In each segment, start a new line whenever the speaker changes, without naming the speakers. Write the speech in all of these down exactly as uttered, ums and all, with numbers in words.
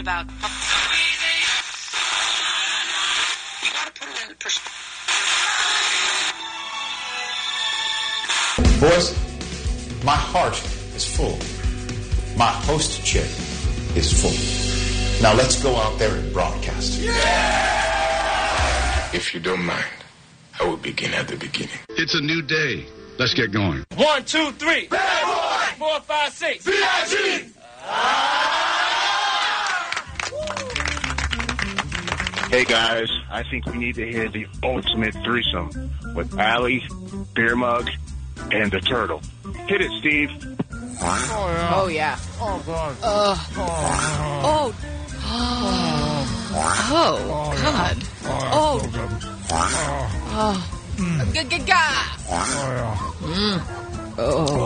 about.
You gotta put it in perspective.
Boys, my heart is full. My host chair is full. Now let's go out there and broadcast.
Yeah! If you don't mind, I will begin at the beginning.
It's a new day. Let's get going.
One, two, three. Bad boy! Four, five, six.
V I G!
Hey guys, I think we need to hear the ultimate threesome with Allie, Beer Mug, and the Turtle. Hit it, Steve.
Oh, yeah.
Oh, God.
Uh, oh. Oh. Oh, God. Oh. Oh. G-g-ga. Mm. Oh.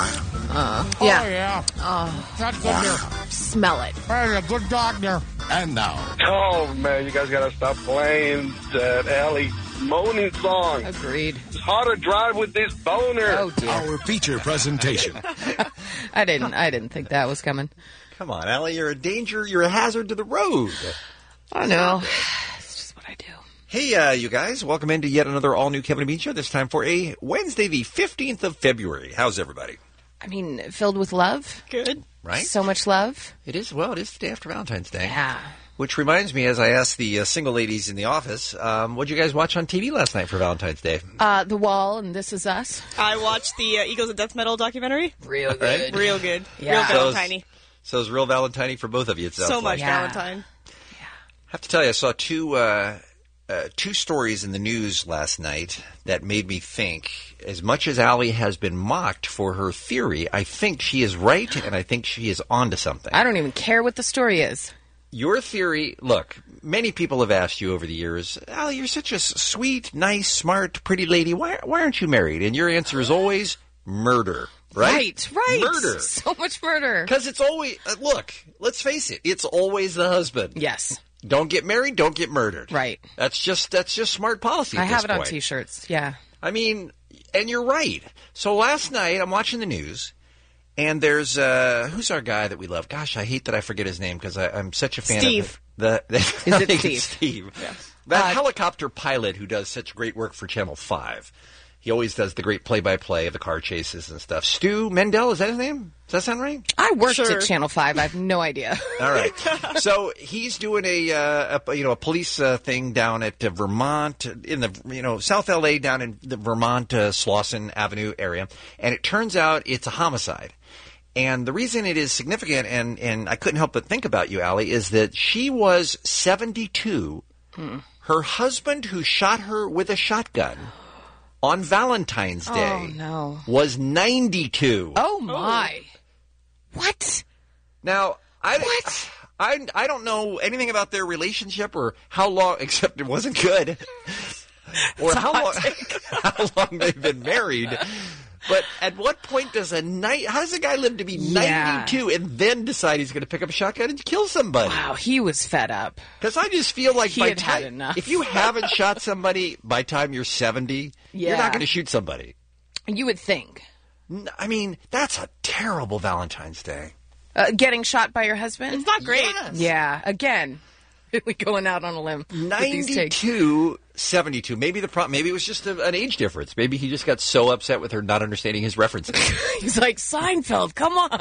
Uh, yeah.
Oh, yeah.
Oh.
That's good there.
Smell it.
Hey, a good dog there.
And now.
Oh, man, you guys gotta stop playing that Allie moaning song.
Agreed.
It's hard to drive with this boner.
Oh, dear.
Our feature presentation.
I didn't, I didn't think that was coming.
Come on, Allie, you're a danger, you're a hazard to the road.
I know. It's just what I do.
Hey, uh, you guys, welcome into yet another all-new Kevin and Bean show, this time for a Wednesday, the fifteenth of February. How's everybody?
I mean, filled with love.
Good. Right?
So much love.
It is, well, it is the day after Valentine's Day.
Yeah.
Which reminds me, as I asked the uh, single ladies in the office, um, what did you guys watch on T V last night for Valentine's Day?
Uh, The Wall and This Is Us.
I watched the uh, Eagles of Death Metal documentary.
Real good.
Right?
Real good.
Yeah.
Real Valentine-y.
So it was real Valentine for both of you, it sounds
So
like.
much
Yeah.
Valentine.
I have to tell you, I saw two uh, uh, two stories in the news last night that made me think, as much as Allie has been mocked for her theory, I think she is right, and I think she is onto something.
I don't even care what the story is.
Your theory, look, many people have asked you over the years, Allie, you're such a s- sweet, nice, smart, pretty lady. Why, why aren't you married? And your answer is always murder, right?
Right, right.
Murder.
So much murder.
Because it's always, uh, look, let's face it, it's always the husband.
Yes.
Don't get married, don't get murdered.
Right.
That's just that's just smart policy at
I have
this
it on
point.
T-shirts. Yeah.
I mean, and you're right. So last night, I'm watching the news, and there's, uh, who's our guy that we love? Gosh, I hate that I forget his name because I'm such a fan
Steve.
of the, the
Is it
I think
Steve?
it's Steve.
Yeah.
That
Uh,
helicopter pilot who does such great work for Channel five. He always does the great play-by-play of the car chases and stuff. Stu Mendel, is that his name? Does that sound right?
I worked
Sure.
at Channel five. I have no idea.
All right. So he's doing a, uh, a you know a police uh, thing down at uh, Vermont in the you know South L A down in the Vermont uh, Slauson Avenue area, and it turns out it's a homicide. And the reason it is significant, and and I couldn't help but think about you, Allie, is that she was seventy-two.
Hmm.
Her husband, who shot her with a shotgun on Valentine's Day,
Oh, no.
was ninety-two.
Oh, my. What?
Now, I,
What?
I, I don't know anything about their relationship or how long, except it wasn't good, or how long, how long they've been married. But at what point does a night? How does a guy live to be
Yeah.
ninety-two and then decide he's going to pick up a shotgun and kill somebody?
Wow, he was fed up.
Because I just feel like
He
by
had had
time,
enough.
if you haven't shot somebody by time you're seventy, you're
Yeah.
not going to shoot somebody.
You would think.
N- I mean, that's a terrible Valentine's Day.
Uh, getting shot by your husband?
It's not great.
Yes.
Yeah, again. Really going out on a limb with these takes.
ninety-two, seventy-two. Maybe the pro- maybe it was just a, an age difference. Maybe he just got so upset with her not understanding his references.
He's like, Seinfeld, come on.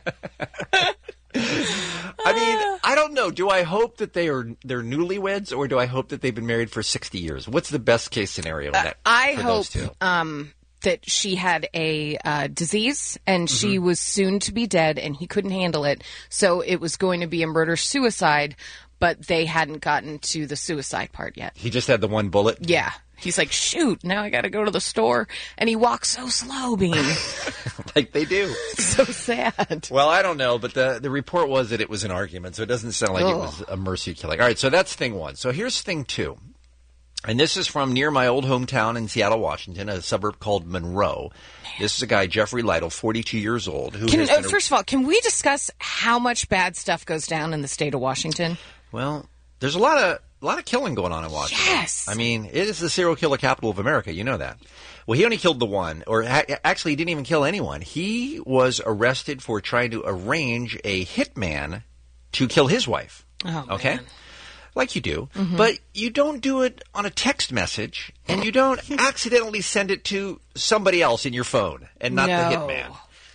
I mean, I don't know. Do I hope that they are they're newlyweds, or do I hope that they've been married for sixty years? What's the best case scenario in that?
I
for
hope
those two?
um, that she had a uh, disease and she was soon to be dead and he couldn't handle it. So it was going to be a murder-suicide, but they hadn't gotten to the suicide part yet.
He just had the one bullet.
Yeah. He's like, shoot, now I got to go to the store. And he walks so slow, Bean.
Like they do.
So sad.
Well, I don't know, but the the report was that it was an argument, so it doesn't sound like it
Ugh.
was a mercy killing. All right, so that's thing one. So here's thing two. And this is from near my old hometown in Seattle, Washington, a suburb called Monroe. This is a guy, Jeffrey Lytle, forty-two years old. Who
Can,
has
uh,
been a-
first of all, can we discuss how much bad stuff goes down in the state of Washington?
Well, there's a lot of a lot of killing going on in Washington.
Yes.
I mean, it is the serial killer capital of America. You know that. Well, he only killed the one, or ha- actually, he didn't even kill anyone. He was arrested for trying to arrange a hitman to kill his wife.
Oh,
okay?
man.
Like you do.
Mhm.
But you don't do it on a text message, and you don't accidentally send it to somebody else in your phone and not
No.
the hitman.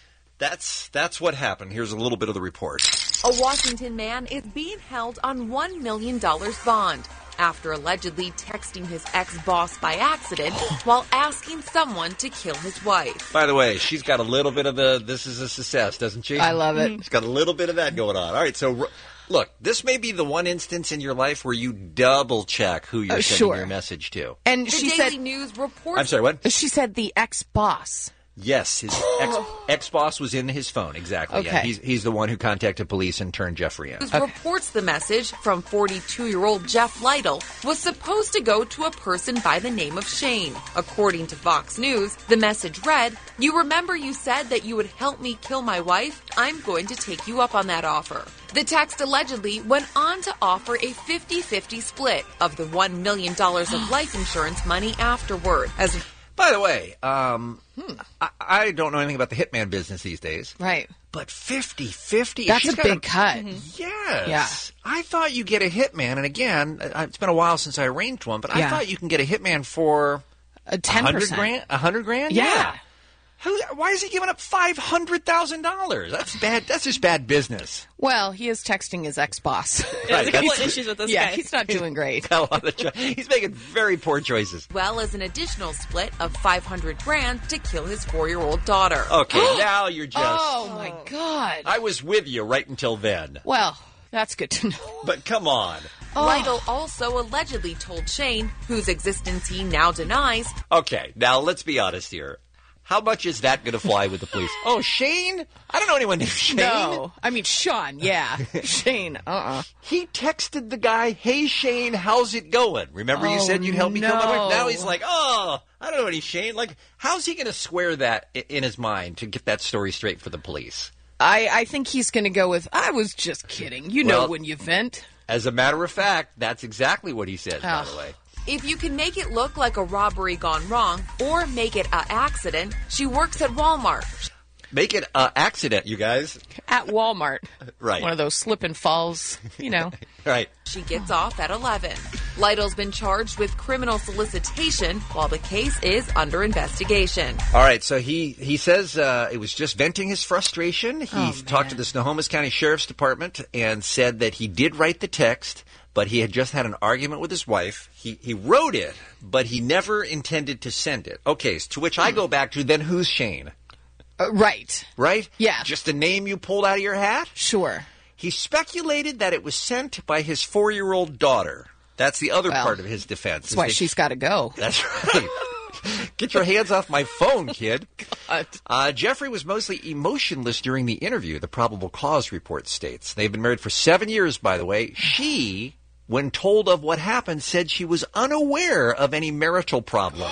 That's that's what happened. Here's a little bit of the report.
A Washington man is being held on one million dollars bond after allegedly texting his ex-boss by accident while asking someone to kill his wife.
By the way, she's got a little bit of the this is a success, doesn't she?
I love it.
She's got a little bit of that going on. All right, so r- look, this may be the one instance in your life where you double check who you're
Uh,
sending
sure.
your message to.
And
The
she
Daily
said,
News reports
I'm sorry, what?
she said the ex-boss.
Yes, his ex, ex-boss was in his phone, exactly. Yeah.
Okay.
He's, he's the one who contacted police and turned Jeffrey in.
News reports the message from forty-two-year-old Jeff Lytle was supposed to go to a person by the name of Shane. According to Fox News, the message read, "You remember you said that you would help me kill my wife? I'm going to take you up on that offer." The text allegedly went on to offer a fifty-fifty split of the one million dollars of life insurance money afterward. As
By the way, um, I, I don't know anything about the hitman business these days.
Right.
But fifty-fifty?
That's
she's
a
got
big cut.
Yes.
Yeah.
I thought you get a hitman, and again, uh, it's been a while since I arranged one, but I
Yeah.
thought you can get a hitman for
A ten
hundred
percent.
grand. A hundred grand?
Yeah.
Who, why is he giving up five hundred thousand dollars? That's bad. That's just bad business.
Well, he is texting his ex-boss.
There's a couple
that's-
of issues with this
yeah,
guy.
he's not doing great.
Got a lot of cho- He's making very poor choices.
well as an additional split of five hundred grand to kill his four-year-old daughter.
Okay, now you're just.
Oh, my God.
I was with you right until then.
Well, that's good to know.
But come on.
Lytle also allegedly told Shane, whose existence he now denies,
Okay, now let's be honest here. How much is that going to fly with the police? Oh, Shane? I don't know anyone named Shane.
No. I mean, Sean, yeah. Shane, uh-uh.
He texted the guy, "Hey, Shane, how's it going?" Remember you
Oh,
said you'd help me kill my wife?
no.
Now he's like, oh, I don't know any Shane. Like, how's he going to square that i- in his mind to get that story straight for the police?
I, I think he's going to go with, I was just kidding. You know
Well-
when you vent.
As a matter of fact, that's exactly what he said, by
Oh.
the way.
if you can make it look like a robbery gone wrong or make it a accident, she works at Walmart.
Make it an accident, you guys.
At Walmart.
Right.
One of those slip and falls, you know.
Right.
She gets off at eleven. Lytle's been charged with criminal solicitation while the case is under investigation.
All right, so he, he says uh, it was just venting his frustration. He
Oh,
talked to the Snohomish County Sheriff's Department and said that he did write the text, but he had just had an argument with his wife. He he wrote it, but he never intended to send it. Okay, so to which I go back to, then who's Shane?
Uh, right.
Right?
Yeah.
Just a name you pulled out of your hat?
Sure.
He speculated that it was sent by his four-year-old daughter. That's the other
Well,
part of his defense.
That's why
is that-
she's got to go.
That's right. Get your hands off my phone, kid. Uh, Jeffrey was mostly emotionless during the interview, the probable cause report states. They've been married for seven years, by the way. She, when told of what happened, said she was unaware of any marital problems.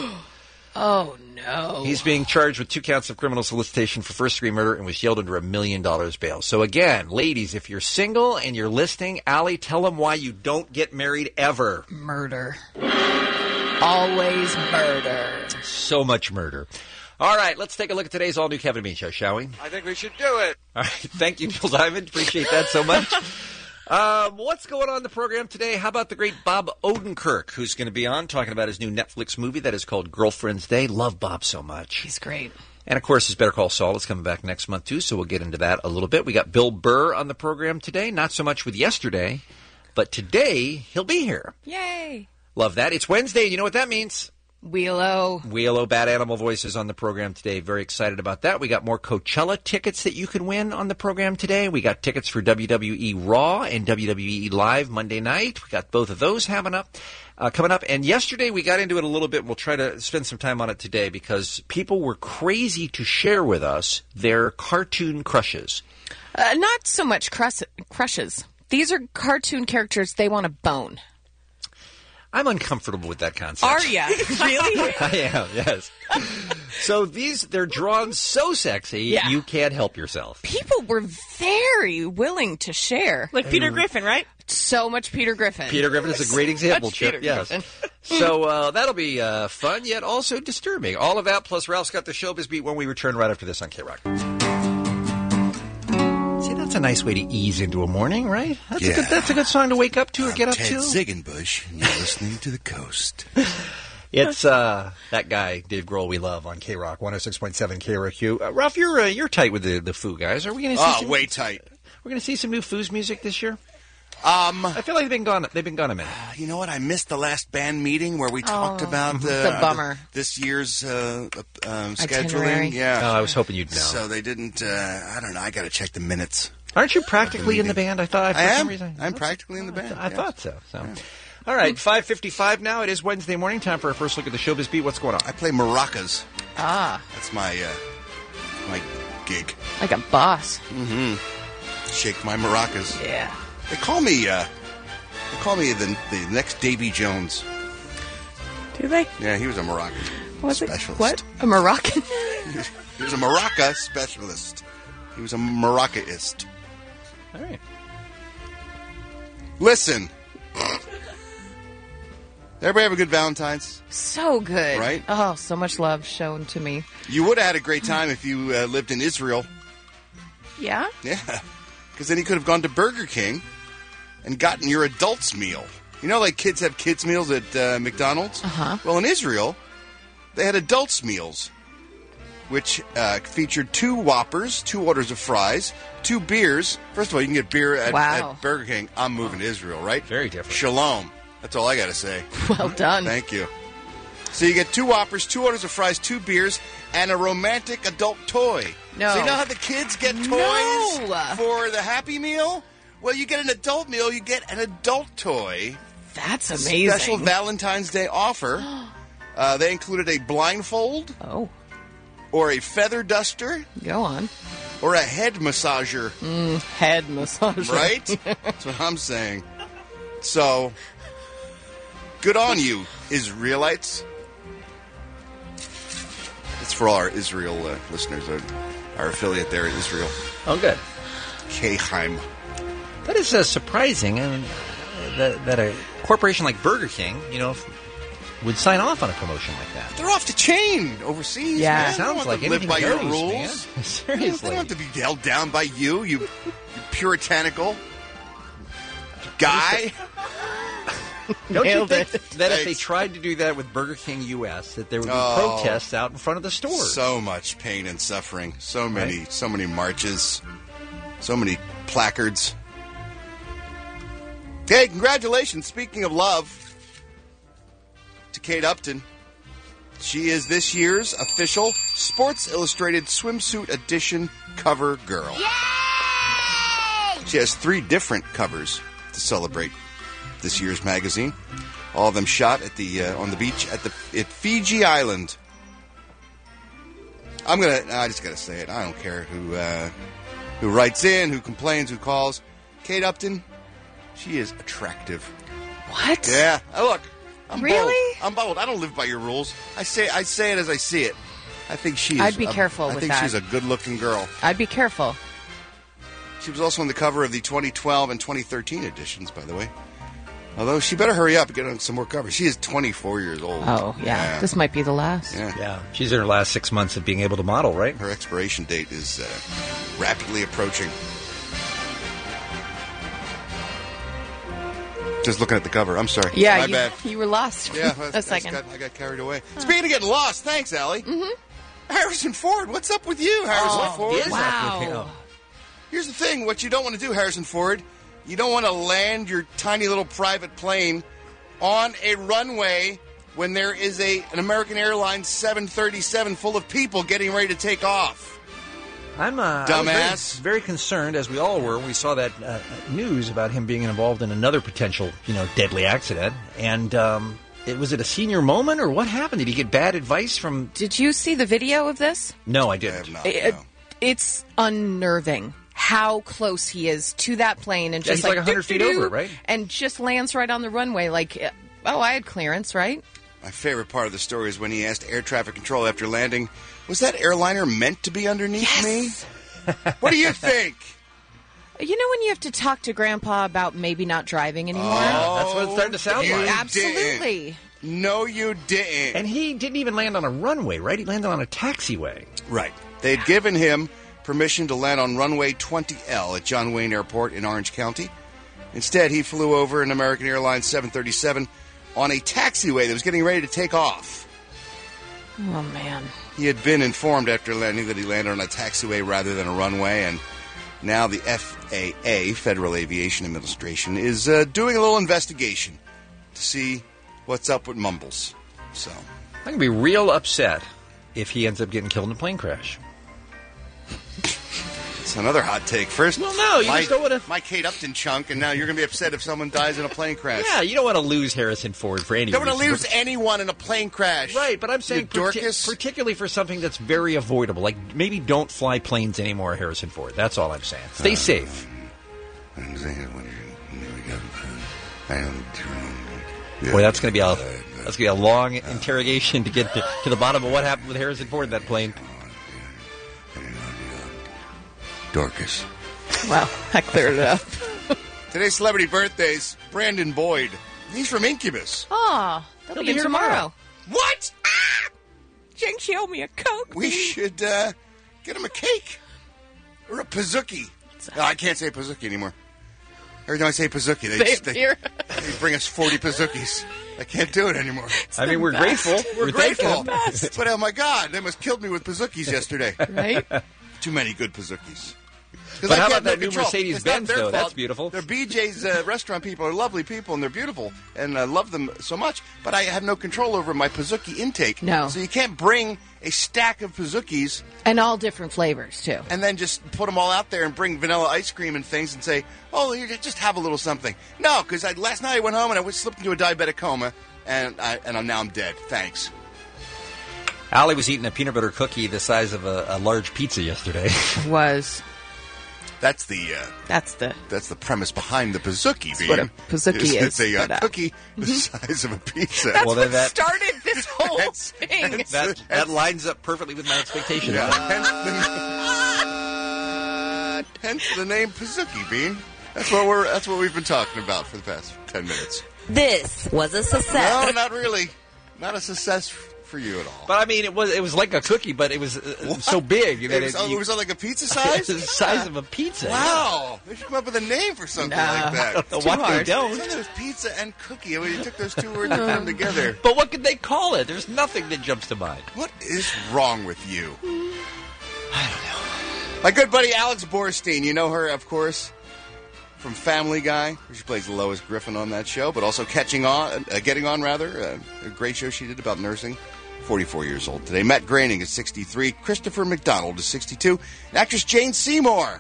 Oh, no.
He's being charged with two counts of criminal solicitation for first-degree murder and was yelled under a million dollars bail. So again, ladies, if you're single and you're listening, Allie, tell them why you don't get married ever.
Murder. Always murder.
So much murder. All right, let's take a look at today's all-new Kevin and Bean show, shall we?
I think we should do it.
All right, thank you, Neil Diamond. Appreciate that so much. Um, what's going on in the program today? How about the great Bob Odenkirk, who's going to be on talking about his new Netflix movie that is called Girlfriend's Day. Love Bob so much.
He's great.
And, of course, his Better Call Saul is coming back next month, too, so we'll get into that a little bit. We got Bill Burr on the program today. Not so much with yesterday, but today he'll be here.
Yay.
Love that. It's Wednesday. You know what that means?
Wheelo.
Wheelo Bad Animal Voices on the program today. Very excited about that. We got more Coachella tickets that you can win on the program today. We got tickets for W W E Raw and W W E Live Monday night. We got both of those having up, uh, coming up. And yesterday we got into it a little bit. We'll try to spend some time on it today because people were crazy to share with us their cartoon crushes.
Uh, not so much crus- crushes. These are cartoon characters they want to bone.
I'm uncomfortable with that concept.
Are ya? Really?
I am, yes. So these, they're drawn so sexy,
Yeah.
you can't help yourself.
People were very willing to share.
Like Peter Griffin, right?
So much Peter Griffin.
Peter Griffin is a great example,
Much
Chip.
Peter
Yes.
Griffin.
So uh, that'll be uh, fun, yet also disturbing. All of that, plus Ralph's got the showbiz beat when we return right after this on K-Rock. See, that's a nice way to ease into a morning, right? That's
Yeah.
a good. That's a good song to wake up to or
I'm
get up
Ted
to.
Ziegenbush, and you're listening to The Coast.
It's uh, that guy, Dave Grohl, we love on K-Rock, one oh six point seven K R Q. Uh, Ralph, you're uh, you're tight with the, the Foo guys. Are we going to see
Oh,
some,
way tight.
We're going to see some new Foos music this year?
Um,
I feel like they've been gone. They've been gone a minute.
You know what? I missed the last band meeting where we talked
Oh,
about the,
it's a bummer.
the- this year's uh, uh, um,
Itinerary.
scheduling. Yeah.
Oh, I was hoping you'd know.
So they didn't. Uh, I don't know. I got to check the minutes.
Aren't you practically in the band? I thought. For
I
some
am.
reason.
I'm practically in the band.
I
yes.
thought so. So, all right, five fifty-five now. It is Wednesday morning. Time for our first look at the Showbiz Beat. What's going on?
I play maracas.
Ah,
That's my uh, my gig.
like a boss.
Mm-hmm. Shake my maracas.
Yeah.
They call me. Uh, they call me the the next Davy Jones.
Do they?
Yeah, he was a maraca
Was it?
specialist.
What? A Moroccan?
He was a maraca specialist. He was a maracaist.
All right.
Listen. Everybody have a good Valentine's?
So good.
Right?
Oh, so much love shown to me.
You would have had a great time if you uh, lived in Israel.
Yeah?
Yeah. Because then you could have gone to Burger King and gotten your adults meal. You know, like kids have kids meals at uh, McDonald's?
Uh-huh.
Well, in Israel, they had adults meals, which uh, featured two Whoppers, two orders of fries, two beers. First of all, you can get beer at,
Wow.
at Burger King. I'm moving to Israel, right?
Very different.
Shalom. That's all I got to say.
Well done.
Thank you. So you get two Whoppers, two orders of fries, two beers, and a romantic adult toy.
No.
So you know how the kids get toys
No.
for the Happy Meal? Well, you get an adult meal, you get an adult toy.
That's amazing.
Special Valentine's Day offer. Uh, they included a blindfold.
Oh.
Or a feather duster.
Go on.
Or a head massager.
Mm, head massager.
Right? That's what I'm saying. So, good on you, Israelites. It's for all our Israel uh, listeners, our, our affiliate there in Israel.
Oh, good.
Kheim.
That is uh, surprising, and that, that a corporation like Burger King, you know, would sign off on a promotion like that.
They're off the chain overseas.
Yeah.
man.
It
They don't
sounds
have
like
to live
anything
by your
goes,
rules.
man.
They
Seriously.
don't have to be held down by you, you, you puritanical guy.
Don't you
Nailed
think
it.
that if they
Thanks.
tried to do that with Burger King U S, that there would be
Oh.
protests out in front of the stores?
So much pain and suffering. So many, so many marches. So many placards. Hey, congratulations. Speaking of love, to Kate Upton. She is this year's official Sports Illustrated Swimsuit Edition cover girl. Yay! She has three different covers to celebrate this year's magazine. All of them shot at the uh, on the beach at the at Fiji Island. I'm gonna. I just gotta say it. I don't care who uh, who writes in, who complains, who calls. Kate Upton, she is attractive.
What?
Yeah. Oh, look. I'm
Really?
bold. I'm bold. I don't live by your rules. I say I say it as I see it. I think she is.
I'd be
a-
careful
I
with
think
that.
she's a good-looking girl.
I'd be careful.
She was also on the cover of the twenty twelve and twenty thirteen editions, by the way. Although she better hurry up and get on some more covers. She is twenty-four years old.
Oh, yeah. This might be the last.
Yeah.
Yeah. She's in her last six months of being able to model, right?
Her expiration date is uh, rapidly approaching. Just looking at the cover. I'm sorry.
Yeah,
My
you,
bad.
you were lost
Yeah,
for
I,
a
I just
second.
got, I got carried away. Speaking of getting lost, thanks, Allie. Mm-hmm. Harrison Ford, what's up with you, Harrison
Oh,
Ford?
wow.
Here's the thing. What you don't want to do, Harrison Ford, you don't want to land your tiny little private plane on a runway when there is a an American Airlines seven thirty-seven full of people getting ready to take off.
I'm uh,
Dumbass.
I was very, very concerned, as we all were, when we saw that uh, news about him being involved in another potential, you know, deadly accident. And um, it was it a senior moment, or what happened? Did he get bad advice from?
Did you see the video of this?
No, I
I
didn't.
have not.
It-
no.
It's unnerving how close he is to that plane and
Yeah,
just
he's like
like
one hundred feet
doo-doo-doo,
over it, right?
And just lands right on the runway. Like, uh, oh, I had clearance, right?
My favorite part of the story is when he asked air traffic control after landing, was that airliner meant to be underneath me? What do you think?
You know when you have to talk to Grandpa about maybe not driving anymore?
That's what it's starting to sound
you
like.
Absolutely.
No, you didn't.
And he didn't even land on a runway, right? He landed on a taxiway.
Right. They'd given him permission to land on runway twenty L at John Wayne Airport in Orange County. Instead, he flew over an American Airlines seven thirty-seven on a taxiway that was getting ready to take off.
Oh, man.
He had been informed after landing that he landed on a taxiway rather than a runway, and now the F A A, Federal Aviation Administration, is uh, doing a little investigation to see what's up with Mumbles. So
I'm going to be real upset if he ends up getting killed in a plane crash.
It's another hot take. First,
well, no, you
my,
just don't want to.
My Kate Upton chunk, and now you're going to be upset if someone dies in a plane crash.
Yeah, you don't want to lose Harrison Ford for any
You don't want to
reason.
lose anyone in a plane crash.
Right, but I'm saying parti- particularly for something that's very avoidable. Like, maybe don't fly planes anymore, Harrison Ford. That's all I'm saying. Stay uh, safe. Boy, that's going to be a that's going to be a long interrogation to get to, to the bottom of what happened with Harrison Ford in that plane.
Dorcas.
Wow, I cleared it up.
Today's celebrity birthdays. Brandon Boyd. He's from Incubus.
Oh, they'll be here tomorrow.
What? Ah!
Jinx, she owe me a Coke.
We should uh, get him a cake. Or a Pizookie. No, I can't say Pizookie anymore. Every time I say Pizookie, they,
they,
they, they bring us forty Pizookies. I can't do it anymore.
It's I mean, we're
best.
grateful.
We're,
we're
grateful. But oh my God, they must killed me with Pizookies yesterday.
Right?
Too many good Pizookies.
But how about that new Mercedes-Benz, though? That's beautiful.
Their B J's uh, restaurant people are lovely people, and they're beautiful, and I love them so much. But I have no control over my Pizookie intake.
No.
So you can't bring a stack of Pizookies.
And all different flavors, too.
And then just put them all out there and bring vanilla ice cream and things and say, oh, you just have a little something. No, because last night I went home and I slipped into a diabetic coma, and, I, and I'm, now I'm dead. Thanks.
Allie was eating a peanut butter cookie the size of a, a large pizza yesterday.
Was.
That's the uh,
that's the
that's the premise behind the Pizookie.
That's what a Pizookie is.
It's a uh,
but, uh,
cookie the size of a pizza.
That's
well,
what
that,
started this whole
that's,
thing.
That's,
that,
that's,
that lines up perfectly with my expectations.
Yeah. hence, the, hence the name Pizookie, Bean. That's what we're. That's what we've been talking about for the past ten minutes.
This was a success.
No, not really. Not a success for you at all.
But I mean, it was it was like a cookie, but it was uh, so big.
It
that
was,
it,
oh,
you,
it was like a pizza size?
It was the size of a pizza.
Wow. They should come up with a name for something
no,
like that.
I don't know
too
why
hard.
they don't.
So there's pizza and cookie. I mean, you took those two words and put them together.
But what could they call it? There's nothing that jumps to mind.
What is wrong with you? I don't know. My good buddy Alex Borstein. You know her, of course, from Family Guy. She plays Lois Griffin on that show, but also Catching On, uh, Getting On, rather. Uh, a great show she did about nursing. forty-four years old today. Matt Groening is sixty-three. Christopher McDonald is sixty-two. And actress Jane Seymour.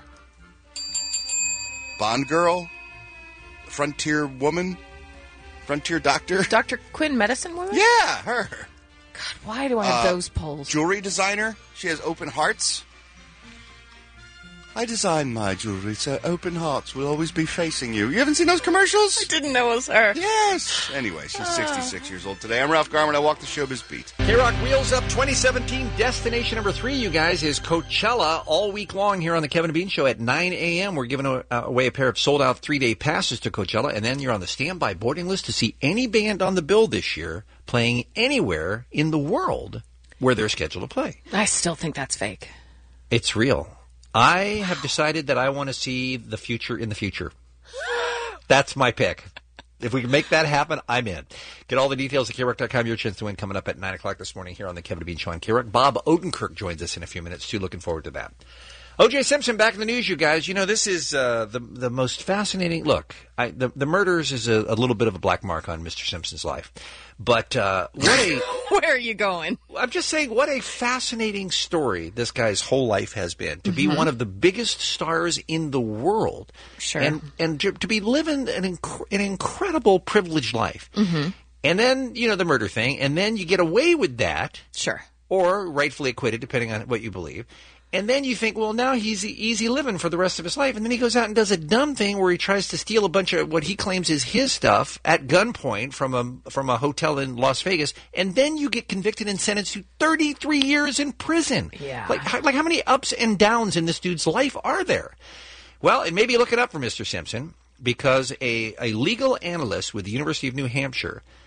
Bond girl. Frontier woman. Frontier doctor.
Doctor Quinn Medicine Woman?
Yeah, her.
God, why do I have
Uh,
those polls?
Jewelry designer. She has open hearts. I design my jewelry so open hearts will always be facing you. You haven't seen those commercials?
I didn't know it was her.
Yes. Anyway, she's sixty-six years old today. I'm Ralph Garman. I walk the showbiz beat.
K-Rock Wheels Up twenty seventeen destination number three, you guys, is Coachella all week long here on the Kevin and Bean Show at nine a.m. We're giving a, uh, away a pair of sold-out three-day passes to Coachella, and then you're on the standby boarding list to see any band on the bill this year playing anywhere in the world where they're scheduled to play.
I still think that's fake.
It's real. I have decided that I want to see the future in the future. That's my pick. If we can make that happen, I'm in. Get all the details at K rock dot com. Your chance to win coming up at nine o'clock this morning here on the Kevin and Bean Show on K-Rock. Bob Odenkirk joins us in a few minutes, too. Looking forward to that. O J Simpson back in the news, you guys. You know, this is uh, the the most fascinating. Look, I, the, the murders is a, a little bit of a black mark on Mister Simpson's life. But uh, what a...
Where are you going?
I'm just saying, what a fascinating story this guy's whole life has been. To be mm-hmm. one of the biggest stars in the world.
Sure.
And, and to, to be living an, inc- an incredible, privileged life.
Mm-hmm.
And then, you know, the murder thing. And then you get away with that.
Sure.
Or rightfully acquitted, depending on what you believe. And then you think, well, now he's easy living for the rest of his life. And then he goes out and does a dumb thing where he tries to steal a bunch of what he claims is his stuff at gunpoint from a from a hotel in Las Vegas. And then you get convicted and sentenced to thirty-three years in prison.
Yeah.
Like, how, like how many ups and downs in this dude's life are there? Well, it may be looking up for Mister Simpson because a, a legal analyst with the University of New Hampshire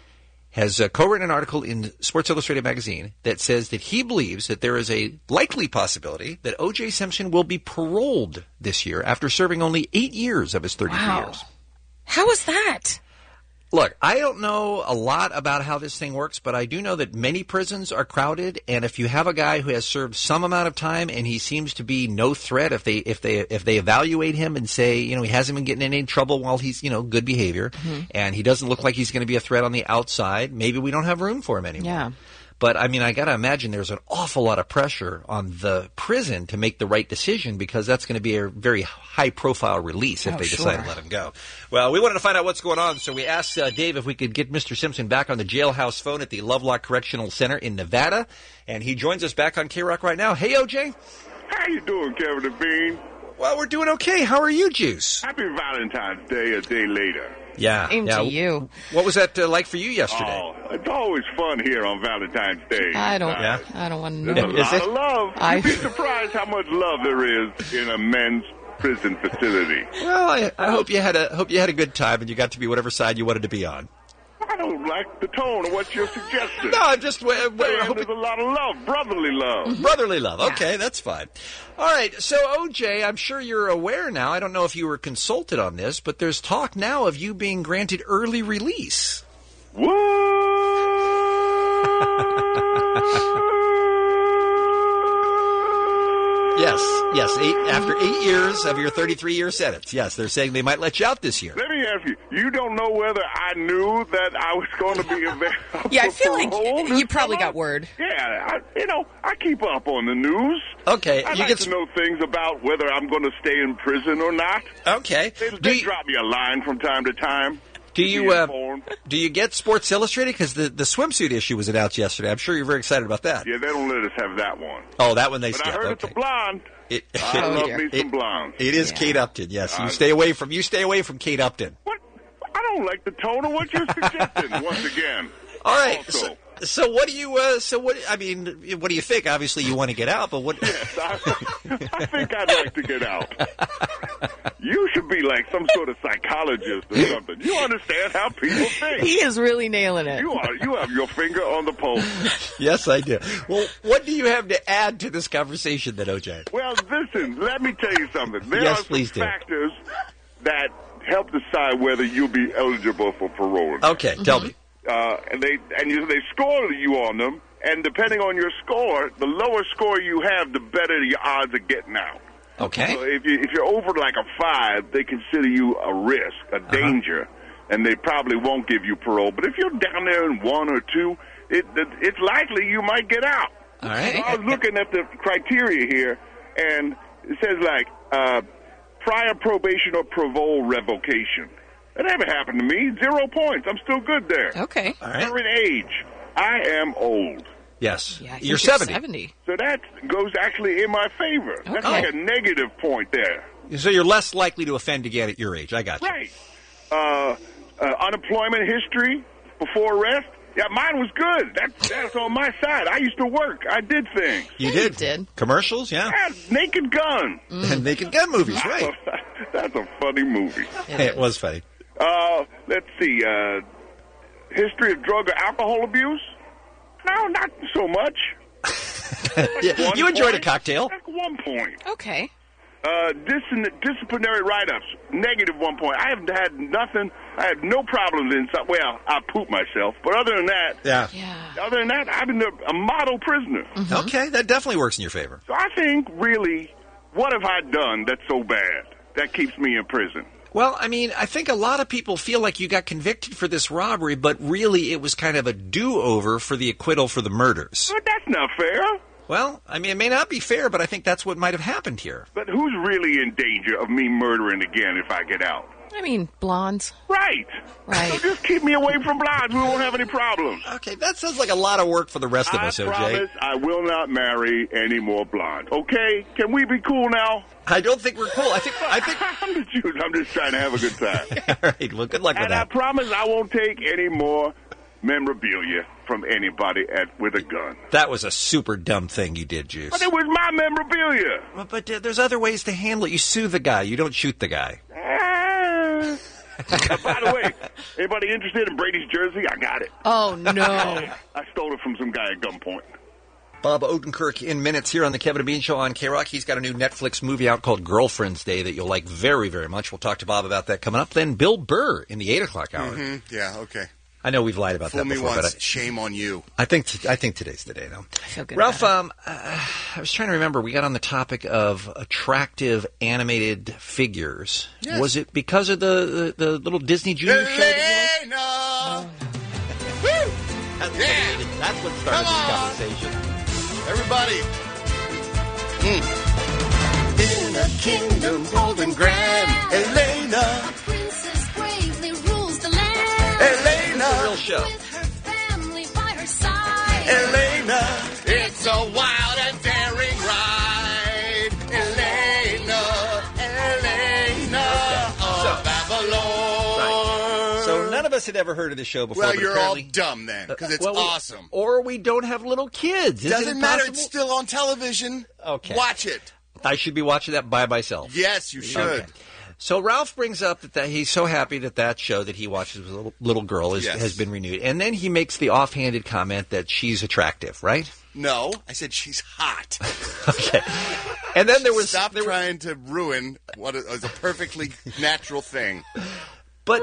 has uh, co-written an article in Sports Illustrated magazine that says that he believes that there is a likely possibility that O J. Simpson will be paroled this year after serving only eight years of his thirty-three
Wow.
years.
How is that?
Look, I don't know a lot about how this thing works, but I do know that many prisons are crowded, and if you have a guy who has served some amount of time and he seems to be no threat, if they if they if they evaluate him and say, you know, he hasn't been getting in any trouble while he's, you know, good behavior,
Mhm.
and he doesn't look like he's going to be a threat on the outside, maybe we don't have room for him anymore.
Yeah.
But, I mean, I got to imagine there's an awful lot of pressure on the prison to make the right decision because that's going to be a very high-profile release if
Oh,
they
sure.
decide to let him go. Well, we wanted to find out what's going on, so we asked uh, Dave if we could get Mister Simpson back on the jailhouse phone at the Lovelock Correctional Center in Nevada, and he joins us back on K-Rock right now. Hey, O J.
How you doing, Kevin and Bean?
Well, we're doing okay. How are you, Juice?
Happy Valentine's Day a day later.
Yeah.
Same
yeah.
to you.
What was that uh, like for you yesterday?
Oh, it's always fun here on Valentine's Day.
I don't.
Uh,
I don't want to
There's
know.
a lot of love.
I-
You'd be surprised how much love there is in a men's prison facility.
Well, I, I hope you had a hope you had a good time and you got to be whatever side you wanted to be on.
I don't like the tone of what you're suggesting.
No, I'm just. Uh,
Saying there's a lot of love, brotherly love.
Brotherly love. Okay, that's fine. All right. So, O J, I'm sure you're aware now. I don't know if you were consulted on this, but there's talk now of you being granted early release. Yes, yes. Eight, after eight years of your thirty-three year sentence, yes, they're saying they might let you out this year.
Let me ask you, you don't know whether I knew that I was going to be available.
Yeah, I feel like
parole
you
this
probably
summer?
got word.
Yeah, I, you know, I keep up on the news.
Okay,
I
you
like
get
to
some-
know things about whether I'm going to stay in prison or not.
Okay.
They, they drop me a line from time to time.
Do
to
you
be
uh,
informed.
do you get Sports Illustrated? Because the, the swimsuit issue was announced yesterday. I'm sure you're very excited about that.
Yeah, they don't let us have that one.
Oh, that one they
But I
skip.
heard
Okay.
it's a blonde.
It,
I
Oh,
love
dear.
me some
It-
blondes.
It is
Yeah.
Kate Upton. Yes, you
Uh,
stay away from you stay away from Kate Upton.
I don't like the tone of what you're suggesting. Once again.
All right.
Also,
So, so what do you? Uh, so what? I mean, what do you think? Obviously, you want to get out, but what?
yes, I, I think I'd like to get out. You should be like some sort of psychologist or something. You understand how people think.
He is really nailing it.
You are. You have your finger on the pulse.
Yes, I do. Well, what do you have to add to this conversation, then, O J?
Well, listen. Let me tell you something. There
Yes,
are some
please do.
factors that help decide whether you'll be eligible for parole.
Okay, tell me.
Uh, and they and you, they score you on them, and depending on your score, the lower score you have, the better your odds of getting out.
Okay.
So if you if you're over like a five, they consider you a risk, a
Uh-huh.
danger, and they probably won't give you parole. But if you're down there in one or two, it, it it's likely you might get out.
All right.
So I was looking at the criteria here, and it says like uh, prior probation or parole revocation. That never happened to me. Zero points. I'm still good there.
Okay.
All right.
Current age. I am old.
Yes.
Yeah, I think
you're seventy.
seventy.
So that goes actually in my favor. That's
Okay.
like a negative point there.
So you're less likely to offend again at your age. I got you.
Right. Uh, uh, unemployment history before arrest. Yeah, mine was good. That, that's on my side. I used to work. I did things.
You did. did. Commercials, yeah.
Yeah, Naked Gun.
And Naked Gun movies, right?
That's a funny movie.
It was funny.
Uh, let's see. Uh, history of drug or alcohol abuse? No, not so much.
Yeah,
One
you enjoyed
point.
a cocktail.
That's one point.
Okay.
Uh, dis- disciplinary write-ups, negative one point. I haven't had nothing. I had no problems in some. Well, I pooped myself, but other than that,
Yeah.
other than that, I've been a, a model prisoner.
Okay, that definitely works in your favor.
So I think, really, what have I done that's so bad that keeps me in prison?
Well, I mean, I think a lot of people feel like you got convicted for this robbery, but really it was kind of a do-over for the acquittal for the murders.
But that's not fair.
Well, I mean, it may not be fair, but I think that's what might have happened here.
But who's really in danger of me murdering again if I get out?
I mean, blondes.
Right.
Right.
So just keep me away from blondes. We won't have any problems.
Okay, that sounds like a lot of work for the rest of
I
us, O J.
promise I will not marry any more blondes. Okay? Can we be cool now?
I don't think we're cool. I think I think
I'm just, I'm just trying to have a good time.
All right, well, good luck with
And I
that.
promise I won't take any more memorabilia from anybody at with a gun.
That was a super dumb thing you did, Juice.
But it was my memorabilia.
But, but uh, there's other ways to handle it. You sue the guy. You don't shoot the guy.
Ah, By the way, anybody interested in Brady's jersey? I got it.
Oh, no.
I stole it from some guy at gunpoint.
Bob Odenkirk in minutes here on the Kevin and Bean Show on K-Rock. He's got a new Netflix movie out called Girlfriend's Day that you'll like very, very much. We'll talk to Bob about that coming up. Then Bill Burr in the eight o'clock hour.
Mm-hmm. Yeah, okay.
I know we've lied about
Fool
that
me
before,
once.
but I,
Shame on you.
I think t- I think today's the day, though.
I feel good
Ralph,
about
um, uh, I was trying to remember. We got on the topic of attractive animated figures.
Yes.
Was it because of the, the, the little Disney Junior show that you liked?
Elena! Woo!
That's,
Yeah.
what, that's what started
Come
this
on.
conversation.
Everybody. Mm. In a kingdom old and grand, Elena.
A princess bravely rules the land.
Elena.
It's a real show.
With her family by her side.
Elena. It's a wild and daring ride. Elena. Elena of
So-
Babylon.
So none of us had ever heard of this show before.
Well,
but
you're all
apparently-
dumb then, because it's
Well, we-
awesome.
Or we don't have little kids. Is
Doesn't
it
matter.
possible?
It's still on television.
Okay.
Watch it.
I should be watching that by myself.
Yes, you should.
Okay. So Ralph brings up that, that he's so happy that that show that he watches with a little, little girl is,
Yes.
has been renewed. And then he makes the offhanded comment that she's attractive, right?
No, I said she's hot.
Okay. And then there was...
Stop
there
trying to ruin what is a perfectly natural thing.
But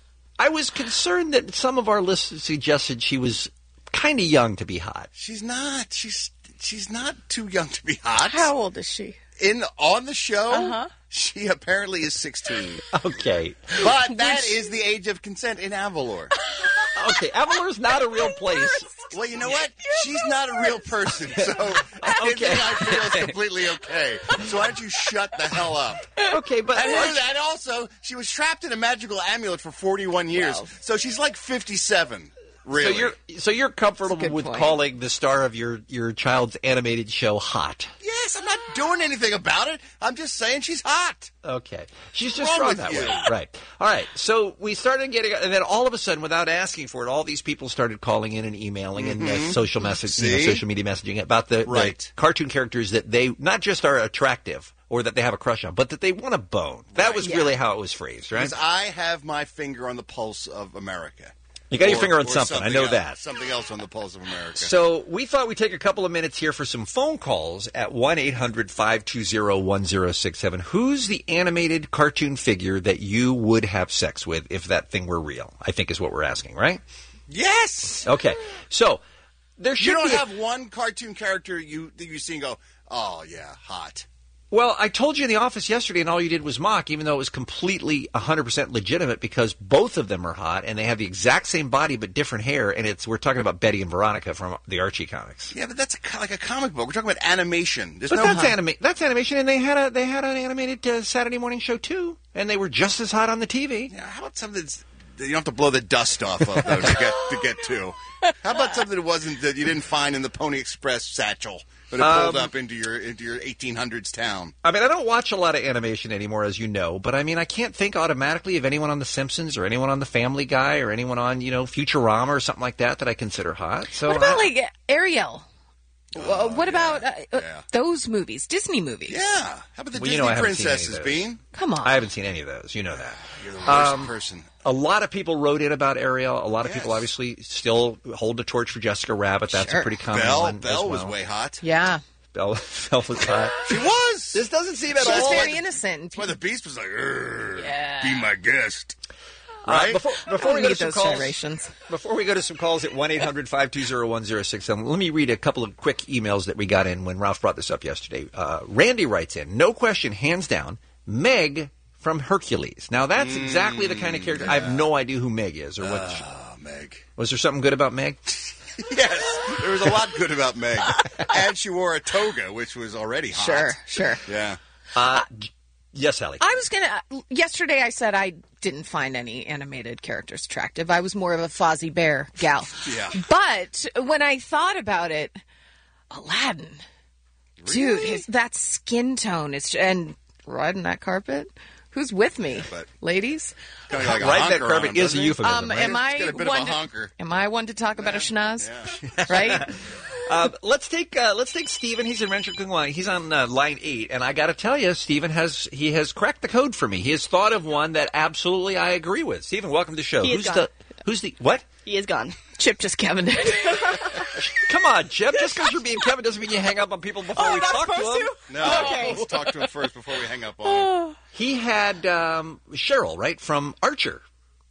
I was concerned that some of our listeners suggested she was kind of young to be hot.
She's not. She's she's not too young to be hot.
How old is she?
In on the show,
Uh-huh.
she apparently is sixteen.
Okay.
But that is the age of consent in Avalor.
Okay, Avalor's not a real place.
Well, you know what? She's not a real person, so anything I feel is completely okay. So why don't you shut the hell up?
Okay, but...
And, and also, she was trapped in a magical amulet for forty-one years,
Wow.
so she's like fifty-seven. Really?
So you're so you're comfortable
good
with
point.
calling the star of your, your child's animated show hot?
Yes, I'm not doing anything about it. I'm just saying she's hot.
Okay. She's just
What's
drawn
wrong with
that
you?
way. Right. All right. So we started getting, and then all of a sudden, without asking for it, all these people started calling in and emailing and uh, social message, you know,
See?
social media messaging about the,
Right.
the cartoon characters that they not just are attractive or that they have a crush on, but that they want to bone. That was
Yeah.
really how it was phrased, right?
Because I have my finger on the pulse of America.
You got your
Or-
finger on
or
something. I know
else,
that.
Something else on the pulse of America.
So we thought we'd take a couple of minutes here for some phone calls at one eight hundred five two zero one zero six seven. Who's the animated cartoon figure that you would have sex with if that thing were real? I think is what we're asking, right?
Yes!
Okay. So there should
You don't
be a-
have one cartoon character you that you see and go, oh, yeah, hot.
Well, I told you in the office yesterday, and all you did was mock, even though it was completely one hundred percent legitimate because both of them are hot, and they have the exact same body but different hair, and it's we're talking about Betty and Veronica from the Archie comics.
Yeah, but that's a, co- like a comic book. We're talking about animation. There's
But
no
that's
hot.
anima- That's animation, and they had a they had an animated uh, Saturday morning show too, and they were just as hot on the T V.
Yeah, how about something that's, that you don't have to blow the dust off of though, to get to get to? How about something that wasn't that you didn't find in the Pony Express satchel, but it pulled
Um,
up into your into your eighteen hundreds town?
I mean, I don't watch a lot of animation anymore, as you know, but I mean, I can't think automatically of anyone on The Simpsons or anyone on The Family Guy or anyone on, you know, Futurama or something like that that I consider hot. So
What about
I-
like Ariel? Well, what about uh, uh,
yeah.
those movies, Disney movies?
Yeah. How about the
Well, you
Disney
know I haven't seen any of
princesses,
those.
Bean?
Come on.
I haven't seen any of those. You know that.
You're the worst
Um,
person.
A lot of people wrote in about Ariel. A lot of
Yes.
people obviously still hold the torch for Jessica Rabbit. That's
Sure.
a pretty common
Belle,
one.
Belle
as
was
well.
way hot.
Yeah.
Belle, Belle was hot.
She was.
This doesn't seem at
She was
all.
very
like-
innocent.
Why the Beast was like, "Urgh,
Yeah.
be my guest.
Uh,
Right?
before before we go to
need
some
those
calls,
gyrations.
before we go to some calls at one eight hundred five two zero one zero six seven, let me read a couple of quick emails that we got in when Ralph brought this up yesterday. Uh, Randy writes in, no question, hands down, Meg from Hercules. Now that's exactly the kind of character. I have no idea who Meg is or what. she-
Oh, Meg.
was there something good about Meg?
Yes, there was a lot good about Meg. And she wore a toga, which was already hot.
Sure, sure.
Yeah.
Uh, j- yes, Allie.
I was gonna. Yesterday, I said I didn't find any animated characters attractive. I was more of a Fozzie Bear gal.
Yeah.
But when I thought about it, Aladdin, dude, his that skin tone is and riding that carpet. Who's with me,
but-
ladies?
Kind of like a
Right, that
honker on
carpet
him,
is
doesn't
a
he?
euphemism.
Um,
right?
am I
He's got a bit of
one
a
to,
honker.
am I one to talk about a schnoz?
Yeah.
Right?
Uh, let's take uh, let's take Steven. He's in Rancho Cucamonga. He's on uh, line eight, and I got to tell you, Steven has he has cracked the code for me. He has thought of one that absolutely I agree with. Steven, welcome to the show.
He is
who's
gone.
the who's the what?
He is gone.
Chip just Kevin did.
Come on, Chip. Just because you're being Kevin doesn't mean you hang up on people before
Oh,
we
not
talk to
supposed
them.
to?
No,
Okay.
let's talk to him first before we hang up on him.
He had um, Cheryl, right, from Archer.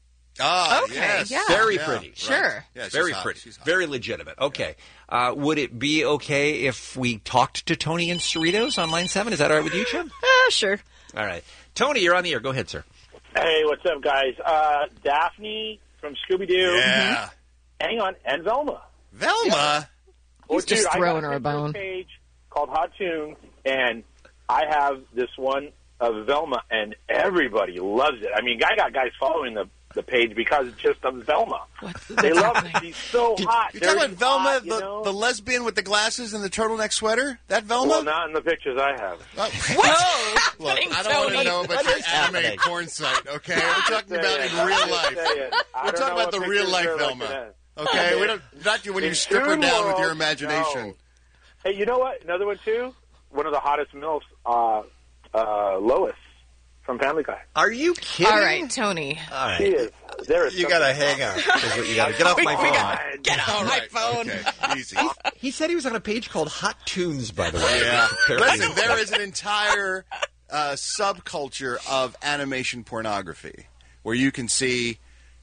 Ah,
Okay,
yes.
yeah.
Very
Yeah,
pretty.
right.
Sure.
Yeah, she's
Very
hot.
pretty.
She's hot.
Very legitimate. Okay. Uh, would it be okay if we talked to Tony and Cerritos on line seven? Is that all right with you, Chip?
Uh, sure.
All right. Tony, you're on the air. Go ahead, sir.
Hey, what's up, guys? Uh, Daphne from Scooby-Doo.
Yeah.
Hang on. And Velma.
Velma?
Well,
He's just
dude,
throwing
I
her a
got
bone.
page called Hot Tunes, and I have this one of Velma, and everybody loves it. I mean, I got guys following the, the page because it's just of Velma.
What's
They love it. She's so hot.
You're talking about
Dirty
Velma,
hot, you
the,
know?
the lesbian with the glasses and the turtleneck sweater? That Velma?
Well, not in the pictures I have.
What's
Look,
happening,
I don't want to
Tony?
know about
What
your
is
anime
happening?
porn site, okay? We're talking
Say
about
it.
in real
Just
life.
say it. I
We're
don't
talking
know
about the
what
real
pictures
life
they're
Velma.
looking at.
Okay? We don't, not you when you
In
strip her
Toon
down with
World,
your imagination.
no. Hey, you know what? Another one, too? One of the hottest MILFs, uh, uh, Lois from Family Guy.
Are you kidding?
All right, Tony.
All
She
right.
is. There is
You got to hang up. Is what you got to get off my phone.
Get off
All
my
right,
phone.
okay, easy.
He said he was on a page called Hot Tunes, by the way.
Yeah.
Apparently.
Listen, there is an entire uh, subculture of animation pornography where you can see.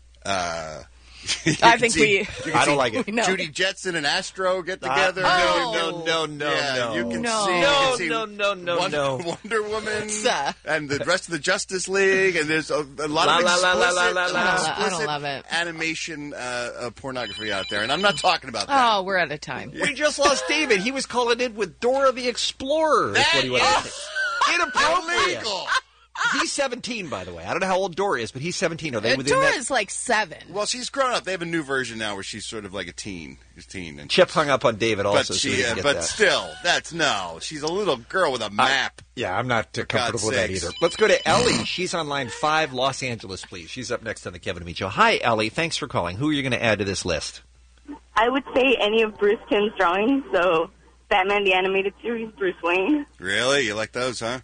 Uh, you
I
can
think
see-
we-
you can
I don't
see
like it.
We know.
Judy Jetson and Astro get
Uh,
together.
no,
Oh.
no, no, no,
yeah,
no.
you can
No.
see. you
No,
can see
no, no, no,
Wonder,
no.
Wonder Woman
Uh.
and the rest of the Justice League, and there's a, a lot
La,
of
la, la,
explicit,
la, la, la, la.
I don't- I don't
explicit
love it.
animation uh, uh, pornography out there, and I'm not talking about that.
Oh, we're out of time.
We just lost David. He was calling in with Dora the Explorer. That's what he was
That
saying. Inappropriate.
Illegal.
He's seventeen, by the way. I don't know how old Dora is, but he's seventeen. Are they
Uh,
within
Dora's
that?
like seven.
Well, she's grown up. They have a new version now where she's sort of like a teen. She's a teen. And
Chip hung up on David also.
but
so we
she,
didn't
uh,
get
but
that.
still, that's no. She's a little girl with a map.
Yeah, I'm not uh,
God's
comfortable with that
sakes.
either. Let's go to Ellie. She's on line five, Los Angeles, please. She's up next on the Kevin and Meat Show. Hi, Ellie. Thanks for calling. Who are you going to add to this list?
I would say any of Bruce Timm's drawings. So Batman the Animated Series, Bruce Wayne.
Really, you like those, huh?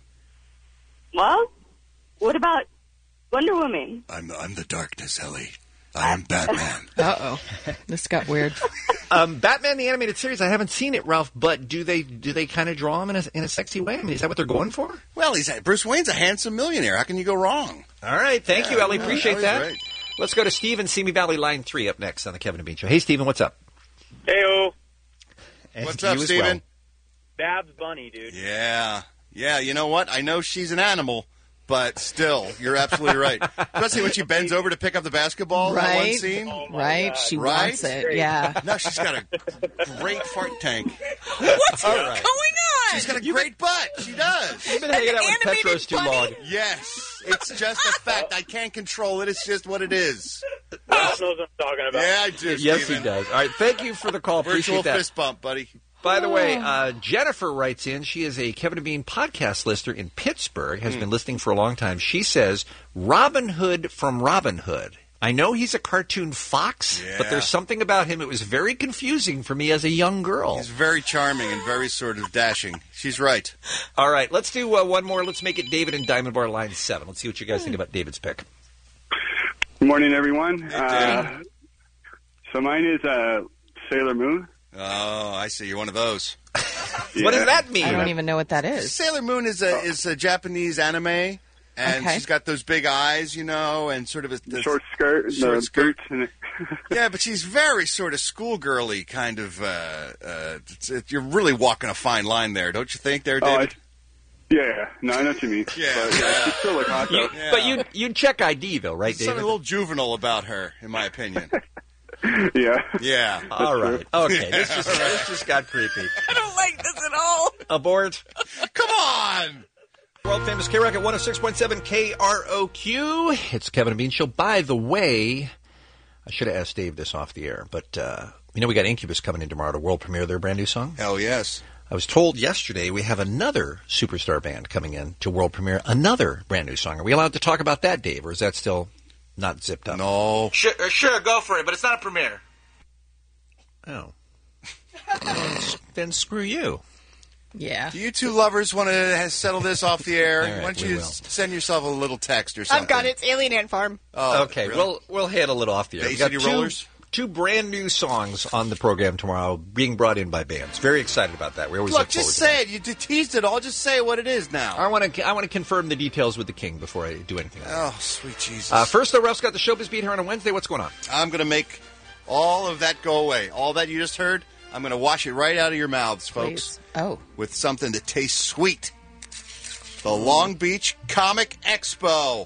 Well, what about Wonder Woman?
I'm I'm the darkness, Ellie. I am Batman.
Uh oh, this got weird.
Um, Batman the Animated Series. I haven't seen it, Ralph. But do they do they kind of draw him in a in a sexy way? I mean, is that what they're going for?
Well, he's Bruce Wayne's a handsome millionaire. How can you go wrong?
All right, thank
Yeah,
you, Ellie.
no,
Appreciate
Ellie's
that.
great.
Let's go to Stephen, Simi Valley, line three, up next on the Kevin and Bean Show. Hey, Stephen, what's up?
Hey-o.
And
What's
you
up,
as
Steven?
well.
Babs Bunny, dude.
Yeah, yeah. You know what? I know she's an animal, but still, you're absolutely right. Especially when she bends over to pick up the basketball. in That one
Right.
scene.
Oh, my
Right?
God.
She
Right?
wants it. Yeah.
No, she's got a great fart tank.
What's
All right.
going on?
She's got a great butt. She does.
You've been hanging out with
animated
Petros too
bunny?
long.
Yes, it's just a fact. I can't control it. It's just what it is.
Ralph knows what I'm talking about.
Yeah, I do.
Yes, he
Steven.
does. All right, thank you for the call.
Virtual
Appreciate that.
fist bump, buddy.
By the way, uh, Jennifer writes in. She is a Kevin and Bean podcast listener in Pittsburgh, has been listening for a long time. She says, Robin Hood from Robin Hood. I know he's a cartoon fox, but
Yeah.
there's something about him. It was very confusing for me as a young girl.
He's very charming and very sort of dashing. She's right.
All right, let's do uh, one more. Let's make it David and Diamond Bar line seven. Let's see what you guys think about David's pick.
Good morning, everyone. Uh, so mine is uh, Sailor Moon.
Oh, I see. You're one of those.
What does that mean?
I don't even know what that is.
Sailor Moon is a is a Japanese anime, and
Okay.
she's got those big eyes, you know, and sort of a the
Short skirt,
short
the
skirt.
boots, and
Yeah, but she's very sort of schoolgirly kind of. Uh, uh, it's, it, you're really walking a fine line there, don't you think, there,
Oh, I-
David?
yeah, no, I know what you mean.
Yeah.
but, yeah, she's still look hot though.
You, But you you check I D though, right,
There's something
David?
a little juvenile about her, in my opinion.
Yeah.
Yeah.
All right. Okay. This just this just got creepy.
I don't like this at all.
Abort.
Come on.
World famous K Rock at one oh six point seven K R O Q. It's Kevin and Bean Show. By the way, I should have asked Dave this off the air, but uh, you know we got Incubus coming in tomorrow to world premiere their brand new song.
Hell yes.
I was told yesterday we have another superstar band coming in to world premiere another brand new song. Are we allowed to talk about that, Dave, or is that still not zipped up?
No.
Sure, uh, sure, go for it, but it's not a premiere.
Oh. Then screw you.
Yeah.
Do you two lovers want to settle this off the air?
All right,
Why don't
we
you
will.
s- send yourself a little text or something?
I've got it. It's Alien Ant Farm.
Oh,
okay,
really?
we'll we'll handle it off the air.
Bay
We got
City
two,
Rollers?
two brand new songs on the program tomorrow, being brought in by bands. Very excited about that. We always
Look,
look forward
just
to
say it. You d- teased it all. Just say what it is now.
I want to I want to confirm the details with the King before I do anything.
Oh, sweet Jesus.
Uh, first, though, Ralph's got the Showbiz Beat here on a Wednesday. What's going on?
I'm going to make all of that go away. All that you just heard, I'm going to wash it right out of your mouths, folks.
Please. Oh.
With something that tastes sweet. The Long Beach Comic Expo.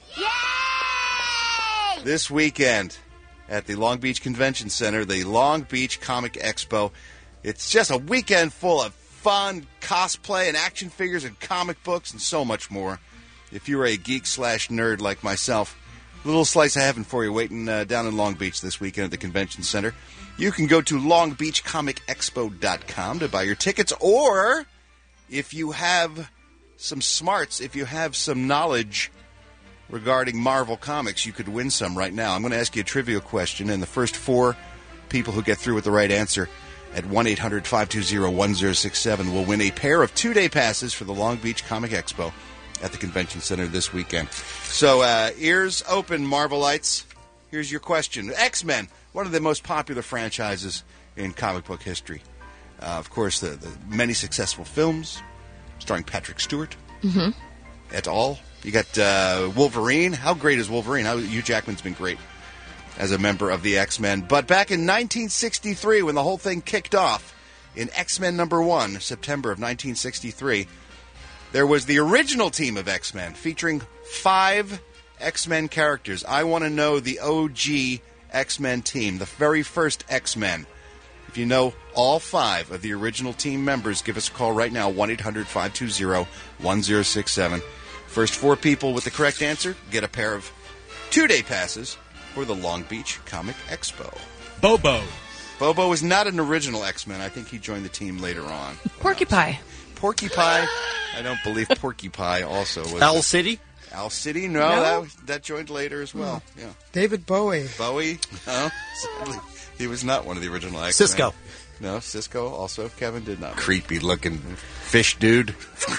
Yay! This weekend at the Long Beach Convention Center, the Long Beach Comic Expo. It's just a weekend full of fun, cosplay, and action figures and comic books and so much more. If you're a geek slash nerd like myself, a little slice of heaven for you waiting uh, down in Long Beach this weekend at the Convention Center. You can go to long beach comic expo dot com to buy your tickets, or if you have some smarts, if you have some knowledge regarding Marvel Comics, you could win some right now. I'm going to ask you a trivia question, and the first four people who get through with the right answer at one eight hundred five two zero one zero six seven will win a pair of two-day passes for the Long Beach Comic Expo at the Convention Center this weekend. So, uh, ears open, Marvelites. Here's your question. X-Men, one of the most popular franchises in comic book history. Uh, of course, the, the many successful films starring Patrick Stewart
Mm-hmm.
et al. You got uh, Wolverine. How great is Wolverine? How, Hugh Jackman's been great as a member of the X-Men. But back in nineteen sixty-three, when the whole thing kicked off, in X-Men number one, September of nineteen sixty-three, there was the original team of X-Men featuring five X-Men characters. I want to know the O G X-Men team, the very first X-Men. If you know all five of the original team members, give us a call right now, one eight hundred five two zero one zero six seven. First four people with the correct answer get a pair of two-day passes for the Long Beach Comic Expo.
Bobo.
Bobo is not an original X-Men. I think he joined the team later on.
Porky Pie.
Porky Pie. I don't believe Porky Pie also was.
Owl City?
Owl City? No,
No?
That, that joined later as well. Yeah.
David Bowie.
Bowie? No. Sadly, he was not one of the original X-Men.
Cisco.
No, Cisco also. Kevin did not. Creepy looking fish dude.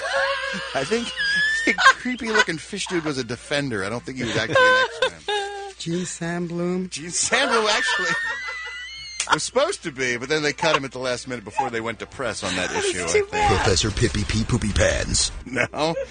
I think the creepy looking fish dude was a defender. I don't think he was actually an X-Men.
Gene Sandbloom.
Gene Sandbloom actually was supposed to be, but then they cut him at the last minute before they went to press on that issue. I think.
Professor Pippy Pee Poopy Pants.
No,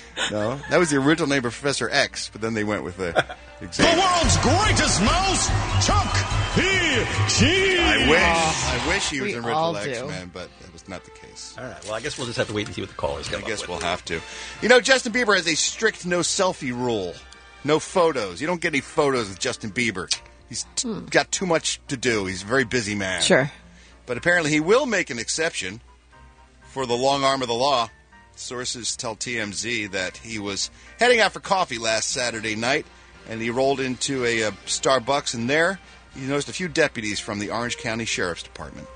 no. That was the original name of Professor X, but then they went with the
The world's greatest mouse, Chuck E. Cheese.
I wish. I wish he was
We
an
all
original
do.
X-Men, but that was not the case.
All right. Well, I guess we'll just have to wait and see what the callers come
I
up
guess
with.
we'll have to. You know, Justin Bieber has a strict no selfie rule. No photos. You don't get any photos with Justin Bieber. He's t- got too much to do. He's a very busy man.
Sure.
But apparently he will make an exception for the long arm of the law. Sources tell T M Z that he was heading out for coffee last Saturday night, and he rolled into a, uh Starbucks, and there he noticed a few deputies from the Orange County Sheriff's Department.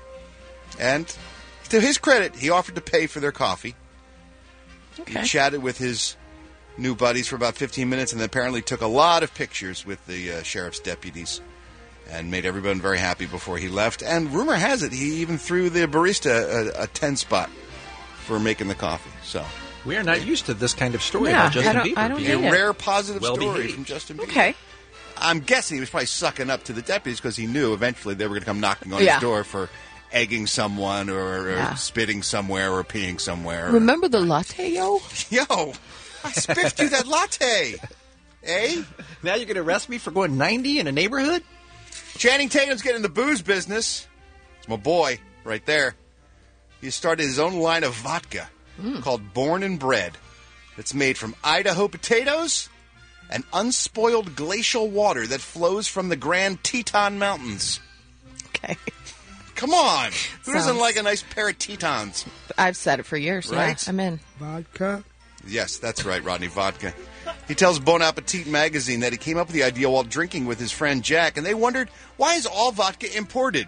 And to his credit, he offered to pay for their coffee.
Okay.
He chatted with his new buddies for about fifteen minutes, and then apparently took a lot of pictures with the uh, sheriff's deputies and made everyone very happy before he left. And rumor has it, he even threw the barista a, a ten spot for making the coffee. So
We are not used to this kind of story
Yeah,
about Justin
I don't-
Bieber.
I don't
being
get
a
it.
rare positive
Well
story
behaved.
from Justin Bieber.
Okay.
I'm guessing he was probably sucking up to the deputies because he knew eventually they were going to come knocking on
Yeah.
his door for egging someone or, or
Yeah.
spitting somewhere or peeing somewhere.
Remember the latte, yo?
Yo, I spiffed you that latte. Eh?
Now you're going to arrest me for going ninety in a neighborhood?
Channing Tatum's getting in the booze business. It's my boy right there. He started his own line of vodka called Born and Bred. It's made from Idaho potatoes and unspoiled glacial water that flows from the Grand Teton Mountains.
Okay.
Come on. Who doesn't
Sounds-
like a nice pair of Tetons?
I've said it for years.
Right?
Yeah, I'm in.
Vodka.
Yes, that's right, Rodney Vodka. He tells Bon Appetit magazine that he came up with the idea while drinking with his friend Jack, and they wondered, why is all vodka imported?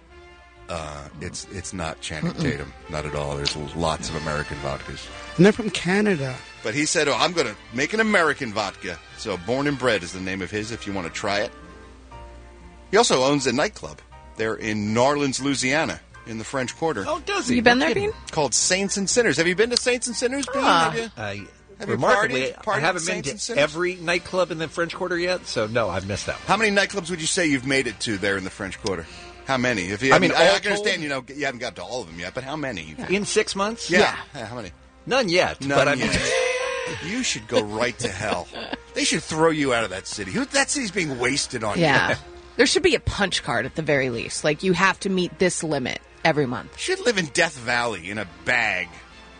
Uh, it's it's not Channing Tatum. Not at all. There's lots of American vodkas.
And they're from Canada.
But he said, oh, I'm going to make an American vodka. So Born and Bred is the name of his if you want to try it. He also owns a nightclub there in New Orleans, Louisiana. in the French Quarter.
Oh, does he?
You been
No
there,
kidding.
Bean?
Called Saints and Sinners. Have you been to Saints and Sinners, Bean?
Ah.
Have you?
I,
Have you
remarkably,
partied- partied
I haven't
with
been
Saints and
to
Sinners?
every nightclub in the French Quarter yet, so no, I've missed that one.
How many nightclubs would you say you've made it to there in the French Quarter? How many? If you,
I
I mean,
mean,
I,
all
I can understand
told?
you know you haven't got to all of them yet, but how many?
In six months?
Yeah. Yeah, how many?
None yet.
None
but I'm
yet. You should go right to hell. They should throw you out of that city. Who, that city's being wasted on
Yeah.
you.
There should be a punch card at the very least. Like, you have to meet this limit every month.
You should live in Death Valley in a bag.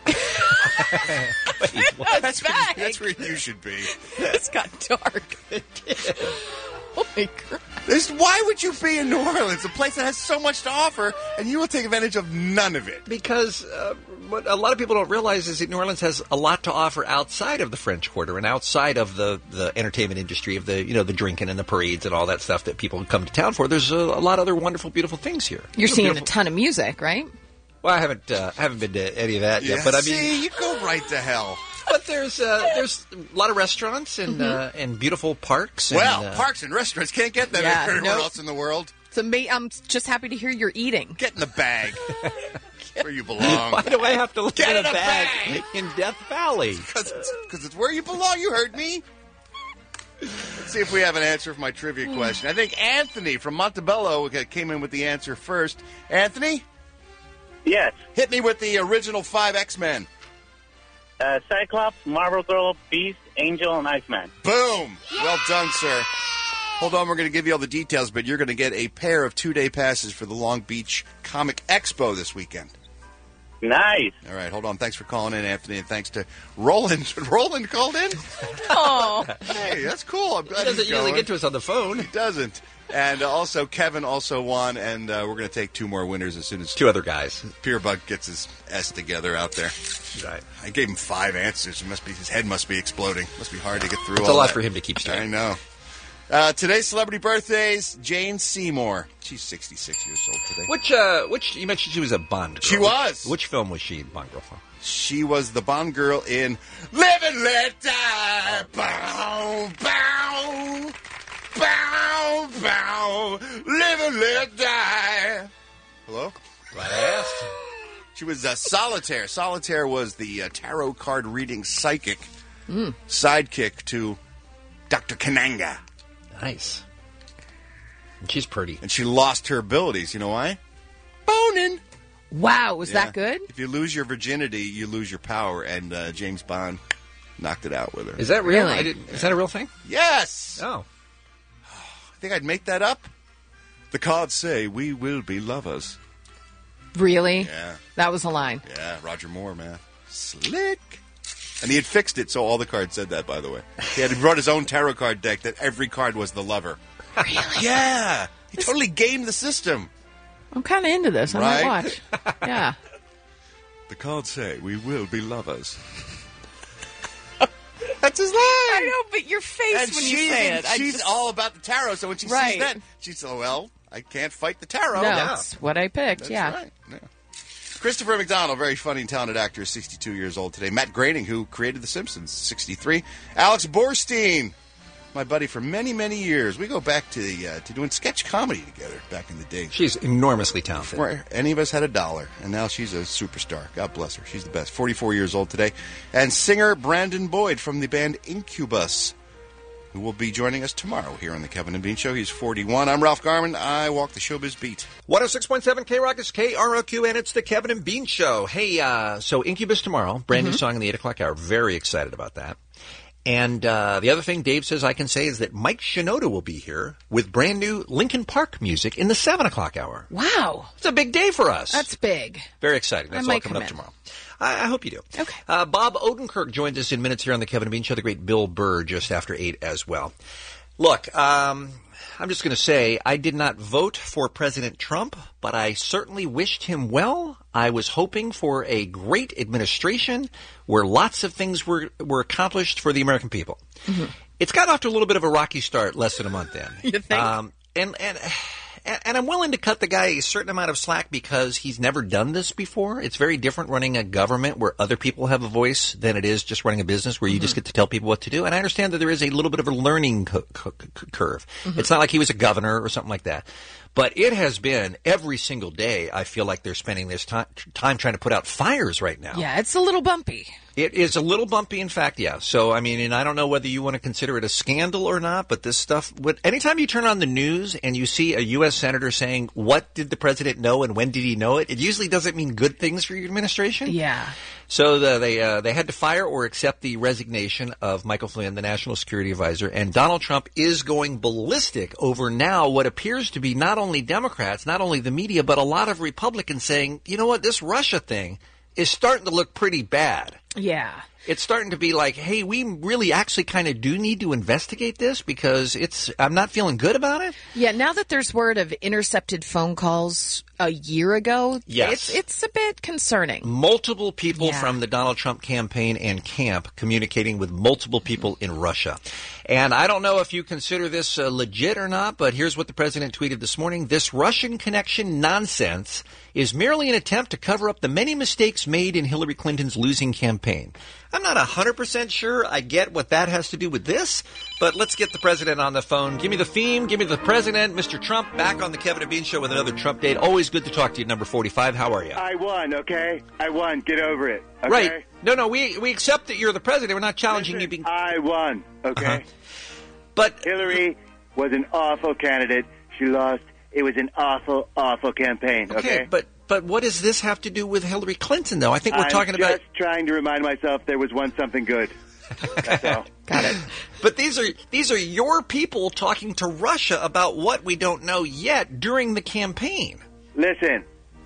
that's, where, that's where you should be.
This got dark. Oh, my God.
This, why would you be in New Orleans, a place that has so much to offer, and you will take advantage of none of it?
Because uh, what a lot of people don't realize is that New Orleans has a lot to offer outside of the French Quarter and outside of the, the entertainment industry of the you know the drinking and the parades and all that stuff that people come to town for. There's a, a lot of other wonderful, beautiful things here.
You're
Real
seeing
beautiful-
a ton of music, right?
Well, I haven't uh, haven't been to any of that
Yeah,
yet, but I mean,
see, you go right to hell.
but there's uh, there's a lot of restaurants and uh, and beautiful parks. And,
Well,
uh,
parks and restaurants can't get that
Yeah,
anywhere
nope.
else in the world.
So ma- I'm just happy to hear you're eating.
Get in the bag. Where you belong.
Why do I have to live
Get
in a
in a
bag,
bag!
in Death Valley?
Because it's, 'cause it's where you belong. You heard me. Let's see if we have an answer for my trivia question. I think Anthony from Montebello came in with the answer first. Anthony?
Yes.
Hit me with the original five X-Men.
Uh, Cyclops, Marvel Girl, Beast, Angel, and Iceman.
Boom! Well done, sir. Hold on, we're going to give you all the details, but you're going to get a pair of two-day passes for the Long Beach Comic Expo this weekend.
Nice.
All right, hold on. Thanks for calling in, Anthony, and thanks to Roland. Roland called in?
Oh.
Hey, that's cool. I'm glad
He doesn't
he's
usually
going.
get to us on the phone.
He doesn't. And uh, also, Kevin also won, and uh, we're going to take two more winners as soon as
Two other guys.
Peerbug gets his S together out there.
Right.
I gave him five answers. It must be his head must be exploding. Must be hard to get through.
It's
all
a lot
that.
for him to keep straight.
I know. Uh, today's celebrity birthdays: Jane Seymour. She's sixty-six years old today.
Which, uh, which you mentioned she was a Bond girl.
She was.
Which film was she Bond girl from?
She was the Bond girl in Live and Let Die. Bow, bow, bow, bow. Live and let die. Hello?
Glad I asked.
She was uh, Solitaire. Solitaire was the uh, tarot card reading psychic
Mm.
sidekick to Doctor Kananga.
Nice. And she's pretty.
And she lost her abilities. You know why? Boning.
Wow, was
Yeah.
that good?
If you lose your virginity, you lose your power. And uh, James Bond knocked it out with her.
Is that real?
Really?
I didn't, is that a real thing?
Yes.
Oh.
I think I'd make that up. The cards say, we will be lovers.
Really?
Yeah.
That was a line.
Yeah, Roger Moore, man. Slick. And he had fixed it so all the cards said that, by the way. He had brought his own tarot card deck that every card was the lover.
Really?
Yeah. He totally gamed the system.
I'm kind of into this. I
Right?
might watch. Yeah.
The cards say, we will be lovers. That's his line.
I know, but your face
And
when you
she's,
say
in-
it. I
she's
just-
all about the tarot, so when she
Right.
sees that, she's like, well, I can't fight the tarot.
No,
Yeah.
that's what I picked.
That's
yeah.
right. Yeah. Christopher McDonald, very funny and talented actor, is sixty-two years old today. Matt Groening, who created The Simpsons, sixty-three. Alex Borstein, my buddy for many, many years. We go back to the uh, to doing sketch comedy together back in the day.
She's enormously talented.
Before any of us had a dollar, and now she's a superstar. God bless her. She's the best. forty-four years old today. And singer Brandon Boyd from the band Incubus, who will be joining us tomorrow here on the Kevin and Bean Show. He's forty-one. I'm Ralph Garman. I walk the showbiz beat.
one oh six point seven K-Rock is K R O Q, and it's the Kevin and Bean Show. Hey, uh, so Incubus tomorrow, brand new song in the eight o'clock hour. Very excited about that. And uh, the other thing Dave says I can say is that Mike Shinoda will be here with brand new Linkin Park music in the seven o'clock hour.
Wow.
It's a big day for us.
That's big.
Very exciting. That's
I
all
might
coming
come
up
in.
tomorrow. I, I hope you do.
Okay.
Uh, Bob Odenkirk joins us in minutes here on the Kevin and Bean Show. The great Bill Burr just after eight as well. Look, um, I'm just going to say I did not vote for President Trump, but I certainly wished him well. I was hoping for a great administration where lots of things were, were accomplished for the American people. Mm-hmm. It's got off to a little bit of a rocky start less than a month in.
You think?
Um, and, and, and, and I'm willing to cut the guy a certain amount of slack because he's never done this before. It's very different running a government where other people have a voice than it is just running a business where you mm-hmm. just get to tell people what to do. And I understand that there is a little bit of a learning cu- cu- cu- curve. Mm-hmm. It's not like he was a governor or something like that. But it has been every single day. I feel like they're spending this time, time trying to put out fires right now.
Yeah, it's a little bumpy.
It is a little bumpy, in fact, yeah. So, I mean, and I don't know whether you want to consider it a scandal or not, but this stuff, would, anytime you turn on the news and you see a U S senator saying, what did the president know and when did he know it, it usually doesn't mean good things for your administration.
Yeah.
So the, they uh, they had to fire or accept the resignation of Michael Flynn, the National Security Advisor, and Donald Trump is going ballistic over now what appears to be not only Democrats, not only the media, but a lot of Republicans saying, you know what, this Russia thing is starting to look pretty bad.
Yeah.
It's starting to be like, hey, we really actually kind of do need to investigate this because it's I'm not feeling good about it.
Yeah, now that there's word of intercepted phone calls a year ago,
yes.
it's it's a bit concerning.
Multiple people
yeah.
from the Donald Trump campaign and camp communicating with multiple people in Russia. And I don't know if you consider this uh, legit or not, but here's what the president tweeted this morning. This Russian connection nonsense is merely an attempt to cover up the many mistakes made in Hillary Clinton's losing campaign. I'm not one hundred percent sure I get what that has to do with this, but let's get the president on the phone. Give me the theme. Give me the president, Mister Trump, back on the Kevin and Bean Show with another Trump date. Always good to talk to you, number forty-five. How are you?
I won, okay? I won. Get over it, okay?
Right. No, no, we we accept that you're the president. We're not challenging
Listen,
you being...
I won, okay?
Uh-huh. But
Hillary was an awful candidate. She lost. It was an awful, awful campaign, okay?
Okay, but... But what does this have to do with Hillary Clinton, though? I think we're
I'm
talking about...
I'm just trying to remind myself there was once something good. That's all.
Got it.
But these are these are your people talking to Russia about what we don't know yet during the campaign.
Listen,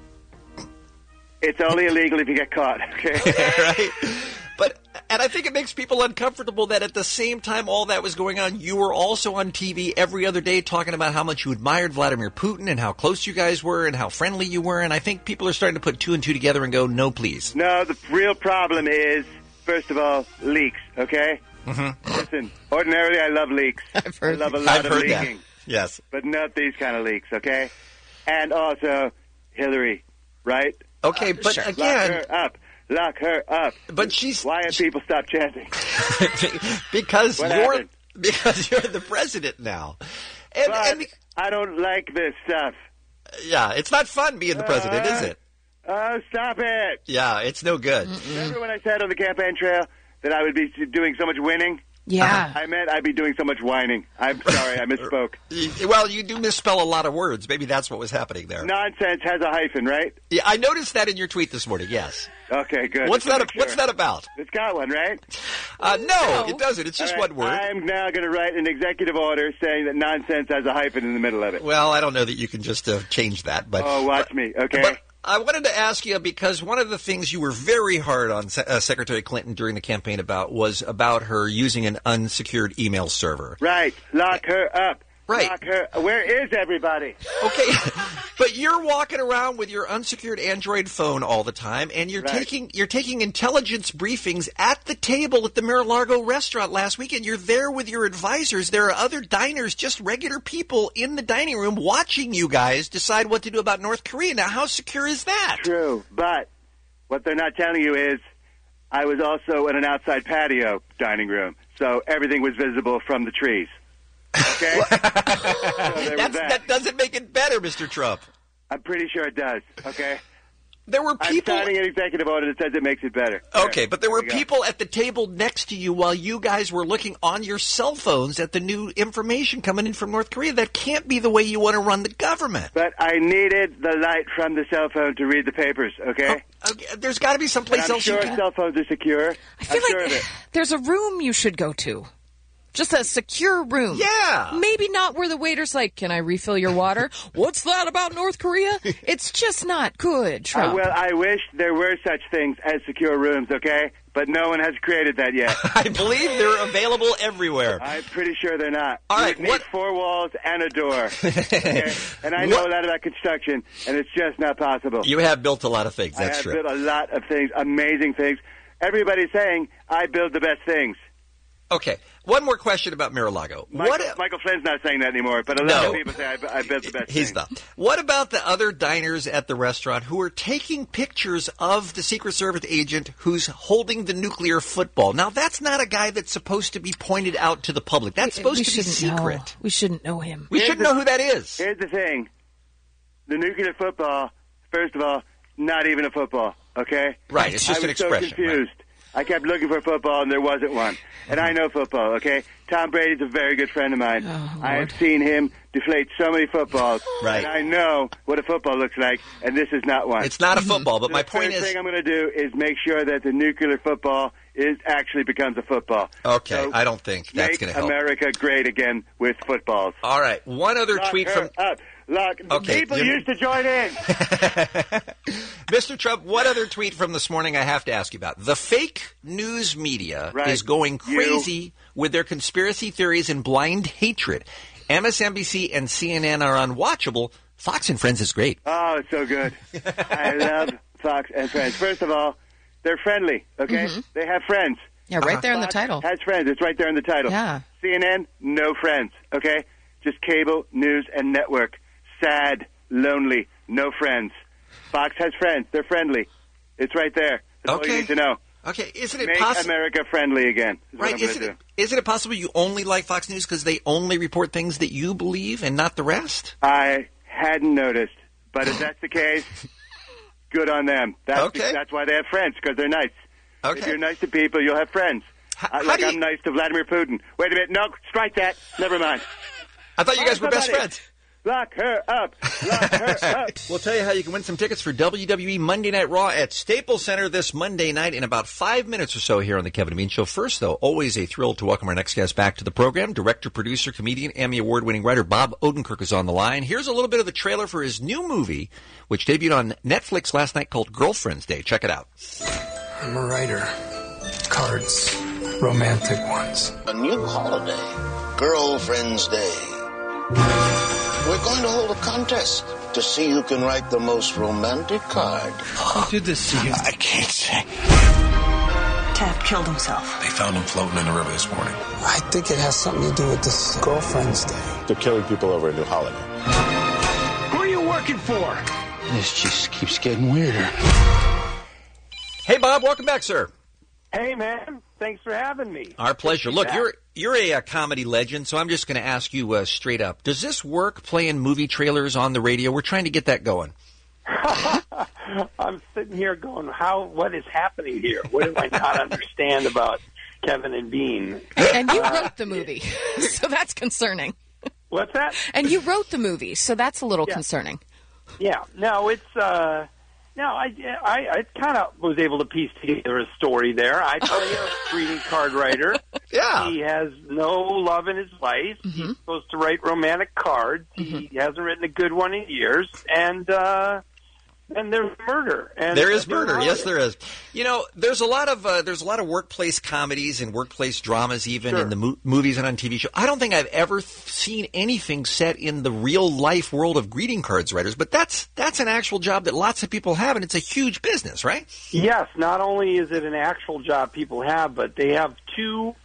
it's only illegal if you get caught, okay?
Right? But and I think it makes people uncomfortable that at the same time all that was going on, you were also on T V every other day talking about how much you admired Vladimir Putin and how close you guys were and how friendly you were. And I think people are starting to put two and two together and go, no, please.
No, the real problem is, first of all, leaks, okay?
Mm-hmm.
Listen, ordinarily I love leaks.
I've heard
I love a lot
I've
of
heard
leaking.
That. Yes.
But not these kind of leaks, okay? And also, Hillary, right?
Okay,
uh,
but
sure.
again...
Lock her up. Lock her up.
But she's...
Why have people stopped chanting?
because
what
you're
happened?
because you're the president now. And,
but
and,
I don't like this stuff.
Yeah, it's not fun being the president,
uh,
is it?
Oh, stop it.
Yeah, it's no good.
Mm-mm. Remember when I said on the campaign trail that I would be doing so much winning?
Yeah.
I meant I'd be doing so much whining. I'm sorry, I misspoke.
Well, you do misspell a lot of words. Maybe that's what was happening there.
Nonsense has a hyphen, right?
Yeah, I noticed that in your tweet this morning, yes.
Okay, good.
What's
Just
that?
sure.
What's that about?
It's got one, right?
Uh, no, no, it doesn't. It's just
right.
one word.
I'm now going to write an executive order saying that nonsense has a hyphen in the middle of it.
Well, I don't know that you can just uh, change that. But
Oh, watch
but,
me, okay?
But I wanted to ask you, because one of the things you were very hard on uh, Secretary Clinton during the campaign about was about her using an unsecured email server.
Right. Lock her up.
Right.
Lock her. Where is everybody?
Okay, but you're walking around with your unsecured Android phone all the time, and you're
Right.
taking you're taking intelligence briefings at the table at the Mar-a-Lago restaurant last weekend. You're there with your advisors. There are other diners, just regular people in the dining room watching you guys decide what to do about North Korea. Now, how secure is that?
True, but what they're not telling you is I was also in an outside patio dining room, so everything was visible from the trees. Okay? so there was
That's,
that.
that doesn't make it better, Mister Trump.
I'm pretty sure it does, okay?
There were people...
I'm signing an executive order that says it makes it better.
Okay, but there were
There we go.
people at the table next to you while you guys were looking on your cell phones at the new information coming in from North Korea. That can't be the way you want to run the government.
But I needed the light from the cell phone to read the papers, okay?
Oh, okay, there's got to be someplace
And I'm
else
sure
you can...
cell phones are secure.
I feel
I'm sure
like
of it.
there's a room you should go to. Just a secure room.
Yeah.
Maybe not where the waiter's like, can I refill your water? What's that about North Korea? It's just not good, Trump.
Uh, well, I wish there were such things as secure rooms, okay? But no one has created that yet.
I believe they're available everywhere.
I'm pretty sure they're not.
All
you
right,
need
what-
four walls and a door. Okay? And I know
What-
a lot about construction, and it's just not possible.
You have built a lot of things,
I
that's
have
true.
built a lot of things, amazing things. Everybody's saying I build the best things.
Okay, one more question about Mar-a-Lago.
Michael,
What?
Michael Flynn's not saying that anymore, but a lot
No.
of people say I, I bet the best
He's
thing.
not. What about the other diners at the restaurant who are taking pictures of the Secret Service agent who's holding the nuclear football? Now, that's not a guy that's supposed to be pointed out to the public. That's supposed
we
to be
shouldn't
secret.
know. We shouldn't know him.
We
Here's
should
the-
know who that is.
Here's the thing. The nuclear football, first of all, not even a football, okay?
Right, it's just
I
an
was so
expression,
confused. I kept looking for football, and there wasn't one. And I know football, okay? Tom Brady's a very good friend of mine.
Oh,
I have seen him deflate so many footballs.
Right.
And I know what a football looks like, and this is not one.
It's not a football, but
the
my point
first
is...
thing I'm going to do is make sure that the nuclear football is actually becomes a football.
Okay,
So
I don't think that's
make
going to help.
America great again with footballs.
All right, one other
Lock
tweet
her
from...
up. Look,
Okay,
people
you're-
used to join in.
Mister Trump, what other tweet from this morning I have to ask you about? The fake news media
Right.
is going
You-
crazy with their conspiracy theories and blind hatred. M S N B C and C N N are unwatchable. Fox and Friends is great.
Oh, it's so good. I love Fox and Friends. First of all, they're friendly, okay?
Mhm.
They have friends.
Yeah, right there in the
Fox
title.
has friends. It's right there in the title.
Yeah.
C N N, no friends, okay? Just cable, news, and network. Sad, lonely, no friends. Fox has friends. They're friendly. It's right there. That's all
Okay.
you need to know.
Okay, isn't it
Make
possible?
America friendly again. Is what
Right,
I'm gonna
isn't
do.
it, isn't it possible you only like Fox News because they only report things that you believe and not the rest?
I hadn't noticed, but if that's the case, good on them. That's
Okay.
that's why they have friends, because they're nice. If
Okay.
you're nice to people, you'll have friends. I,
how
like
do you-
I'm nice to Vladimir Putin. Wait a minute, no, strike that. Never mind.
I thought you guys were best
Somebody,
friends.
Lock her up. Lock her up.
We'll tell you how you can win some tickets for W W E Monday Night Raw at Staples Center this Monday night in about five minutes or so here on the Kevin and Bean Show. First, though, always a thrill to welcome our next guest back to the program. Director, producer, comedian, Emmy Award-winning writer Bob Odenkirk is on the line. Here's a little bit of the trailer for his new movie, which debuted on Netflix last night called Girlfriend's Day. Check it out.
I'm a writer. Cards. Romantic ones.
A new holiday, Girlfriend's Day. We're going to hold a contest to see who can write the most romantic card.
Who did this to you?
I can't say.
Taft killed himself.
They found him floating in the river this morning.
I think it has something to do with this Girlfriend's Day.
They're killing people over a new holiday.
Who are you working for?
This just keeps getting weirder.
Hey, Bob, welcome back, sir.
Hey, man. Thanks for having me.
Our pleasure. Look,
back.
you're you're a, uh comedy legend, so I'm just going to ask you uh, straight up. Does this work playing movie trailers on the radio? We're trying to get that going.
I'm sitting here going, "How? What is happening here? What do I not understand about Kevin and Bean?"
And you wrote the movie, so that's concerning.
What's that?
And you wrote the movie, so that's a little
Yeah.
concerning.
Yeah. No, it's uh, no. I I, I kind of was able to piece together a story there. I play a greeting card writer.
Yeah.
He has no love in his life.
Mm-hmm.
He's supposed to write romantic cards.
Mm-hmm.
He hasn't written a good one in years, and uh, and there's murder. And
There is murder. Yes, there is. You know, there's a lot of uh, there's a lot of workplace comedies and workplace dramas, even
Sure.
in the mo- movies and on T V shows. I don't think I've ever th- seen anything set in the real life world of greeting cards writers. But that's that's an actual job that lots of people have, and it's a huge business, right?
Yes, not only is it an actual job people have, but they have two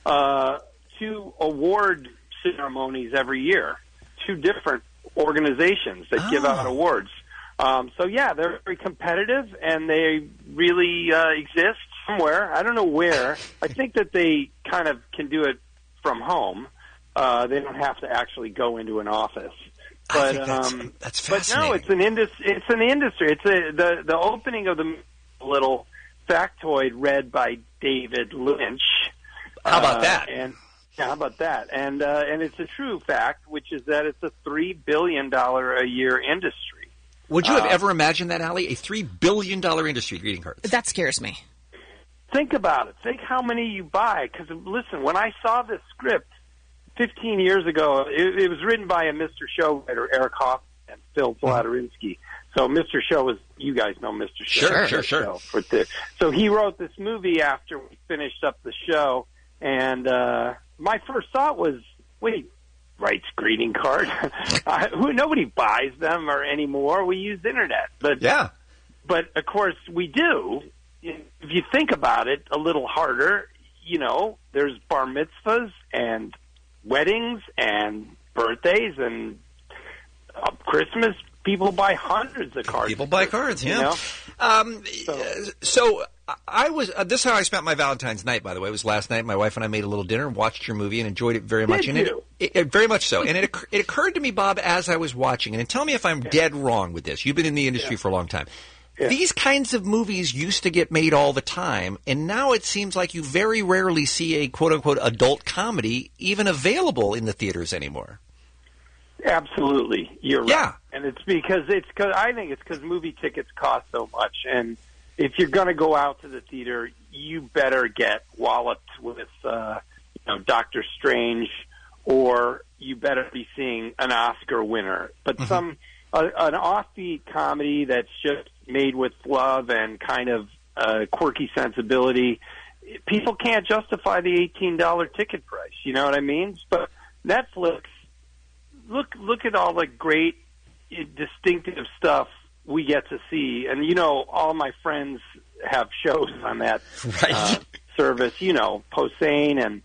uh, two award ceremonies every year, two different organizations that give out
Oh.
awards. Um, so yeah, they're very competitive, and they really uh, exist somewhere. I don't know where. I think that they kind of can do it from home. Uh, they don't have to actually go into an office.
I
But
think that's,
um,
that's
but no,
fascinating.
it's an indus- It's an industry. It's a, the the opening of the little factoid read by David Lynch.
How about
Uh,
that?
And yeah, how about that? And uh, and it's a true fact, which is that it's a three billion dollar a year industry.
Would you have
Uh,
ever imagined that, Allie? A three billion dollar industry, greeting cards.
That scares me.
Think about it. Think how many you buy. Because listen, when I saw this script fifteen years ago, it, it was written by a Mister Show writer, Eric Hoffman and Phil Zlotarinsky. So Mister Show was, you guys know Mister Show.
Sure, sure, sure.
So, for the, so he wrote this movie after we finished up the show, and uh, my first thought was, wait, writes greeting card? uh, who nobody buys them or anymore. We use the internet, but
yeah,
but of course we do. If you think about it a little harder, you know, there's bar mitzvahs and weddings and birthdays and uh, Christmas. People buy hundreds of cards.
People buy cards, yeah.
You know?
Um, so, so I was. Uh, this is how I spent my Valentine's night. By the way, it was last night. My wife and I made a little dinner, watched your movie, and enjoyed it very much.
Did
and
you?
It, it, very much so. And it occur- it occurred to me, Bob, as I was watching it, and tell me if I'm dead wrong with this. You've been in the industry
Yeah.
for a long time.
Yeah.
These kinds of movies used to get made all the time, and now it seems like you very rarely see a quote-unquote adult comedy even available in the theaters anymore.
Absolutely, you're right.
Yeah.
And it's because it's because I think it's because movie tickets cost so much, and if you're going to go out to the theater, you better get walloped with, uh, you know, Doctor Strange, or you better be seeing an Oscar winner. But
Mm-hmm.
some uh, an offbeat comedy that's just made with love and kind of uh, quirky sensibility, people can't justify the eighteen dollars ticket price. You know what I mean? But Netflix. Look! Look at all the great, uh, distinctive stuff we get to see, and you know, all my friends have shows on that
right.
uh, service. You know, Posehn and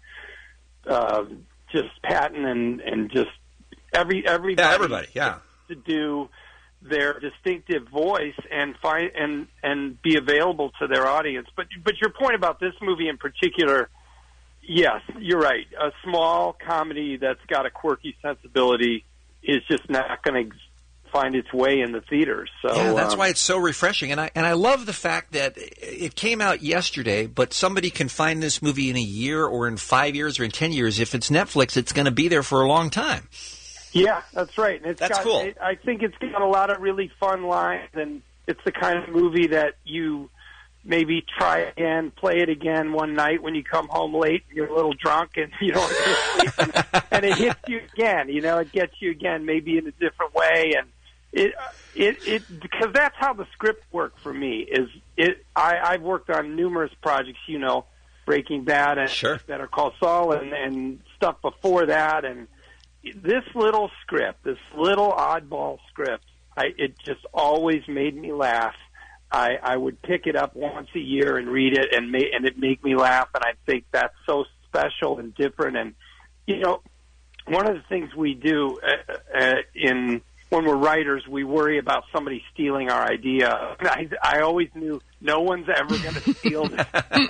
uh, just Patton and and just every everybody.
Yeah, everybody. Yeah.
To do their distinctive voice and find and and be available to their audience. But but your point about this movie in particular. Yes, you're right. A small comedy that's got a quirky sensibility is just not going to find its way in the theaters. So
yeah, that's
um,
why it's so refreshing, and I and I love the fact that it came out yesterday, but somebody can find this movie in a year or in five years or in ten years. If it's Netflix, it's going to be there for a long time.
Yeah, that's right. And it's
That's
got,
cool.
It, I think it's got a lot of really fun lines, and it's the kind of movie that you maybe try again, play it again one night when you come home late and you're a little drunk and you don't get to sleep, and, and it hits you again. You know, it gets you again, maybe in a different way, and it it it because that's how the script worked for me. Is it? I, I've worked on numerous projects, you know, Breaking Bad and
sure.
Better Call Saul and, and stuff before that, and this little script, this little oddball script, I, it just always made me laugh. I, I would pick it up once a year and read it, and ma- and it make me laugh. And I think that's so special and different. And you know, one of the things we do uh, uh, in when we're writers, we worry about somebody stealing our idea. I, I always knew no one's ever going to steal this.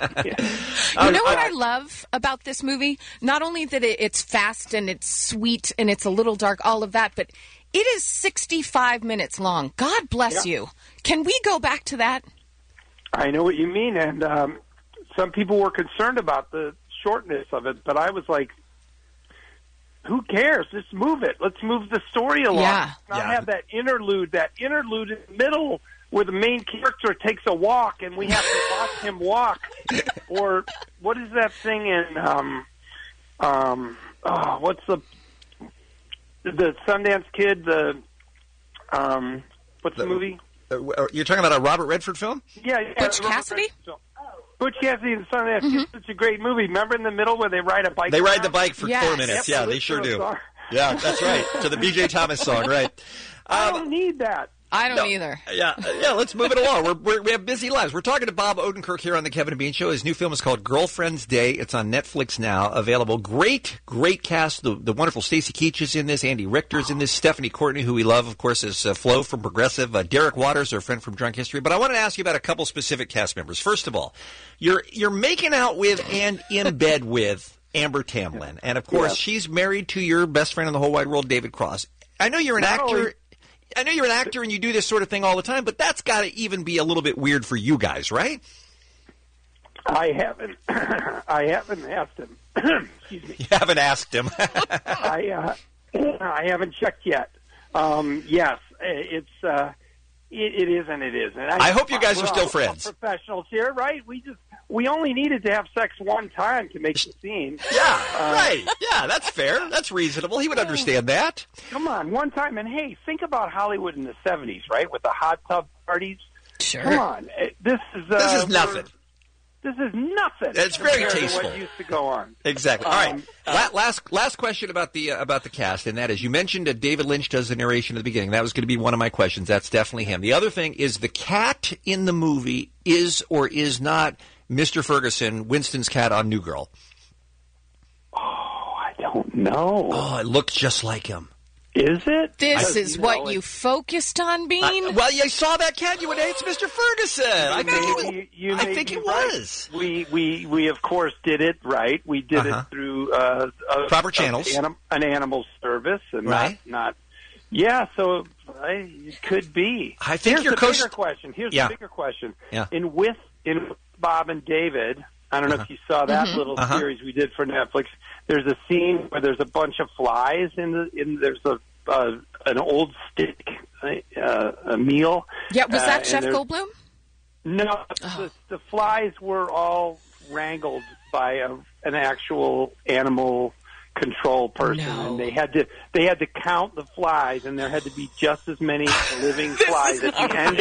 Yeah.
You know what I love about this movie? Not only that it, it's fast and it's sweet and it's a little dark, all of that, but it is sixty-five minutes long. God bless
Yeah.
you. Can we go back to that?
I know what you mean, and um, some people were concerned about the shortness of it, but I was like, who cares? Just move it. Let's move the story along.
Yeah.
Not
Yeah.
have that interlude, that interlude in the middle where the main character takes a walk and we have to watch him walk. Or what is that thing in, um, um, oh, what's the, the Sundance Kid, the, um, what's the, the movie?
Uh, you're talking about a Robert Redford film?
Yeah, yeah.
Butch
Robert
Cassidy?
Redford film. Butch Cassidy and Sundance Kid is such a great movie. Remember in the middle where they ride a bike?
They ride
around?
the bike for
Yes.
four minutes.
Yep,
Yeah,
the
they sure
Little
do.
Star.
Yeah, that's right. To the B J Thomas song, right?
I
Um,
don't need that.
I don't
No.
either.
Yeah, yeah. Let's move it along. We're, we're, we have busy lives. We're talking to Bob Odenkirk here on the Kevin and Bean Show. His new film is called Girlfriend's Day. It's on Netflix now. Available. Great, great cast. The, the wonderful Stacey Keach is in this. Andy Richter's in this. Stephanie Courtney, who we love, of course, is uh, Flo from Progressive. Uh, Derek Waters, our friend from Drunk History. But I want to ask you about a couple specific cast members. First of all, you're you're making out with and in bed with Amber Tamblyn, and of course,
Yeah.
she's married to your best friend in the whole wide world, David Cross. I know you're an
Not
actor.
only-
I know you're an actor and you do this sort of thing all the time, but that's got to even be a little bit weird for you guys, right?
I haven't. I haven't asked him. Excuse me.
You haven't asked him.
I uh, I haven't checked yet. Um, yes, it's uh, it, it is and it is. And
I hope you guys
we're
are still
all
friends.
Professionals here, right? We just we only needed to have sex one time to make the scene.
Yeah,
Uh,
right. Yeah, that's fair. That's reasonable. He would understand that.
Come on, one time. And hey, think about Hollywood in the seventies, right? With the hot tub parties.
Sure.
Come on, Eh, this is uh,
This is nothing.
This is nothing.
It's very
compared to
tasteful.
What used to go on.
Exactly. All right.
Um,
La- last last question about the uh, about the cast, and that is, you mentioned that David Lynch does the narration at the beginning. That was going to be one of my questions. That's definitely him. The other thing is, the cat in the movie is or is not Mister Ferguson, Winston's cat on New Girl?
I don't know.
Oh, it looks just like him.
Is it?
This
I-
is
you
what
know,
you focused on, Bean?
I, well, you saw that cat. You went, hey, it's Mister Ferguson. I think it was.
You, you
I
may
think
be
it
right.
was.
We, we, we, of course, did it right. We did
Uh-huh.
it through uh, a,
Proper
a-
channels.
anim- an animal service, and
Right.
not, not. Yeah, so I, it could be.
I think
Here's
your
the
coach-
bigger question. Here's
Yeah.
the bigger question.
Yeah.
In with in Bob and David. I don't know if you saw that
Mhm.
little
Uh-huh.
series we did for Netflix. There's a scene where there's a bunch of flies in the in. There's a uh, an old stick uh, a meal.
Yeah, was
Uh,
that
and
Jeff
there's-
Goldblum?
No, the, the flies were all wrangled by a, an actual animal control person,
No.
and they had to they had to count the flies, and there had to be just as many living flies at the end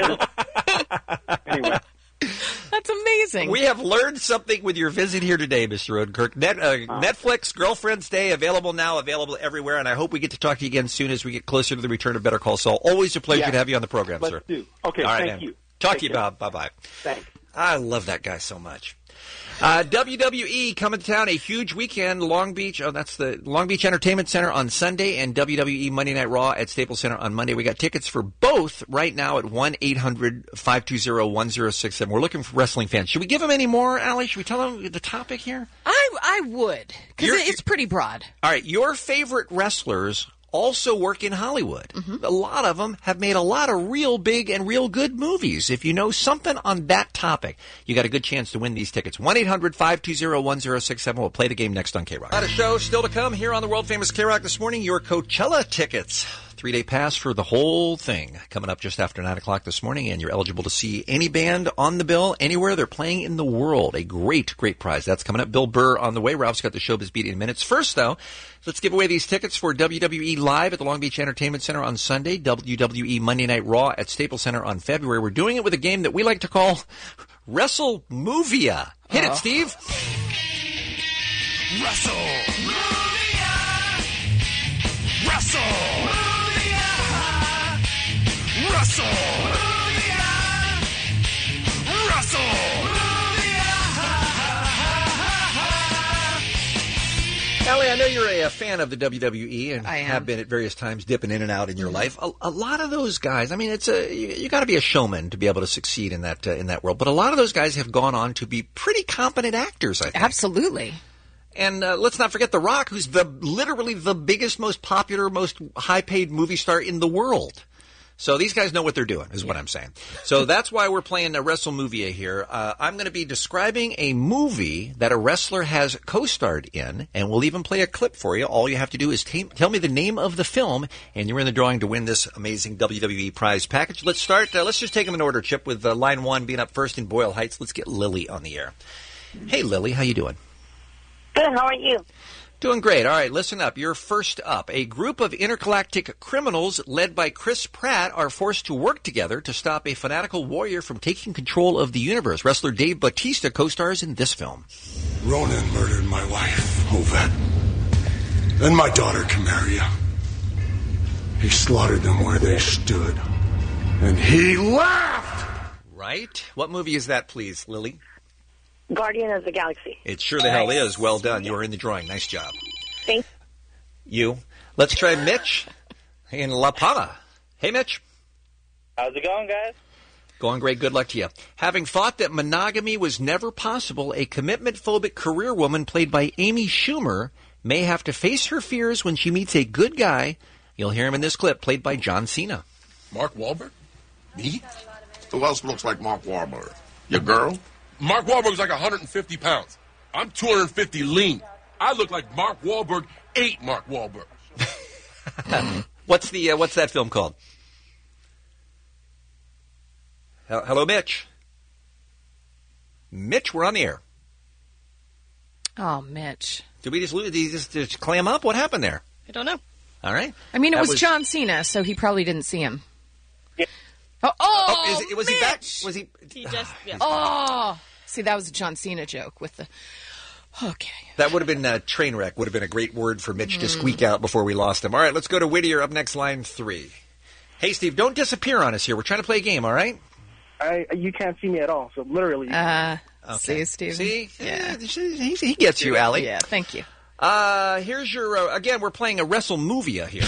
of. Anyway,
That's amazing.
We have learned something with your visit here today, Mister Odenkirk. Net, uh, Netflix Girlfriend's Day, available now, available everywhere, and I hope we get to talk to you again soon as we get closer to the return of Better Call Saul. Always a pleasure
Yeah.
to have you on the program,
let's
sir.
do. Okay,
All right,
thank
man.
you.
Talk
Take
to you,
care.
Bob. Bye-bye.
Thanks.
I love that guy so much. Uh, W W E coming to town, a huge weekend. Long Beach, oh, that's the Long Beach Entertainment Center on Sunday, and W W E Monday Night Raw at Staples Center on Monday. We got tickets for both right now at one eight hundred five two zero one zero six seven. We're looking for wrestling fans. Should we give them any more, Allie? Should we tell them the topic here?
I I would, because
You're-
it's pretty broad.
All right, your favorite wrestlers also work in Hollywood.
Mm-hmm.
A lot of them have made a lot of real big and real good movies. If you know something on that topic, you got a good chance to win these tickets. one eight hundred five two zero one zero six seven. We'll play the game next on K-Rock. A lot of shows still to come here on the world-famous K-Rock this morning. Your Coachella tickets. Three-day pass for the whole thing coming up just after nine o'clock this morning, and you're eligible to see any band on the bill anywhere they're playing in the world. A great, great prize. That's coming up. Bill Burr on the way. Ralph's got the Showbiz Beat in minutes. First, though, let's give away these tickets for W W E Live at the Long Beach Entertainment Center on Sunday, W W E Monday Night Raw at Staples Center on February. We're doing it with a game that we like to call Wrestle Movia. Hit
Uh-huh.
it, Steve.
Wrestle. Wrestle. Wrestle. Wrestle.
Allie, I know you're a, a fan of the W W E and
I am.
have been at various times dipping in and out in your life. A, a lot of those guys, I mean, it's a you, you got to be a showman to be able to succeed in that uh, in that world. But a lot of those guys have gone on to be pretty competent actors, I think.
Absolutely.
And uh, let's not forget The Rock, who's the literally the biggest, most popular, most high-paid movie star in the world. So these guys know what they're doing, is what I'm saying. So that's why we're playing a Wrestle Movie here. Uh, I'm going to be describing a movie that a wrestler has co-starred in, and we'll even play a clip for you. All you have to do is t- tell me the name of the film, and you're in the drawing to win this amazing W W E prize package. Let's start. Uh, let's just take them in order, Chip, with uh, line one being up first in Boyle Heights. Let's get Lily on the air. Hey, Lily, how you doing?
Good. How are you?
Doing great. All right, listen up. You're first up. A group of intergalactic criminals led by Chris Pratt are forced to work together to stop a fanatical warrior from taking control of the universe. Wrestler Dave Bautista co-stars in this film.
Ronan murdered my wife, Ovette, and my daughter, Camaria. He slaughtered them where they stood, and he laughed!
Right? What movie is that, please, Lily?
Guardian of the Galaxy.
It sure the hell is. Well done. You are in the drawing. Nice job.
Thanks.
You. Let's try Mitch in La Palma. Hey, Mitch.
How's it going, guys?
Going great. Good luck to you. Having thought that monogamy was never possible, a commitment-phobic career woman played by Amy Schumer may have to face her fears when she meets a good guy. You'll hear him in this clip, played by John Cena.
Mark Wahlberg? Me? Who else looks like Mark Wahlberg? Your girl? Mark Wahlberg's like one hundred fifty pounds. I'm two hundred fifty lean. I look like Mark Wahlberg ate Mark Wahlberg.
What's the uh, what's that film called? Hello, Mitch. Mitch, we're on the air.
Oh, Mitch.
Did we just lose? Did he just, just clam up? What happened there?
I don't know.
All right.
I mean, it
That
was, John Cena, so he probably didn't see him.
Yeah.
Oh, oh,
Oh, is it, was
Mitch!
he back? Was he?
He just, yeah.
Oh, see, that was a John Cena joke with the. Okay.
That would have been a train wreck. Would have been a great word for Mitch to squeak out before we lost him. All right, let's go to Whittier up next, line three. Hey, Steve, don't disappear on us here. We're trying to play a game. All right.
I you can't see me at all, so literally.
Uh, See, Steve?
See? Yeah. He, he gets you, Allie.
Yeah, thank you.
Uh, here's your, uh, again, we're playing a WrestleMovia here.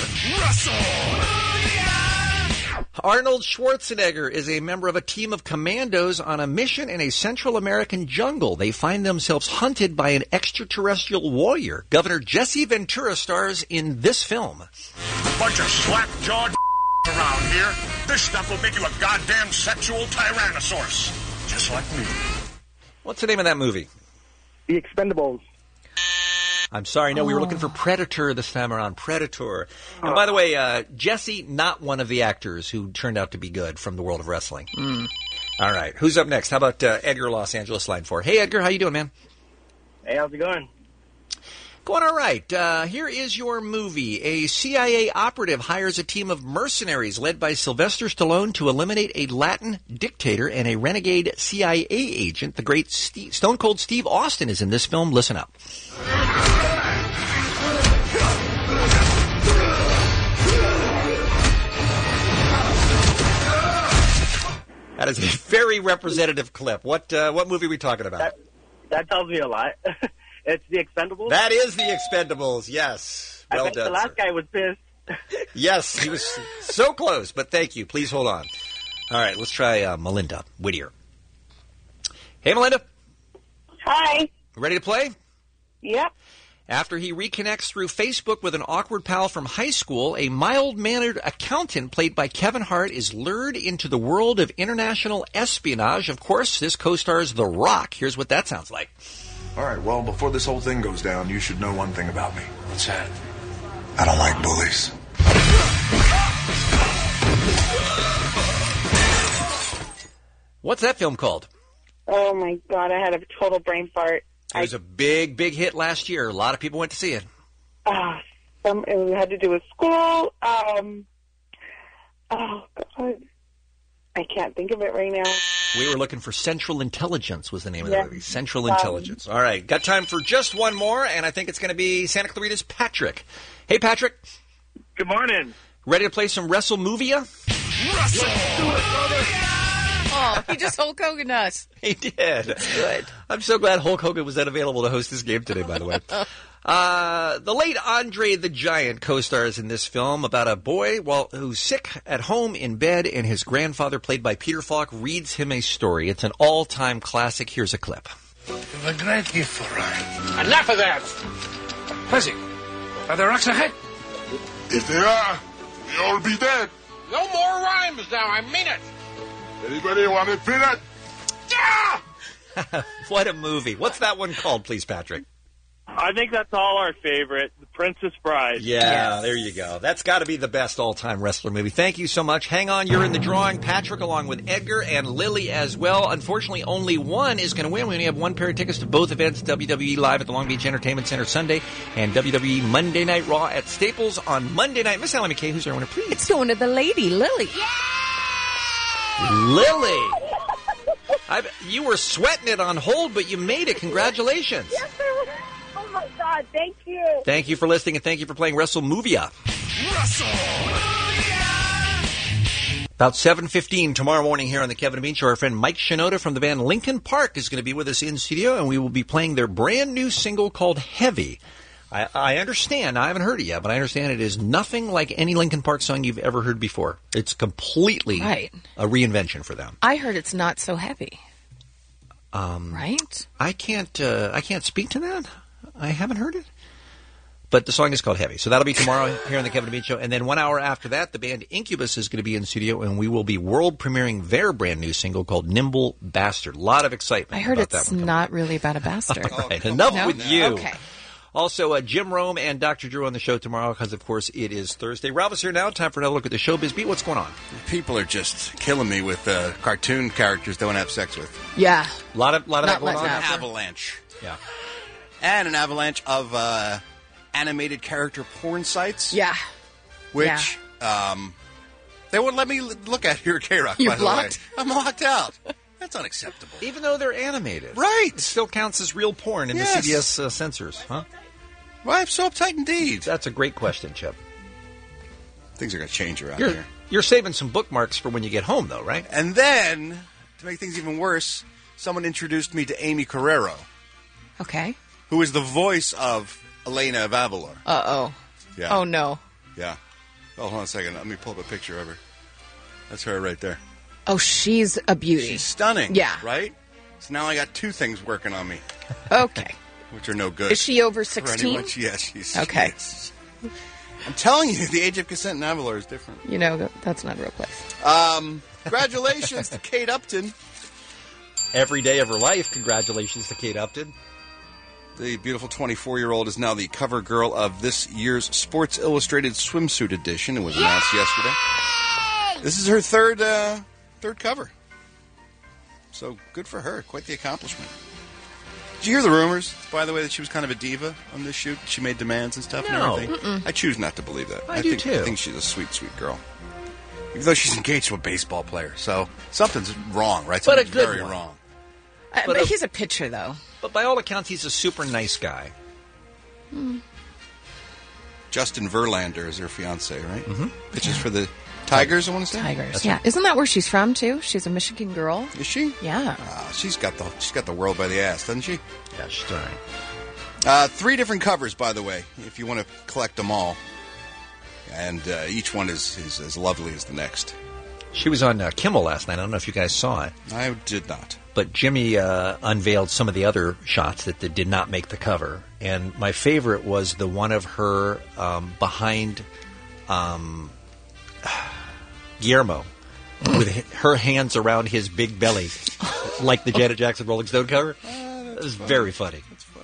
Arnold Schwarzenegger is a member of a team of commandos on a mission in a Central American jungle. They find themselves hunted by an extraterrestrial warrior. Governor Jesse Ventura stars in this film.
Bunch of slap-jawed around here. This stuff will make you a goddamn sexual tyrannosaurus. Just like me.
What's the name of that movie?
The Expendables.
I'm sorry, no, we were looking for Predator this time around. Predator. And by the way, uh, Jesse, not one of the actors who turned out to be good from the world of wrestling.
Mm.
All right, who's up next? How about uh, Edgar, Los Angeles, line four? Hey, Edgar, how you doing, man?
Hey, how's it going?
Going all right. Uh, here is your movie. A C I A operative hires a team of mercenaries led by Sylvester Stallone to eliminate a Latin dictator and a renegade C I A agent. The great Steve, Stone Cold Steve Austin is in this film. Listen up. That is a very representative clip. What uh, what movie are we talking about?
That, that tells me a lot. It's The Expendables.
That is The Expendables, yes. Well
I bet
done,
the last
sir.
guy was pissed.
Yes, he was so close, but thank you. Please hold on. All right, let's try uh, Melinda Whittier. Hey, Melinda.
Hi.
Ready to play?
Yep.
After he reconnects through Facebook with an awkward pal from high school, a mild-mannered accountant played by Kevin Hart is lured into the world of international espionage. Of course, this co-stars The Rock. Here's what that sounds like.
All right, well, before this whole thing goes down, you should know one thing about me.
What's that?
I don't like bullies.
What's that film called?
Oh my God, I had a total brain fart.
It was a big, big hit last year. A lot of people went to see it.
Ah, some it had to do with school. Um, oh God, I can't think of it right now.
We were looking for Central Intelligence was the name of
Yeah.
the movie. Central
Um,
Intelligence. All right, got time for just one more, and I think it's going to be Santa Clarita's Patrick. Hey, Patrick.
Good morning.
Ready to play some WrestleMovia?
Oh, he just Hulk Hogan us.
He did. Good. I'm so glad Hulk Hogan was unavailable to host this game today, by the way. Uh, the late Andre the Giant co-stars in this film about a boy well, who's sick at home in bed, and his grandfather, played by Peter Falk, reads him a story. It's an all-time classic. Here's a clip.
You've a great gift for rhyme.
Enough of that! Fuzzy, are there rocks ahead?
If they are, we all be dead.
No more rhymes now, I mean it.
Anybody want a peanut?
Yeah!
What a movie. What's that one called, please, Patrick?
I think that's all our favorite, The Princess Bride.
Yeah, there you go. That's got to be the best all-time wrestler movie. Thank you so much. Hang on, you're in the drawing. Patrick, along with Edgar and Lily as well. Unfortunately, only one is going to win. We only have one pair of tickets to both events, W W E Live at the Long Beach Entertainment Center Sunday and W W E Monday Night Raw at Staples on Monday night. Miss Ally McKay, who's our winner, please?
It's going to the lady, Lily.
Lily! I, you were sweating it on hold, but you made it. Congratulations.
Yes, sir. Oh my God, thank you.
Thank you for listening, and thank you for playing WrestleMovia. About seven fifteen tomorrow morning here on the Kevin and Bean Show, our friend Mike Shinoda from the band Linkin Park is going to be with us in studio, and we will be playing their brand new single called Heavy. I, I understand, I haven't heard it yet, but I understand it is nothing like any Linkin Park song you've ever heard before. It's completely
Right.
a reinvention for them.
I heard it's not so heavy.
Um,
right?
I can't. Uh, I can't speak to that. I haven't heard it. But the song is called Heavy. So that'll be tomorrow here on the Kevin and Bean Show. And then one hour after that, the band Incubus is going to be in studio, and we will be world premiering their brand new single called Nimble Bastard. A lot of excitement
I heard
about
it's
that one.
not really about a bastard.
All right, enough
No?
with you.
Okay.
Also, uh, Jim Rome and Doctor Drew on the show tomorrow because, of course, it is Thursday. Rob is here now. Time for another look at the Showbiz Beat. What's going on?
People are just killing me with uh, cartoon characters they want to have sex with.
Yeah.
A lot of, lot of
Not
that going on.
letting
An
happen.
avalanche.
Yeah.
And an avalanche of uh, animated character porn sites.
Yeah.
Which um, they wouldn't let me l- look at here at K-Rock,
You're
by the
blocked?
way. I'm locked out. That's unacceptable.
Even though they're animated.
Right.
It still counts as real porn in
Yes.
the C B S uh, censors, huh?
Why I'm so uptight indeed.
That's a great question, Chip.
Things are going to change around
You're,
here.
you're saving some bookmarks for when you get home, though, right?
And then, to make things even worse, someone introduced me to Amy Carrero,
Okay.
who is the voice of Elena of Avalor.
Uh-oh.
Yeah.
Oh, no.
Yeah. Oh, hold on a second. Let me pull up a picture of her. That's her right there.
Oh, she's a beauty.
She's stunning.
Yeah.
Right? So now I got two things working on me.
Okay.
Which are no good.
Is she over
For
sixteen?
anyone. Yeah, she's...
Okay.
Yes. I'm telling you, the age of consent in Avalor is different.
You know, that's not a real place.
Um, congratulations to Kate Upton.
Every day of her life, congratulations to Kate Upton.
The beautiful twenty-four-year-old is now the cover girl of this year's Sports Illustrated swimsuit edition. It was announced Yay! yesterday. This is her third uh, third cover. So good for her. Quite the accomplishment. Did you hear the rumors, by the way, that she was kind of a diva on this shoot? She made demands and stuff
No.
and everything?
Mm-mm.
I choose not to believe that.
I do
think,
too.
I think she's a sweet, sweet girl. Even though she's engaged to a baseball player. So something's wrong, right?
But a
Something's
good
very
one.
wrong.
Uh,
But
but
a-
he's a pitcher, though.
But by all accounts, he's a super nice guy.
Hmm.
Justin Verlander is her fiance, right? Mm-hmm. Pitches for the Tigers, I want to say.
Tigers.
That's
yeah.
right.
Isn't that where she's from, too? She's a Michigan girl.
Is she?
Yeah.
Uh, she's got the she's got the world by the ass, doesn't she?
Yeah, she's all right.
Uh, three different covers, by the way, if you want to collect them all, and uh, each one is, is as lovely as the next.
She was on uh, Kimmel last night. I don't know if you guys saw it.
I did not.
But Jimmy uh, unveiled some of the other shots that, that did not make the cover. And my favorite was the one of her um, behind um, Guillermo with h- her hands around his big belly, like the Janet Jackson Rolling Stone cover. It was very funny.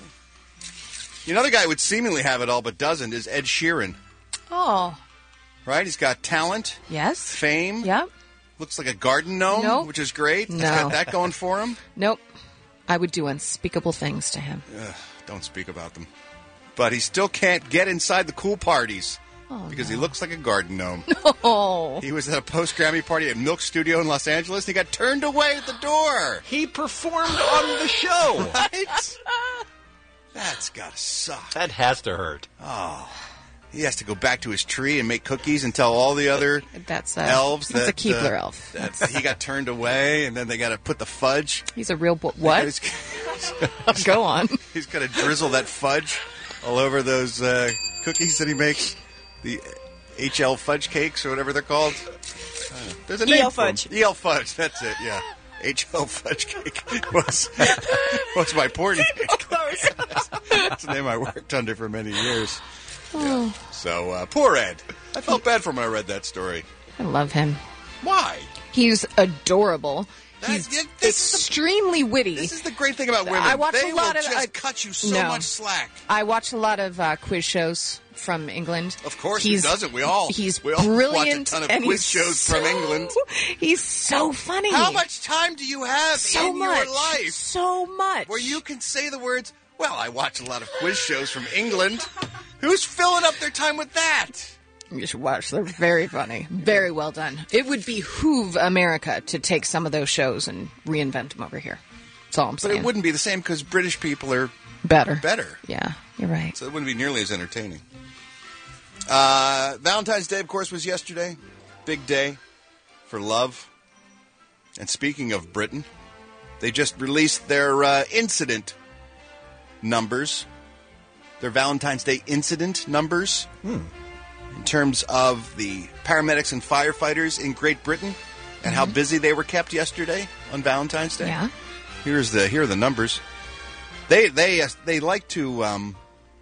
Another guy who would seemingly have it all but doesn't is Ed Sheeran.
Oh.
Right? He's got talent.
Yes.
Fame.
Yep.
Looks like a garden gnome,
Nope.
which is great. He's
No.
got that going for him.
Nope. I would do unspeakable things to him.
Ugh, don't speak about them. But he still can't get inside the cool parties
Oh,
because
no.
he looks like a garden gnome.
Oh.
He was at a post-Grammy party at Milk Studio in Los Angeles. And he got turned away at the door.
He performed on the show.
Right? That's got to suck.
That has to hurt.
Oh. He has to go back to his tree and make cookies and tell all the other
That's a,
elves
that's
that
a Keebler
uh,
elf.
that he got turned away, and then they got to put the fudge.
He's a real bo- what?
He's,
Go on.
he's got to drizzle that fudge all over those uh, cookies that he makes. The H L fudge cakes or whatever they're called. Uh, there's a name
E L
for 'em.
fudge.
E L fudge. That's it. Yeah. H L fudge cake was was my porn name. That's the name I worked under for many years.
Oh,
So uh, poor Ed. I felt bad for him when I read that story.
I love him.
Why?
He's adorable. He's
That- yeah, this is the-
extremely witty.
This is the great thing about women.
I watch
they
a lot
will
of
just
uh,
cut you so
no.
much slack.
I watch a lot of uh, quiz shows from England.
Of course,
he's,
who doesn't? We all.
He's
we all
brilliant.
watch a ton of
and
quiz
he's
shows from
so-
England.
He's so funny.
How much time do you have
So
in
much.
your life
So much.
where you can say the words, well, I watch a lot of quiz shows from England. Who's filling up their time with that?
You should watch. They're very funny. Very well done. It would behoove America to take some of those shows and reinvent them over here. That's all I'm
But
saying.
it wouldn't be the same because British people are
Better.
better.
Yeah, you're right.
So it wouldn't be nearly as entertaining. Uh, Valentine's Day, of course, was yesterday. Big day for love. And speaking of Britain, they just released their uh, incident numbers. Their Valentine's Day incident numbers.
Hmm.
In terms of the paramedics and firefighters in Great Britain and how busy they were kept yesterday on Valentine's Day.
Yeah.
Here's the here are the numbers. They they uh, they like to um,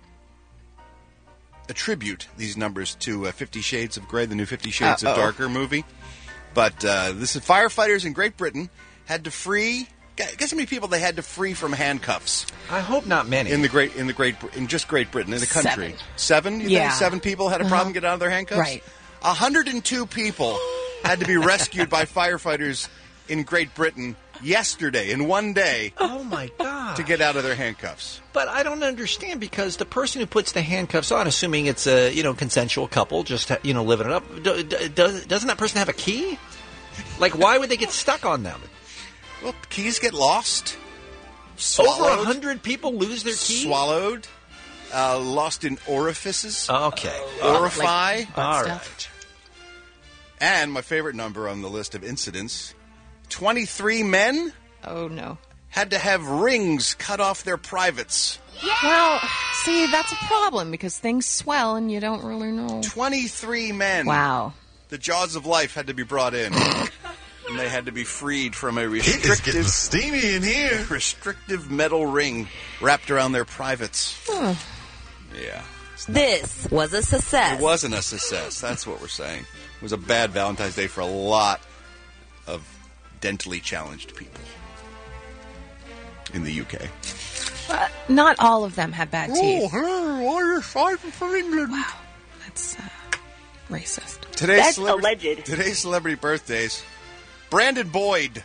attribute these numbers to uh, Fifty Shades of Grey, the new Fifty Shades
Uh-oh.
of Darker movie. But uh, this is firefighters in Great Britain had to free. Guess how many people they had to free from handcuffs
I hope not many.
in the great in the great in just Great Britain in the country.
Seven.
Seven? You
Yeah.
think seven people had a problem
Uh-huh.
getting out of their handcuffs?
Right.
one hundred two people had to be rescued by firefighters in Great Britain yesterday in one day
Oh my god!
to get out of their handcuffs.
But I don't understand because the person who puts the handcuffs on, assuming it's a you know consensual couple, just you know living it up, do, do, does, doesn't that person have a key? Like, why would they get stuck on them?
Well, keys get lost.
Over a
Swallowed.
hundred people lose their key.
Swallowed. Uh, lost in orifices.
Okay.
Orify.
Butt
All
stuff.
right.
And my favorite number on the list of incidents, twenty-three men
Oh, no.
had to have rings cut off their privates.
Well, see, that's a problem because things swell and you don't really know.
twenty-three men.
Wow.
The jaws of life had to be brought in. And they had to be freed from a restrictive,
steamy in here.
restrictive metal ring wrapped around their privates.
Huh.
Yeah.
This was a success.
It wasn't a success. That's what we're saying. It was a bad Valentine's Day for a lot of dentally challenged people in the U K.
But not all of them had bad teeth.
hello, Irish, I'm from England.
Wow, that's uh, racist.
Today's
That's
celebra-
alleged.
Today's celebrity birthdays. Brandon Boyd,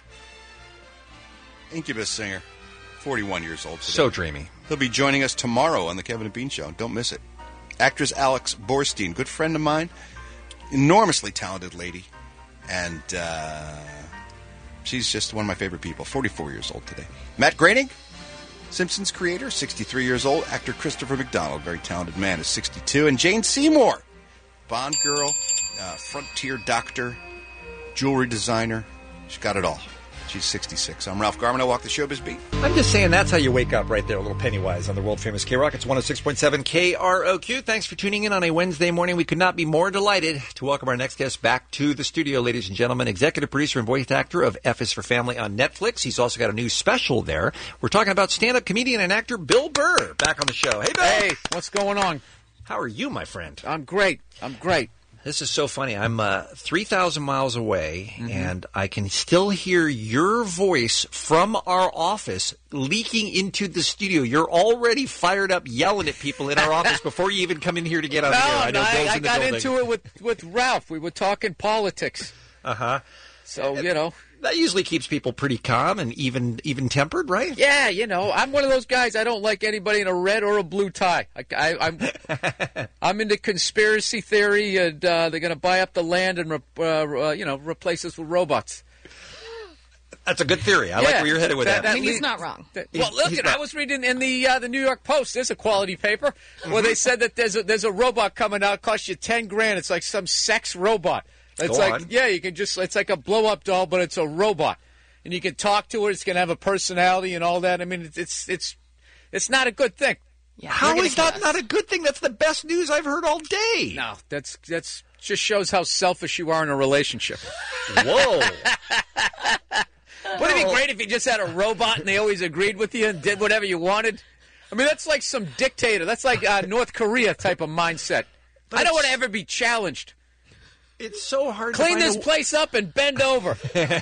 Incubus singer, forty-one years old today.
So dreamy.
He'll be joining us tomorrow on the Kevin and Bean Show. Don't miss it. Actress Alex Borstein, good friend of mine, enormously talented lady, and uh, she's just one of my favorite people. forty-four years old today. Matt Groening, Simpsons creator, sixty-three years old. Actor Christopher McDonald, very talented man, is sixty-two. And Jane Seymour, Bond girl, uh, frontier doctor, jewelry designer. She's got it all. She's sixty-six. I'm Ralph Garman. I walk the showbiz beat.
I'm just saying that's how you wake up right there, a little Pennywise on the world-famous K-Rock. It's one oh six point seven K R O Q. Thanks for tuning in on a Wednesday morning. We could not be more delighted to welcome our next guest back to the studio, ladies and gentlemen. Executive producer and voice actor of F is for Family on Netflix. He's also got a new special there. We're talking about stand-up comedian and actor Bill Burr back on the show. Hey, Bill.
Hey, what's going on?
How are you, my friend?
I'm great. I'm great.
This is so funny. I'm uh, three thousand miles away, mm-hmm. and I can still hear your voice from our office leaking into the studio. You're already fired up yelling at people in our office before you even come in here to get on
no,
the air. I know
no,
Bill's
I,
in the
I got
building.
into it with, with Ralph. We were talking politics.
Uh-huh.
So, you know.
That usually keeps people pretty calm and even even tempered, right?
Yeah, you know, I'm one of those guys. I don't like anybody in a red or a blue tie. I, I, I'm I'm into conspiracy theory, and uh, they're going to buy up the land and re- uh, uh, you know replace us with robots.
That's a good theory. I
yeah,
like where you're headed with that.
that. I mean, he's not wrong.
That, well, look, at, I was reading in the uh, the New York Post. There's a quality paper where they said that there's a, there's a robot coming out, costs you ten grand. It's like some sex robot. It's
Go
like
on.
yeah, you can just it's like a blow up doll, but it's a robot. And you can talk to it. It's going to have a personality and all that. I mean, it's it's it's, it's not a good thing.
Yeah,
How is that not a good thing? That's the best news I've heard all day.
No, that's that's just shows how selfish you are in a relationship.
Whoa.
Wouldn't it be great if you just had a robot and they always agreed with you and did whatever you wanted? I mean, that's like some dictator. That's like uh, North Korea type of mindset.
But
I don't
it's-
want to ever be challenged.
It's so hard
Clean
to find
this
a...
place up and bend over.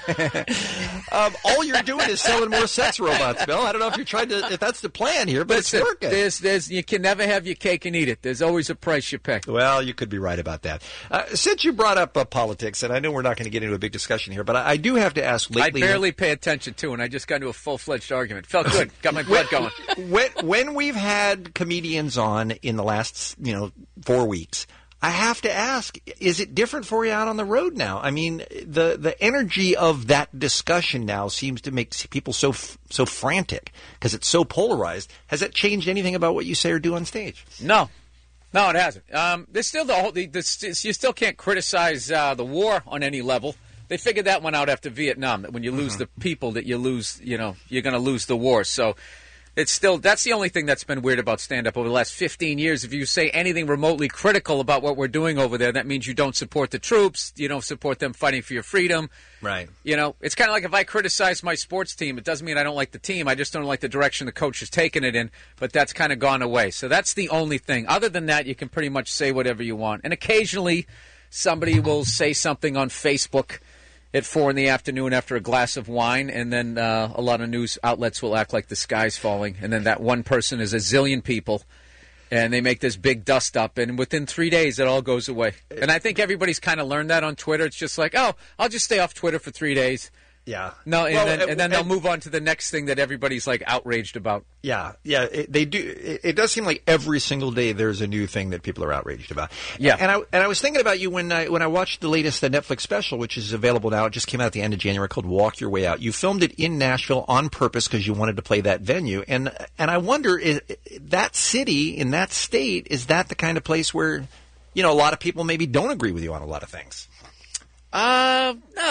um, all you're doing is selling more sex robots, Bill. I don't know if you're trying to, if that's the plan here, but
Listen,
it's working.
There's, there's, you can never have your cake and eat it. There's always a price you pay.
Well, you could be right about that. Uh, since you brought up uh, politics, and I know we're not going to get into a big discussion here, but I, I do have to ask lately...
I barely pay attention to, and I just got into a full-fledged argument. Felt good. Got my blood going.
When, when we've had comedians on in the last, you know, four weeks... I have to ask, is it different for you out on the road now? I mean, the the energy of that discussion now seems to make people so so frantic because it's so polarized. Has that changed anything about what you say or do on stage?
No. No, it hasn't. Um, there's still the whole. The, the, you still can't criticize uh, the war on any level. They figured that one out after Vietnam. That when you lose
Mhm.
the people, that you lose, you know, you're going to lose the war. So it's still that's the only thing that's been weird about stand-up over the last fifteen years. If you say anything remotely critical about what we're doing over there, that means you don't support the troops. You don't support them fighting for your freedom.
Right.
You know, it's kind of like if I criticize my sports team, it doesn't mean I don't like the team. I just don't like the direction the coach has taken it in. But that's kind of gone away. So that's the only thing. Other than that, you can pretty much say whatever you want. And occasionally, somebody will say something on Facebook at four in the afternoon after a glass of wine, and then uh, a lot of news outlets will act like the sky's falling, and then that one person is a zillion people, and they make this big dust up, and within three days it all goes away. And I think everybody's kind of learned that on Twitter. It's just like, oh, I'll just stay off Twitter for three days.
Yeah.
No, and
Well,
then,
uh,
and then
uh,
they'll move on to the next thing that everybody's like outraged about.
Yeah, yeah, it, they do. It, it does seem like every single day there's a new thing that people are outraged about.
Yeah.
and I and I was thinking about you when I when I watched the latest uh, Netflix special, which is available now. It just came out at the end of January, called "Walk Your Way Out." You filmed it in Nashville on purpose because you wanted to play that venue, and and I wonder, is, that city in that state, is that the kind of place where, you know, a lot of people maybe don't agree with you on a lot of things?
Uh, no.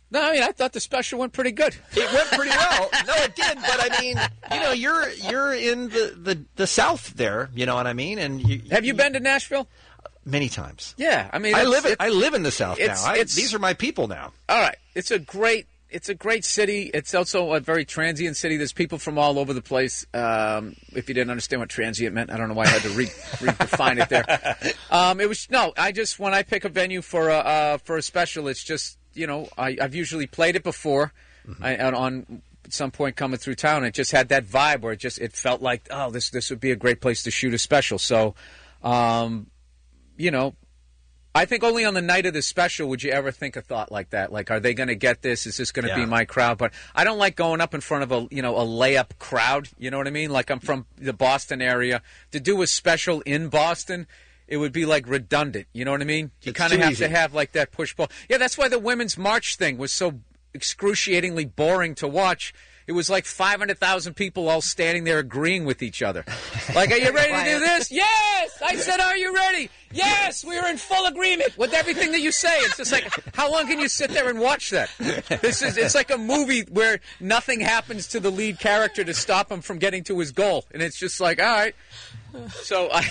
No, I mean, I thought the special went pretty good.
It went pretty well. No, it did, but I mean, you know, you're you're in the, the, the South there, you know what I mean? And you,
Have you been to Nashville?
Many times.
Yeah, I mean,
I
it's-
live in,
it-
I live in the South now.
it's-
I,
it's-
these are my people now.
All right, it's a great, it's a great city. It's also a very transient city. There's people from all over the place. Um, if you didn't understand what transient meant, I don't know why I had to re- redefine it there. Um, it was no, I just when I pick a venue for a uh, for a special, it's just you know I, I've usually played it before. Mm-hmm. I, on, on at some point coming through town, it just had that vibe where it just it felt like oh this this would be a great place to shoot a special. So, um, you know. I think only on the night of the special would you ever think a thought like that. Like, are they going to get this? Is this going to
Yeah.
be my crowd? But I don't like going up in front of a you know a layup crowd. You know what I mean? Like I'm from the Boston area. To do a special in Boston, it would be like redundant. You know what I mean? You
It's
kind of
too
have
easy.
to have like that push pull. Yeah, that's why the women's march thing was so excruciatingly boring to watch. It was like five hundred thousand people all standing there agreeing with each other. Like, are you ready to do this? Yes! I said, are you ready? Yes! We are in full agreement with everything that you say. It's just like, how long can you sit there and watch that? This is, it's like a movie where nothing happens to the lead character to stop him from getting to his goal. And it's just like, all right. So I,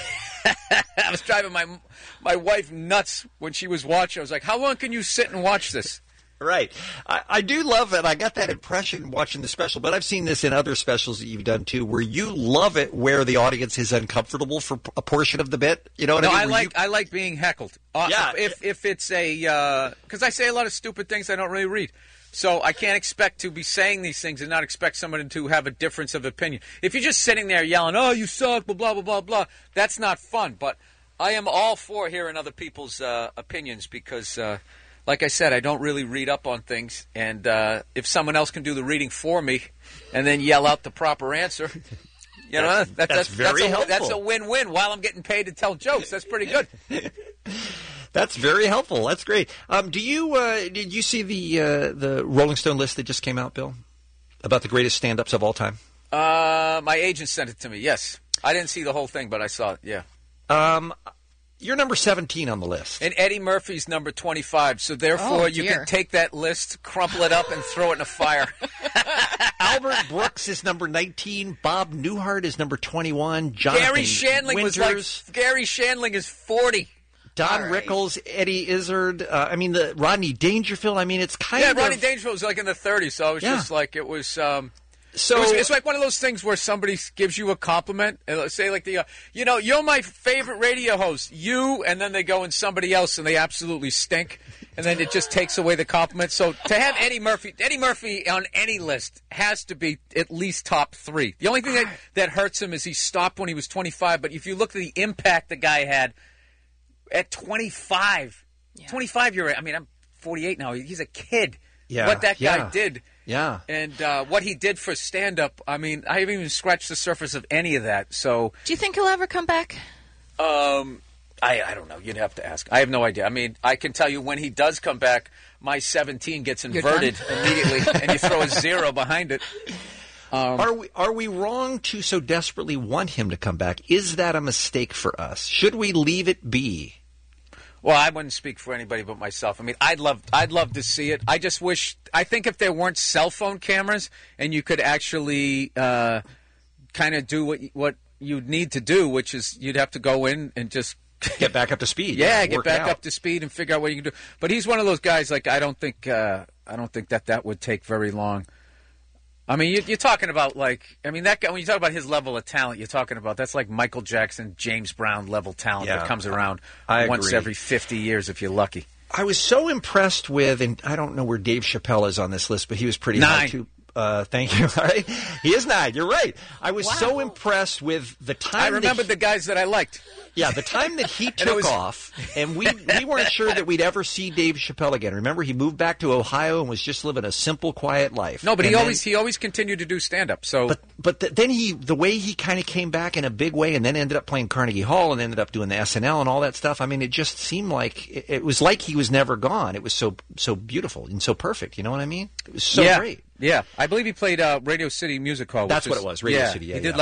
I was driving my, my wife nuts when she was watching. I was like, how long can you sit and watch this?
Right. I, I do love it. I got that impression watching the special, but I've seen this in other specials that you've done too, where you love it where the audience is uncomfortable for a portion of the bit. You know what
no,
I mean?
I
Where
like
you-
I like being heckled. Uh,
Yeah.
If if it's a because I say a lot of stupid things I don't really read, so I can't expect to be saying these things and not expect someone to have a difference of opinion. If you're just sitting there yelling, "Oh, you suck," blah blah blah blah blah, that's not fun. But I am all for hearing other people's uh, opinions because. Uh, Like I said, I don't really read up on things, and uh, if someone else can do the reading for me and then yell out the proper answer, you know,
That's-
that,
that's very
that's a,
helpful.
That's a win-win while I'm getting paid to tell jokes. That's pretty good.
That's very helpful. That's great. Um, do you uh, did you see the uh, the Rolling Stone list that just came out, Bill, about the greatest stand-ups of all time?
Uh, my agent sent it to me, yes. I didn't see the whole thing, but I saw it, yeah.
Um, you're number seventeen on the list.
And Eddie Murphy's number twenty-five, so therefore
Oh,
you
dear.
can take that list, crumple it up, and throw it in a fire.
Albert Brooks is number nineteen. Bob Newhart is number twenty-one. Jonathan
Gary Shandling was
Winters.
like, Gary Shandling is forty.
Don
All right.
Rickles, Eddie Izzard. Uh, I mean, the Rodney Dangerfield. I mean, it's kind
Yeah,
of
Rodney Dangerfield was like in the thirties, so it was
Yeah.
just like, it was... Um,
So-
it was, it's like one of those things where somebody gives you a compliment, and let's say like the, uh, you know, you're my favorite radio host, you, and then they go and somebody else, and they absolutely stink, and then it just takes away the compliment. So to have Eddie Murphy, Eddie Murphy on any list has to be at least top three. The only thing that, that hurts him is he stopped when he was twenty-five, but if you look at the impact the guy had at twenty-five, twenty-five, you're, I mean, I'm forty-eight now, he's a kid.
Yeah,
What that guy
yeah.
did.
Yeah.
And uh, what he did for stand-up, I mean, I haven't even scratched the surface of any of that. So,
Do you think he'll ever come back?
um, I, I don't know. You'd have to ask. I have no idea. I mean, I can tell you when he does come back, my seventeen gets
You're
inverted
done?
immediately, and you throw a zero behind it. Um,
are we are we wrong to so desperately want him to come back? Is that a mistake for us? Should we leave it be?
Well, I wouldn't speak for anybody but myself. I mean, I'd love, I'd love to see it. I just wish, I think if there weren't cell phone cameras and you could actually uh, kind of do what what you'd need to do, which is you'd have to go in and just
get back up to speed.
Yeah,
Yeah,
get
work
back
out.
up to speed and figure out what you can do. But he's one of those guys. Like I don't think, uh, I don't think that that would take very long. I mean, you, you're talking about like, I mean, that guy. When you talk about his level of talent, you're talking about that's like Michael Jackson, James Brown level talent
Yeah,
that comes around
I
once
agree.
every fifty years if you're lucky.
I was so impressed with, and I don't know where Dave Chappelle is on this list, but he was pretty high
Nine.
too. Uh, thank you. All right, he is nine. You're right. I was so impressed with the time.
I
that
remembered
he-
the guys that I liked.
Yeah, the time that he
it
took
was-
off, and we we weren't sure that we'd ever see Dave Chappelle again. Remember, he moved back to Ohio and was just living a simple, quiet life.
No, but
And
he
then-
always he always continued to do stand up. So,
But but th- then he the way he kind of came back in a big way, and then ended up playing Carnegie Hall, and ended up doing the S N L and all that stuff. I mean, it just seemed like it, it was like he was never gone. It was so so beautiful and so perfect. You know what I mean? It was so
yeah,
great.
Yeah, I believe he played uh, Radio City Music Hall. which
That's what
is-
it was, Radio
yeah,
City, yeah,
he did
yeah.
like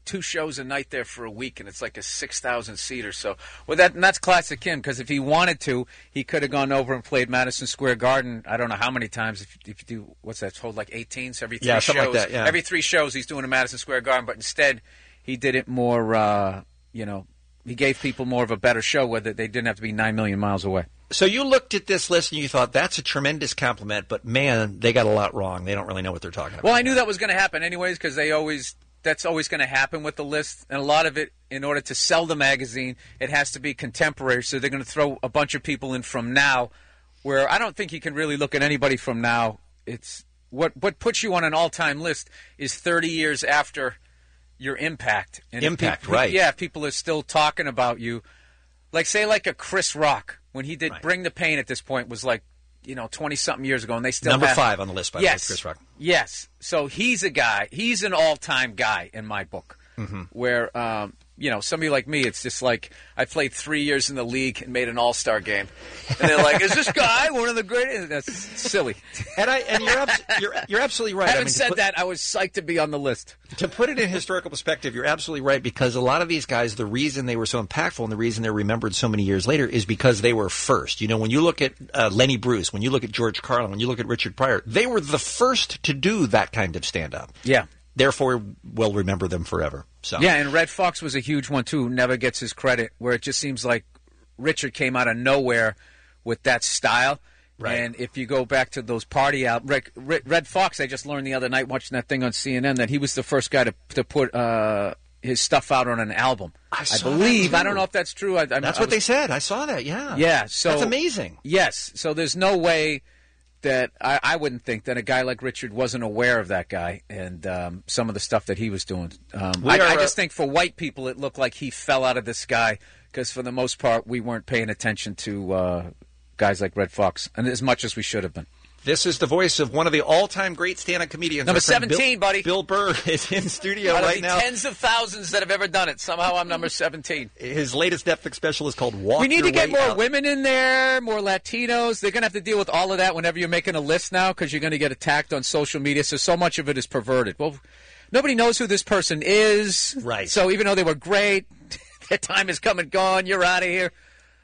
two shows a night there for a week, and it's like a six thousand seater. So, well, that and that's classic him, because if he wanted to, he could have gone over and played Madison Square Garden. I don't know how many times. If, if you do, what's that? Hold like eighteen. So every three
Yeah,
shows,
something like that, yeah.
every three shows, he's doing a Madison Square Garden. But instead, he did it more. Uh, you know, he gave people more of a better show, whether they didn't have to be nine million miles away.
So you looked at this list and you thought, that's a tremendous compliment, but man, they got a lot wrong. They don't really know what they're talking about.
Well, I knew that was going to happen anyways, because they always that's always going to happen with the list. And a lot of it, in order to sell the magazine, it has to be contemporary. So they're going to throw a bunch of people in from now, where I don't think you can really look at anybody from now. It's what what puts you on an all-time list is thirty years after your impact. And if
Impact,
people,
right.
Yeah, if people are still talking about you. Like, say, like a Chris Rock, when he did
Right.
Bring the Pain at this point, was like, you know, twenty-something years ago, and they still
Number
have,
five on the list, by the way,
yes,
Chris Rock.
Yes. So he's a guy, he's an all-time guy in my book,
Mm-hmm.
where, um, you know, somebody like me, it's just like, I played three years in the league and made an all-star game. And they're like, is this guy one of the greatest? That's silly.
And I and you're abs- you're, you're absolutely right.
Having
I mean, to
said
put-
that, I was psyched to be on the list.
To put it in historical perspective, you're absolutely right, because a lot of these guys, the reason they were so impactful and the reason they're remembered so many years later is because they were first. You know, when you look at uh, Lenny Bruce, when you look at George Carlin, when you look at Richard Pryor, they were the first to do that kind of stand-up.
Yeah.
Therefore, we'll remember them forever. So
Yeah, and Red Fox was a huge one, too, who never gets his credit, where it just seems like Richard came out of nowhere with that style.
Right.
And if you go back to those party out, Red, Red Fox, I just learned the other night watching that thing on C N N that he was the first guy to to put uh, his stuff out on an album.
I, saw
believe.
that too.
I don't know if that's true. I, I,
That's
I
what
was,
they said. I saw that, yeah.
Yeah, so
That's amazing.
Yes, so there's no way that I, I wouldn't think that a guy like Richard wasn't aware of that guy and um, some of the stuff that he was doing. Um,
We
I,
are,
I
uh,
just think for white people, it looked like he fell out of the sky because for the most part, we weren't paying attention to uh, guys like Red Fox, and as much as we should have been.
This is the voice of one of the all-time great stand-up comedians.
Number
Our friend
seventeen,
Bill,
buddy.
Bill Burr is in studio
Out of
right
the
now.
tens of thousands that have ever done it, somehow I'm number seventeen.
His latest Netflix special is called Walk
We need
Your
to get
Way
more
Out.
women in there, more Latinos. They're going to have to deal with all of that whenever you're making a list now because you're going to get attacked on social media. So, so much of it is perverted. Well, nobody knows who this person is.
Right.
So even though they were great, their time has come and gone. You're out of here.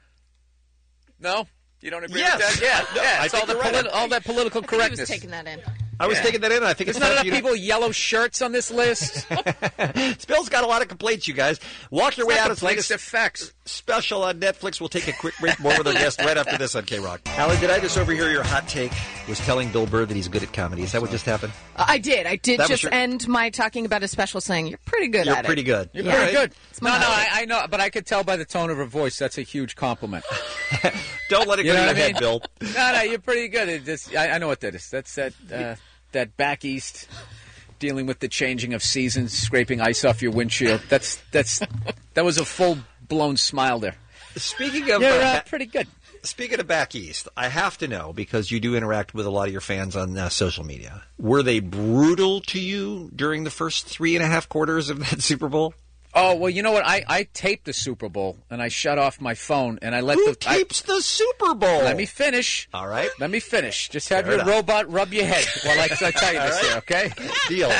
No? You don't agree
Yes.
with that? Yeah.
No,
yeah.
I
It's
think
all, the
you're right.
politi- all that political
I think he
correctness.
was taking that in.
I was
Yeah.
taking that in. I think
There's
it's
not
time
enough
for you to-
people with yellow shirts on this list.
Bill's got a lot of complaints, you guys. Walk Your
It's
Way
not
Out. His
complaints,
latest
they're facts.
special on Netflix. We'll take a quick break. More with our guest right after this on K-Rock. Alan, did I just overhear your hot take was telling Bill Burr that he's good at comedy? Is that what just happened?
Uh, I did. I did
That was
just
your-
end my talking about a special saying, you're pretty good
You're
at
pretty
it.
good.
You're
Yeah.
pretty good.
It's
No,
my
no,
hot
I,
take.
I know, but I could tell by the tone of her voice that's a huge compliment.
Don't let it
You
go to
know
your
what I
head,
mean?
Bill.
No, no, you're pretty good. It just, I, I know what that is. That's that uh, that back east, dealing with the changing of seasons, scraping ice off your windshield. That's that's that was a full blown smile there.
Speaking of
You're
uh,
uh,
ba-
pretty good.
speaking of back east, I have to know because you do interact with a lot of your fans on uh, social media. Were they brutal to you during the first three and a half quarters of that Super Bowl?
Oh well, you know what? I, I taped the Super Bowl and I shut off my phone and I let
Who
the I-
tapes the Super Bowl?
Let me finish.
All right.
Let me finish. Just have
Fair
your
enough.
robot rub your head while I, I tell you
All
this,
right.
there, okay?
Deal.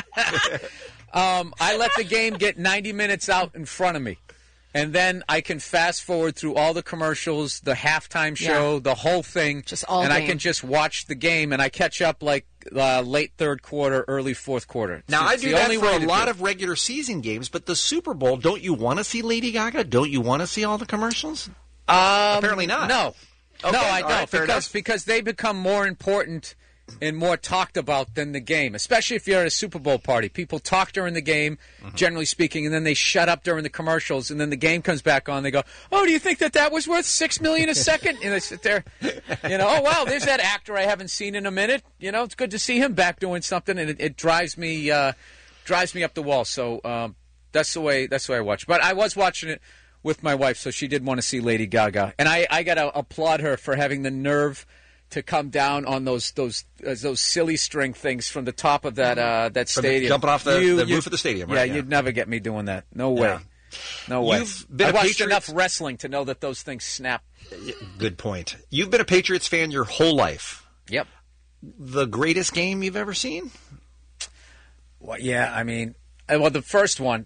Um, I let the game get ninety minutes out in front of me. And then I can fast forward through all the commercials, the halftime show,
Yeah.
the whole thing.
Just all
And I
game.
can just watch the game, and I catch up like uh, late third quarter, early fourth quarter. It's-
Now, I
it's
do
the
that
only
for
way
a
to
lot
do it.
of regular season games, but the Super Bowl, don't you want to see Lady Gaga? Don't you want to see all the commercials?
Um,
Apparently not.
No.
Okay,
no, I
all
don't.
right, fair
because,
enough.
because they become more important and more talked about than the game, especially if you're at a Super Bowl party. People talk during the game,
Mm-hmm.
generally speaking, and then they shut up during the commercials, and then the game comes back on. They go, "Oh, do you think that that was worth six million dollars a second?" And they sit there, you know, "Oh, wow, there's that actor I haven't seen in a minute. You know, it's good to see him back doing something," and it, it drives me uh, drives me up the wall. So um, that's the way that's the way I watch. But I was watching it with my wife, so she did want to see Lady Gaga, and I, I got to applaud her for having the nerve to come down on those those uh, those silly string things from the top of that uh, that
From the-
stadium,
jumping off the-
You-
the
you-
roof of the stadium,
Yeah,
right? Yeah.
you'd never get me doing that. No way.
Yeah.
No way.
You've been
I
a
watched
Patriots-
enough wrestling to know that those things snap.
Good point. You've been a Patriots fan your whole life.
Yep.
The greatest game you've ever seen?
Well, yeah, I mean, uh, well, the first one,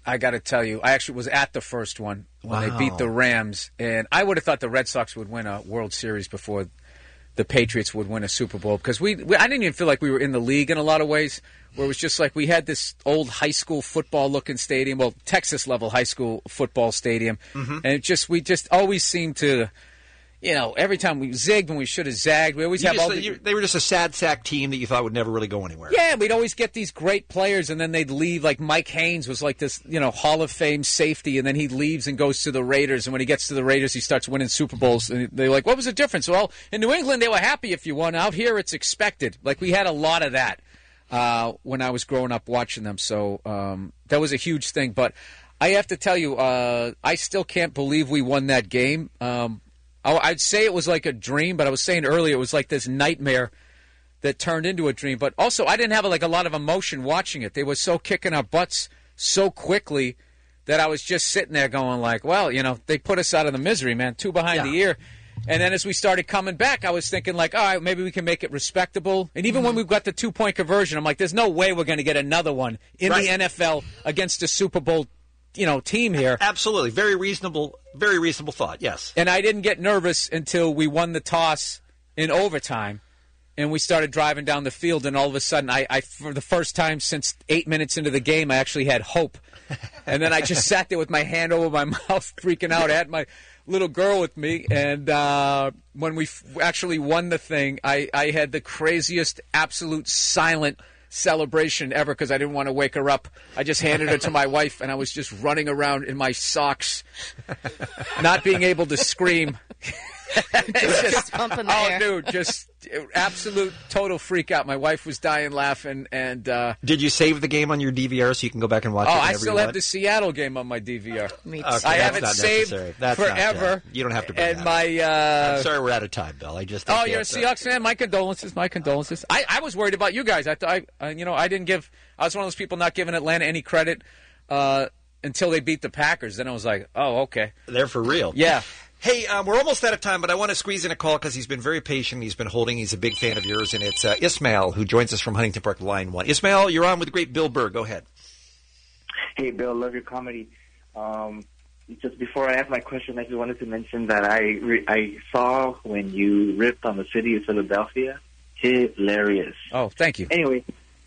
I got to tell you, I actually was at the first one when
Wow.
they beat the Rams, and I would have thought the Red Sox would win a World Series before the Patriots would win a Super Bowl, because we, we I didn't even feel like we were in the league in a lot of ways, where it was just like we had this old high school football-looking stadium, well, Texas-level high school football stadium,
Mm-hmm.
and it just we just always seemed to, you know, every time we zigged when we should have zagged, we always
You
have
just-
all the...
you- they were just a sad sack team that you thought would never really go anywhere.
Yeah, we'd always get these great players, and then they'd leave. Like Mike Haynes was like this, you know, Hall of Fame safety, and then he leaves and goes to the Raiders. And when he gets to the Raiders, he starts winning Super Bowls. And they're like, "What was the difference?" Well, in New England, they were happy if you won. Out here, it's expected. Like we had a lot of that uh, when I was growing up watching them. So um, that was a huge thing. But I have to tell you, uh, I still can't believe we won that game. Um, I- I'd say it was like a dream, but I was saying earlier it was like this nightmare that turned into a dream. But also, I didn't have like a lot of emotion watching it. They were so kicking our butts so quickly that I was just sitting there going like, well, you know, they put us out of the misery, man. Two behind the ear. And then as we started coming back, I was thinking like, all right, maybe we can make it respectable. And even when we got the two-point conversion, I'm like, there's no way we're going to get another one in
Right.
the N F L against a Super Bowl, you know, team here.
Absolutely. Very reasonable, very reasonable thought, yes.
And I didn't get nervous until we won the toss in overtime, and we started driving down the field, and all of a sudden, I, I for the first time since eight minutes into the game, I actually had hope. And then I just sat there with my hand over my mouth, freaking out. I had my little girl with me, and uh, when we f- actually won the thing, I, I had the craziest, absolute silent celebration ever because I didn't want to wake her up. I just handed her to my wife, and I was just running around in my socks, not being able to scream. It's just
pumping the
oh,
air.
dude, just absolute total freak out. My wife was dying laughing, and uh,
Did you save the game on your D V R so you can go back and watch
oh,
it
I
whenever
still
you
have
want?
the Seattle game on my D V R.
Me too.
Okay,
I
that's
have it
not
saved
necessary. That's not,
forever.
uh, you don't have to bring
And
that
my uh,
I'm sorry we're out of time, Bill. I just
oh,
think
you're a
that, uh,
Seahawks fan. My condolences. My condolences. I, I was worried about you guys. I thought, I, uh, you know, I didn't give. I was one of those people not giving Atlanta any credit uh, until they beat the Packers. Then I was like, oh, okay,
they're for real.
yeah.
Hey, um, we're almost out of time, but I want to squeeze in a call because he's been very patient. He's been holding. He's a big fan of yours, and it's uh, Ismail who joins us from Huntington Park, line one. Ismail, you're on with the great Bill Burr. Go ahead.
Hey, Bill, love your comedy. Um, just before I ask my question, I just wanted to mention that I re- I saw when you ripped on the city of Philadelphia. Hilarious.
Oh, thank you.
Anyway,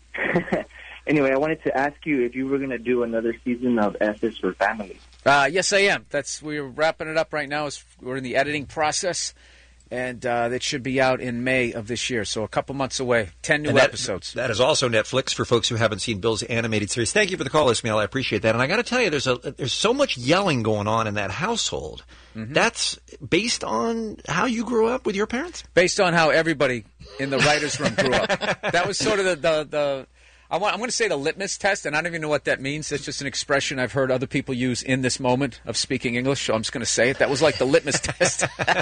anyway, I wanted to ask you if you were going to do another season of F is for Family.
Uh, yes, I am. That's we're wrapping it up right now. It's, we're in the editing process, and uh, it should be out in May of this year. So a couple months away. Ten new
And that-
episodes.
That is also Netflix for folks who haven't seen Bill's animated series. Thank you for the call, Ismail. I appreciate that. And I got to tell you, there's a there's so much yelling going on in that household.
Mm-hmm.
That's based on how you grew up with your parents?
Based on how everybody in the writers' room grew up. That was sort of the the. the I want, I'm going to say the litmus test, and I don't even know what that means. That's just an expression I've heard other people use in this moment of speaking English, so I'm just going to say it. That was like the litmus test.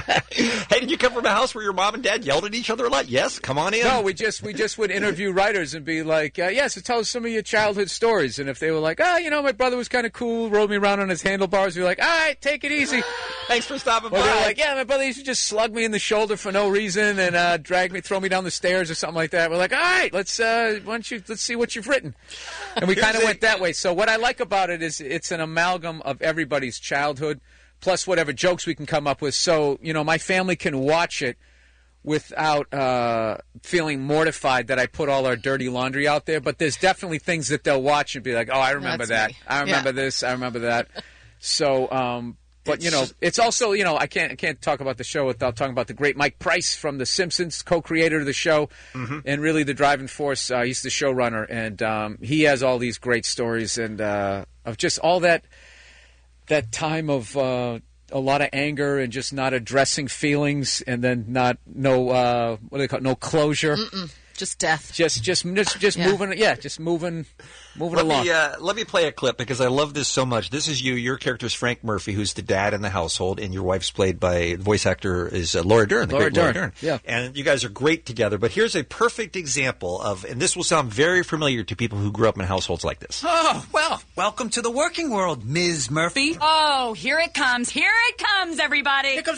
Hey, did you come from a house where your mom and dad yelled at each other a lot? Yes, come on in.
No, we just we just would interview writers and be like, uh, yeah, so tell us some of your childhood stories. And if they were like, ah, oh, you know, my brother was kind of cool, rode me around on his handlebars, we'd be like, all right, take it easy.
Thanks for stopping
or
by.
they were like, yeah, my brother used to just slug me in the shoulder for no reason and uh, drag me, throw me down the stairs or something like that. We're like, all right, let's uh, why don't you let's see what you've written. And we kind of went that way. So what I like about it is it's an amalgam of everybody's childhood plus whatever jokes we can come up with. So, you know, my family can watch it without uh, feeling mortified that I put all our dirty laundry out there. But there's definitely things that they'll watch and be like, oh, I remember
That's
that.
me.
I remember
Yeah.
this. I remember that. So, um, but, you know, it's also, you know, I can't I can't talk about the show without talking about the great Mike Price from The Simpsons, co-creator of the show,
Mm-hmm.
and really the driving force. Uh, he's the showrunner, and um, he has all these great stories and uh, of just all that that time of uh, a lot of anger and just not addressing feelings, and then not no uh, what do they call it? No closure.
Mm-mm. Just death.
Just just just, just
Yeah.
moving. Yeah, just moving moving
Let
along.
me, uh, let me play a clip because I love this so much. This is you. Your character is Frank Murphy, who's the dad in the household, and your wife's played by, the voice actor is uh, Laura Dern, the
Laura
great Laura
Dern,
Dern.
yeah.
And you guys are great together. But here's a perfect example of, and this will sound very familiar to people who grew up in households like this.
Oh, well, welcome to the working world, Miz Murphy.
Oh, here it comes. Here it comes, everybody.
Here comes what?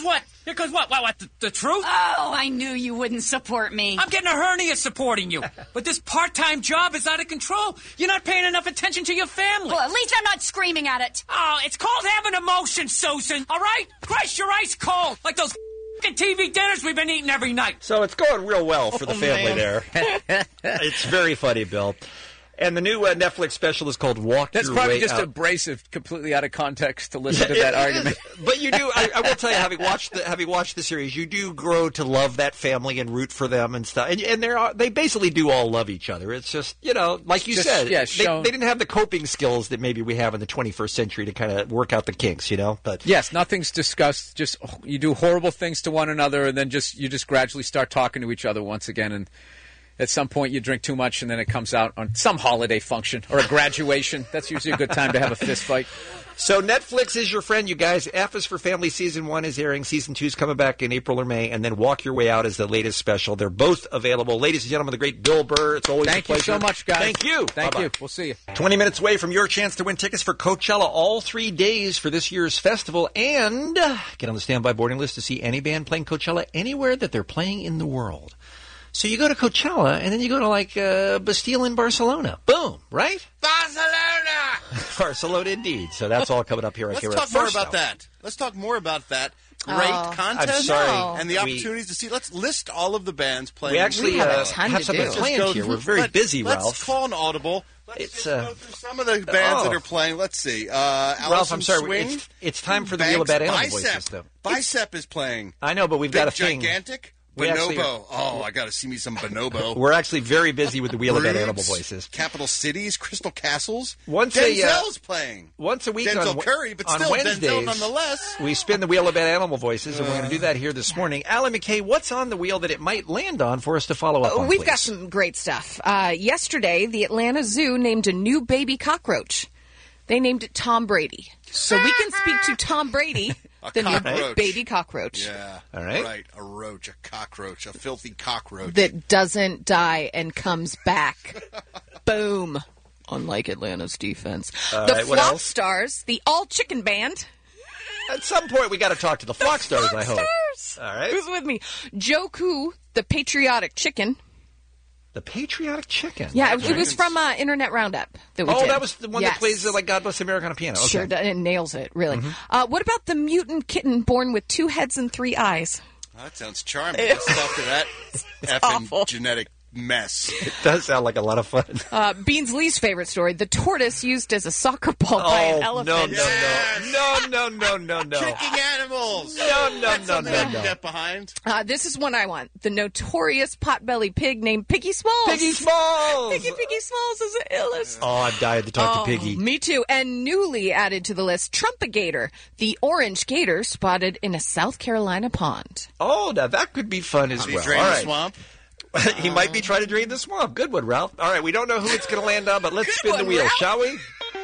Because what? What? What? The, the truth?
Oh, I knew you wouldn't support me.
I'm getting a hernia supporting you. But this part-time job is out of control. You're not paying enough attention to your family.
Well, at least I'm not screaming at it.
Oh, it's called having emotions, Susan. All right? Christ, you're ice cold. Like those f***ing T V dinners we've been eating every night.
So it's going real well for the
Oh,
family
man.
there. It's very funny, Bill. And the new uh, Netflix special is called Walk
That's
Your
probably
Way
just
Out.
abrasive, completely out of context to listen to
It-
that
it
argument.
is. But you do. I, I will tell you, having watched the having watched the series, you do grow to love that family and root for them and stuff. And, and they are they basically do all love each other. It's just you know, like you
Just-
said,
yeah,
they,
shown-
they didn't have the coping skills that maybe we have in the twenty-first century to kind of work out the kinks. You know, but
Yes, nothing's discussed. Just you do horrible things to one another, and then just you just gradually start talking to each other once again. And at some point, you drink too much, and then it comes out on some holiday function or a graduation. That's usually a good time to have a fist fight.
So Netflix is your friend, you guys. F is for Family Season one is airing. Season two is coming back in April or May. And then Walk Your Way Out is the latest special. They're both available. Ladies and gentlemen, the great Bill Burr. It's always
Thank
a
you
pleasure.
so much, guys.
Thank you.
Thank
Bye-bye.
you. We'll see you.
twenty minutes away from your chance to win tickets for Coachella all three days for this year's festival. And get on the standby boarding list to see any band playing Coachella anywhere that they're playing in the world. So you go to Coachella, and then you go to, like, uh, Bastille in Barcelona. Boom, right?
Barcelona!
Barcelona, indeed. So that's all coming up here.
Let's
here
talk
at
more
First
about
Hour.
that. Let's talk more about that great
Oh.
contest
I'm sorry.
and the
We-
opportunities to see. Let's list all of the bands playing.
We actually
We
uh,
have a ton
have
to
something
do.
planned
Let's go
here.
through-
We're very
let-
busy,
let's
Ralph.
call an audible. Let's
It's,
just
uh,
go through some of the bands
oh.
that are playing. Let's see. Uh,
Ralph,
Allison
I'm sorry.
Swing,
It's, it's time for the
Banks,
Wheel of Bad Animal
Bicep.
Voices, though.
Bicep is playing.
I know, but we've
Big
got a thing.
Gigantic.
We actually
Bonobo.
are-
Oh, I got to see me some Bonobo.
We're actually very busy with the Wheel of Bad
Broods,
Animal Voices.
Capital Cities, Crystal Castles.
Once a, uh,
Denzel's playing.
Once a week
Denzel
on,
Curry, but
on
still
Wednesdays,
Denzel nonetheless.
we spin the Wheel of Bad Animal Voices, and we're going to do that here this morning. Alan McKay, what's on the wheel that it might land on for us to follow up on,
We've
please?
got some great stuff. Uh, yesterday, the Atlanta Zoo named a new baby cockroach. They named it Tom Brady. So we can speak to Tom Brady,
A
the new
cockroach.
baby cockroach.
Yeah.
All right.
Right. A roach, a cockroach, a filthy cockroach.
That doesn't die and comes back. Boom. Unlike Atlanta's defense.
All
the
right, what
Flock
else?
Stars, the all chicken band.
At some point, we got to talk to the Flock Stars, I hope.
Stars.
All right.
Who's with me? Joe Koo, the patriotic chicken.
The Patriotic Chicken.
Yeah, it, it was from uh, Internet Roundup that we
Oh,
did.
that was the one
Yes.
that plays uh, like God Bless America on a piano. Okay.
Sure, does, it nails it, really.
Mhm.
Uh, what about the mutant kitten born with two heads and three eyes?
Oh, that sounds charming. Let's talk to that effing genetic mess.
It does sound like a lot of fun.
Uh, Bean's least favorite story, the tortoise used as a soccer ball by an
Oh,
elephant.
no, no, no. No, no, no, no, no.
Kicking animals.
No, no,
That's
no,
something
no,
I can
no.
get behind.
Uh, this is one I want. The notorious potbelly pig named Piggy Smalls.
Piggy Smalls!
Piggy Piggy Smalls is the illest.
Oh, I'm dying to talk
Oh,
to Piggy.
Me too. And newly added to the list, Trumpagator, the orange gator spotted in a South Carolina pond.
Oh, now that could be fun as
Did he
well.
drain
All
the
right.
swamp?
He might be trying to drain the swamp. Good one, Ralph. All right, we don't know who it's going to land on, but let's
Good
spin the
one,
wheel,
Ralph.
shall we?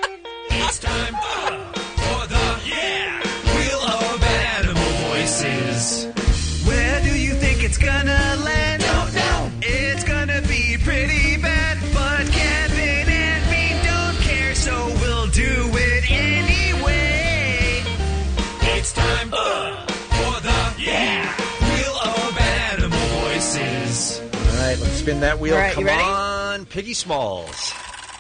It's time for the yeah Wheel of Bad Animal Voices. Where do you think it's gonna land? Don't know. It's gonna be pretty bad, but Kevin and me don't care, so we'll do it anyway. It's time uh, for the yeah Wheel of Bad Animal Voices.
All right, let's spin that wheel.
All right,
Come
you ready?
on, Piggy Smalls.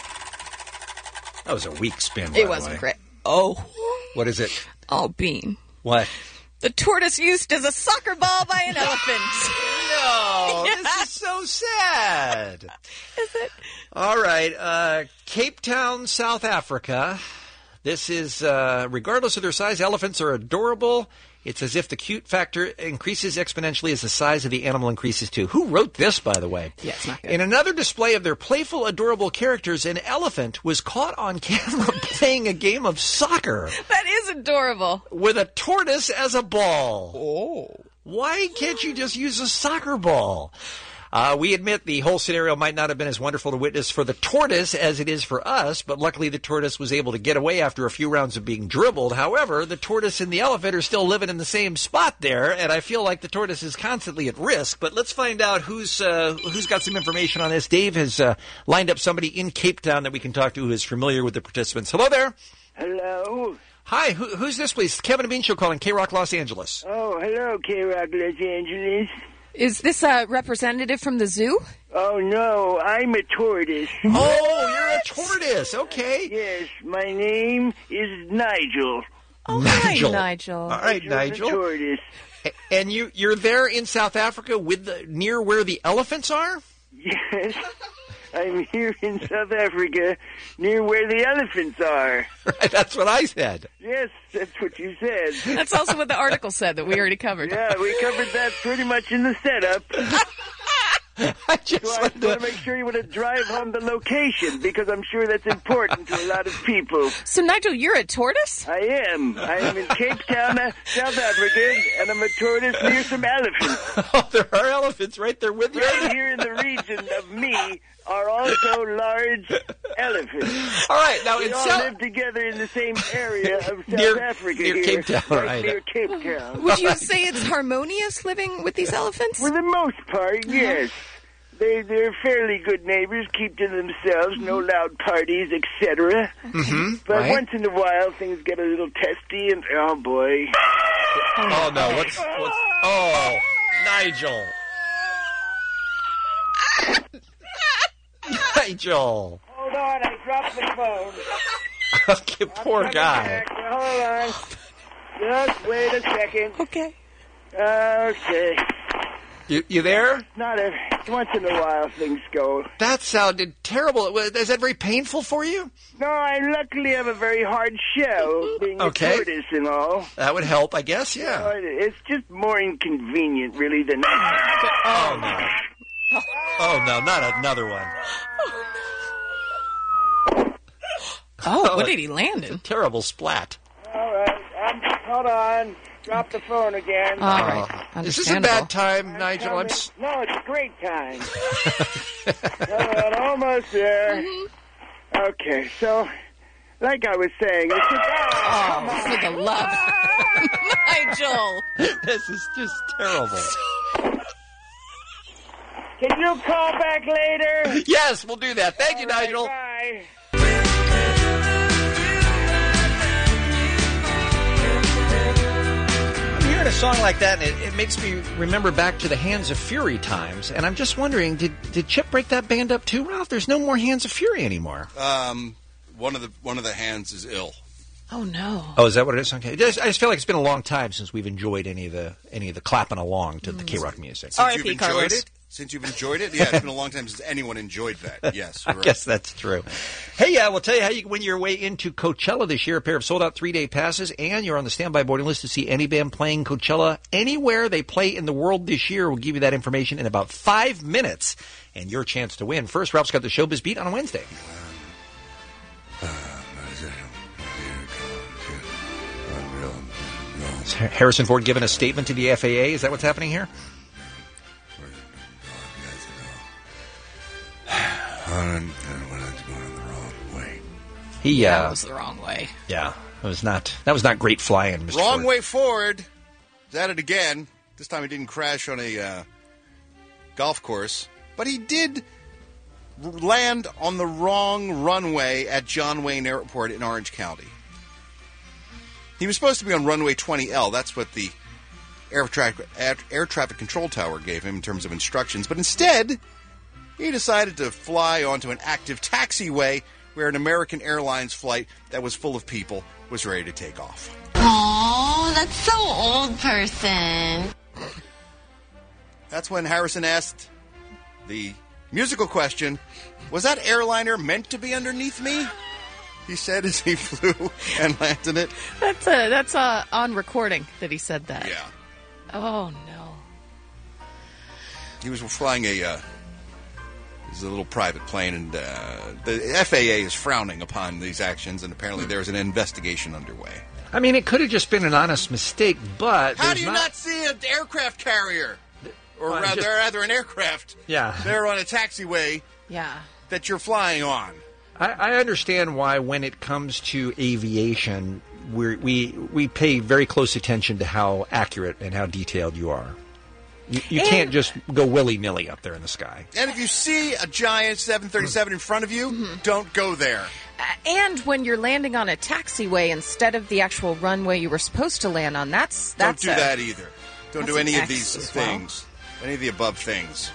That was a weak spin, by
It
the
wasn't
way.
great. Oh.
What is it?
Oh, Bean.
What?
The tortoise used as a soccer ball by an elephant.
No, this is so sad.
Is it?
All right, uh, Cape Town, South Africa. This is, uh, regardless of their size, elephants are adorable. It's as if the cute factor increases exponentially as the size of the animal increases too. Who wrote this, by the way?
Yeah, it's not good.
In another display of their playful, adorable characters, an elephant was caught on camera playing a game of soccer
That is adorable.
with a tortoise as a ball.
Oh.
Why can't you just use a soccer ball? Uh, we admit the whole scenario might not have been as wonderful to witness for the tortoise as it is for us, but luckily the tortoise was able to get away after a few rounds of being dribbled. However, the tortoise and the elephant are still living in the same spot there, and I feel like the tortoise is constantly at risk. But let's find out who's uh, who's got some information on this. Dave has uh, lined up somebody in Cape Town that we can talk to who is familiar with the participants. Hello there.
Hello.
Hi, who, who's this, please? Kevin and Bean Show calling K-Rock Los Angeles.
Oh, hello, K-Rock Los Angeles.
Is this a representative from the zoo?
Oh, no, I'm a tortoise.
Oh, you're a tortoise. Okay.
Yes, my name is Nigel.
Oh,
Nigel.
hi, Nigel.
All right, Nigel.
A tortoise.
A- And you, you're there in South Africa with the, near where the elephants are?
Yes, I'm here in South Africa, near where the elephants are.
Right, that's what I said.
Yes, that's what you said.
That's also what the article said that we already covered.
Yeah, we covered that pretty much in the setup.
I just
so I just want to make sure you want to drive home the location, because I'm sure that's important to a lot of people.
So, Nigel, you're a tortoise?
I am. I am in Cape Town, uh, South Africa, and I'm a tortoise near some elephants.
Oh, there are elephants right there with you.
Right here in the region of me are also large elephants.
All right, now
we
in
all
South-
live together in the same area of South
Near-
Africa
near
here,
Cape Town,
right,
right.
near Cape Town.
Would you say it's harmonious living with these elephants?
For the most part, yes. They, they're fairly good neighbors, keep to themselves, no loud parties, et cetera.
Mm-hmm.
But
right.
once in a while, things get a little testy, and oh boy.
Oh, no, what's, what's, oh, Nigel. Nigel.
Hold on, I dropped the phone.
Okay, poor
I'm
guy.
back. Hold on. Just wait a second.
Okay.
Okay.
You, you there?
Not a, once in a while things go.
That sounded terrible. Is that very painful for you?
No, I luckily have a very hard shell, being
Okay.
a tortoise and all.
That would help, I guess, yeah.
So it- it's just more inconvenient, really, than...
Oh, no. Oh, no, not another one.
Oh, what did he land in?
Terrible splat.
All right, um, hold on. Drop the phone again.
All right.
Uh, is this a bad time, Nigel? I'm s-
No, it's a great time. Hold on, almost there. Okay, so, like I was saying, it's just...
Oh, for the love. Nigel.
This is just terrible.
Can you call back later?
Yes, we'll do that. Thank you,
All right,
Nigel.
Bye.
I'm hearing a song like that, and it, it makes me remember back to the Hands of Fury times. And I'm just wondering, did did Chip break that band up too, Ralph? There's no more Hands of Fury anymore.
Um, one of the one of the hands is ill.
Oh, no.
Oh, is that what it is? Okay. I just, I just feel like it's been a long time since we've enjoyed any of the any of the clapping along to the K-Rock music.
Since you've enjoyed it? Since you've enjoyed it? Yeah, it's been a long time since anyone enjoyed that. Yes,
I
right.
guess that's true. Hey, uh, we'll tell you how you can win your way into Coachella this year. A pair of sold-out three-day passes, and you're on the standby boarding list to see any band playing Coachella anywhere they play in the world this year. We'll give you that information in about five minutes, and your chance to win. First, Ralph's got the Showbiz Beat on a Wednesday. Is Harrison Ford giving a statement to the F A A? Is that what's happening here? He, uh,
That was the wrong way.
Yeah, that was not that was not great flying, Mister
Wrong
Ford.
way forward. He's at it again. This time he didn't crash on a uh, golf course, but he did r- land on the wrong runway at John Wayne Airport in Orange County. He was supposed to be on runway twenty L. That's what the air, tra- air, air traffic control tower gave him in terms of instructions. But instead, he decided to fly onto an active taxiway where an American Airlines flight that was full of people was ready to take off.
Oh, that's so old person.
That's when Harrison asked the musical question, was that airliner meant to be underneath me? He said as he flew and landed it.
That's uh, that's uh, on recording that he said that.
Yeah.
Oh, no.
He was flying a, uh, it was a little private plane, and uh, the F A A is frowning upon these actions, and apparently there's an investigation underway.
I mean, it could have just been an honest mistake, but
How
there's
do you
not...
not see an aircraft carrier? Or
Well,
rather,
just-
rather an aircraft.
Yeah.
They're on a taxiway
Yeah.
that you're flying on.
I, I understand why, when it comes to aviation, we're, we we pay very close attention to how accurate and how detailed you are. You, you can't just go willy-nilly up there in the sky.
And if you see a giant seven thirty-seven in front of you,
Mm-hmm.
don't go there.
Uh, and when you're landing on a taxiway instead of the actual runway you were supposed to land on, that's that's
Don't do
a-
that either. Don't
that's
do any
an
of these
X as well.
things. Any of the above things.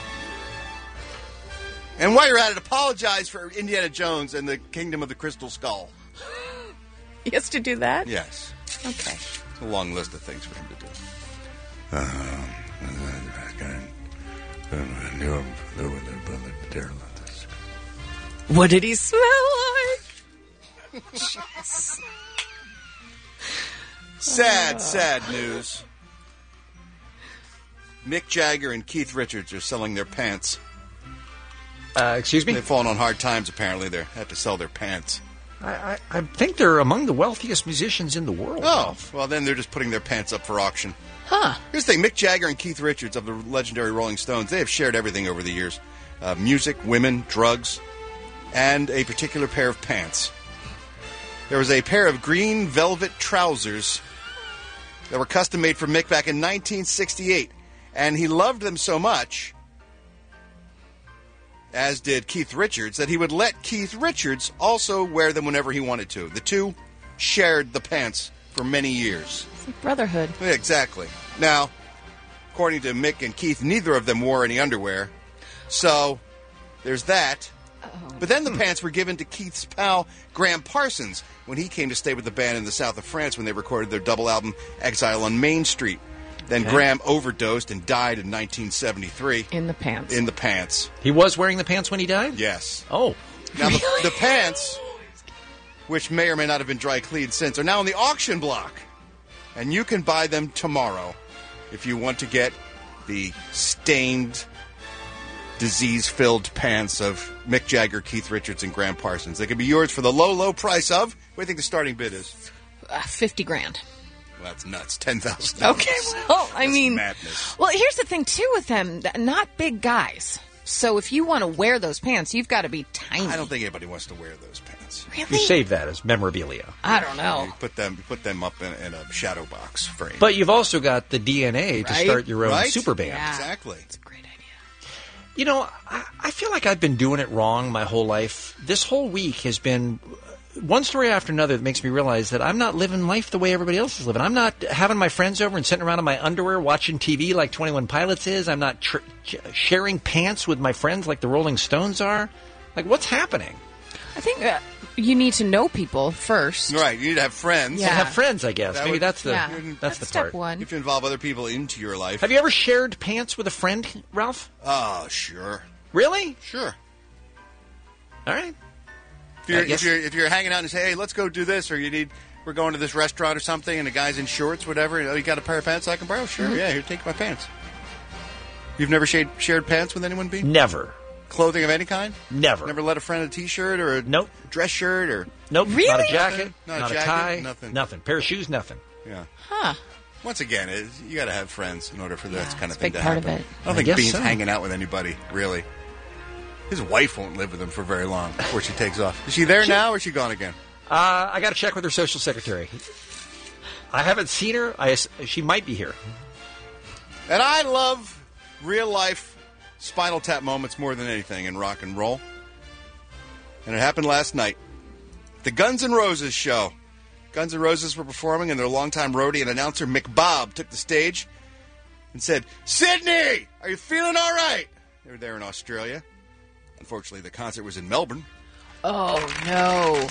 And while you're at it, apologize for Indiana Jones and the Kingdom of the Crystal Skull.
He has to do that?
Yes.
Okay.
It's a long list of things for him to do. Um,
What did he smell like?
Sad, sad news. Mick Jagger and Keith Richards are selling their pants.
Uh, excuse me?
They've fallen on hard times, apparently. They have to sell their pants.
I, I, I think they're among the wealthiest musicians in the world.
Oh, well, then they're just putting their pants up for auction.
Huh.
Here's the thing. Mick Jagger and Keith Richards of the legendary Rolling Stones, they have shared everything over the years. Uh, music, women, drugs, and a particular pair of pants. There was a pair of green velvet trousers that were custom made for Mick back in nineteen sixty-eight. And he loved them so much, as did Keith Richards, that he would let Keith Richards also wear them whenever he wanted to. The two shared the pants for many years.
It's like brotherhood.
Yeah, exactly. Now, according to Mick and Keith, neither of them wore any underwear. So, there's that. But then the pants were given to Keith's pal, Graham Parsons, when he came to stay with the band in the south of France when they recorded their double album, Exile on Main Street. Then
Okay.
Graham overdosed and died in nineteen seventy-three.
In the pants.
In the pants.
He was wearing the pants when he died?
Yes.
Oh.
Now, the, the pants, which may or may not have been dry cleaned since, are now on the auction block. And you can buy them tomorrow if you want to get the stained, disease-filled pants of Mick Jagger, Keith Richards, and Graham Parsons. They can be yours for the low, low price of, what do you think the starting bid is?
Uh, Fifty grand.
Well, that's nuts. ten thousand dollars.
Okay, well, I
That's
mean,
madness.
well, here's the thing too with them, th- not big guys. So if you want to wear those pants, you've got to be tiny.
I don't think anybody wants to wear those pants.
Really?
You save that as memorabilia.
I don't know.
You put them, you put them up in, in a shadow box frame.
But you've also got the D N A to
Right?
start your own
Right?
super band.
Yeah.
Exactly.
It's a great idea.
You know, I, I feel like I've been doing it wrong my whole life. This whole week has been one story after another that makes me realize that I'm not living life the way everybody else is living. I'm not having my friends over and sitting around in my underwear watching T V like twenty-one Pilots is. I'm not tr- ch- sharing pants with my friends like the Rolling Stones are. Like, what's happening?
I think uh, you need to know people first.
Right. You need to have friends.
Yeah.
Have friends, I guess.
That
Maybe
would-
that's the
Yeah.
that's,
That's
the
step
part.
one.
You have to involve other people into your life.
Have you ever shared pants with a friend, Ralph?
Oh, sure.
Really?
Sure.
All right.
If you're,
I guess-
if you're if you're hanging out and say, hey, let's go do this, or you need we're going to this restaurant or something, and the guy's in shorts, whatever. You, know, you got a pair of pants I can borrow? Sure,
Mm-hmm.
yeah. Here, take my pants. You've never shared shared pants with anyone, B?
Never.
Clothing of any kind?
Never.
Never let a friend a T-shirt or a
Nope.
dress shirt or
Nope.
Really?
Not a jacket.
Not a
Not a,
jacket,
tie.
nothing.
Nothing. Pair of shoes. Nothing.
yeah.
Huh.
Once again, it, you got to have friends in order for that kind
it's
of
a
thing
big
to
part of
happen.
it.
I don't
I
think
guess
Bean's
so.
hanging out with anybody really. His wife won't live with him for very long before she takes off. Is she there now, or is she gone again?
Uh, I got to check with her social secretary. I haven't seen her. I, she might be here.
And I love real life Spinal Tap moments more than anything in rock and roll. And it happened last night. The Guns N' Roses show. Guns N' Roses were performing, and their longtime roadie and announcer Mick Bob took the stage and said, "Sydney, are you feeling all right?" They were there in Australia. Unfortunately, the concert was in Melbourne.
Oh, no.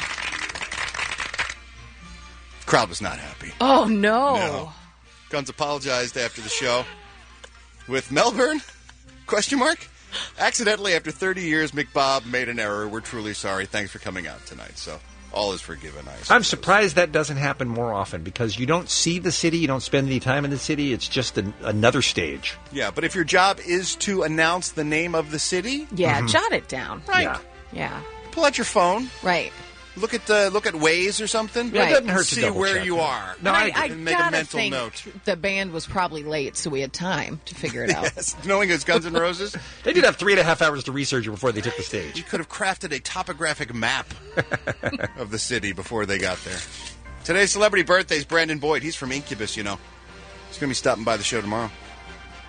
The crowd was not happy.
Oh, no.
No. Guns apologized after the show with Melbourne, question mark? Accidentally, after thirty years, Mick Bob made an error. We're truly sorry. Thanks for coming out tonight. So all is forgiven, I suppose.
I'm surprised that doesn't happen more often because you don't see the city, you don't spend any time in the city. It's just an, another stage.
Yeah, but if your job is to announce the name of the city,
Yeah,
Mhm.
jot it down.
right,
Yeah.
Yeah.
pull out your phone,
Right.
look at the look at Waze or something.
Yeah, it doesn't hurt to
See
double
where
check
you
it.
are.
No,
And
I
I, I
and make a
gotta
mental
think
note.
the band was probably late, so we had time to figure it out.
Yes, knowing it's Guns N' Roses,
They did have three and a half hours to research it before they took the stage.
you could have crafted a topographic map of the city before they got there. Today's celebrity birthday is Brandon Boyd. He's from Incubus, you know. He's going to be stopping by the show tomorrow.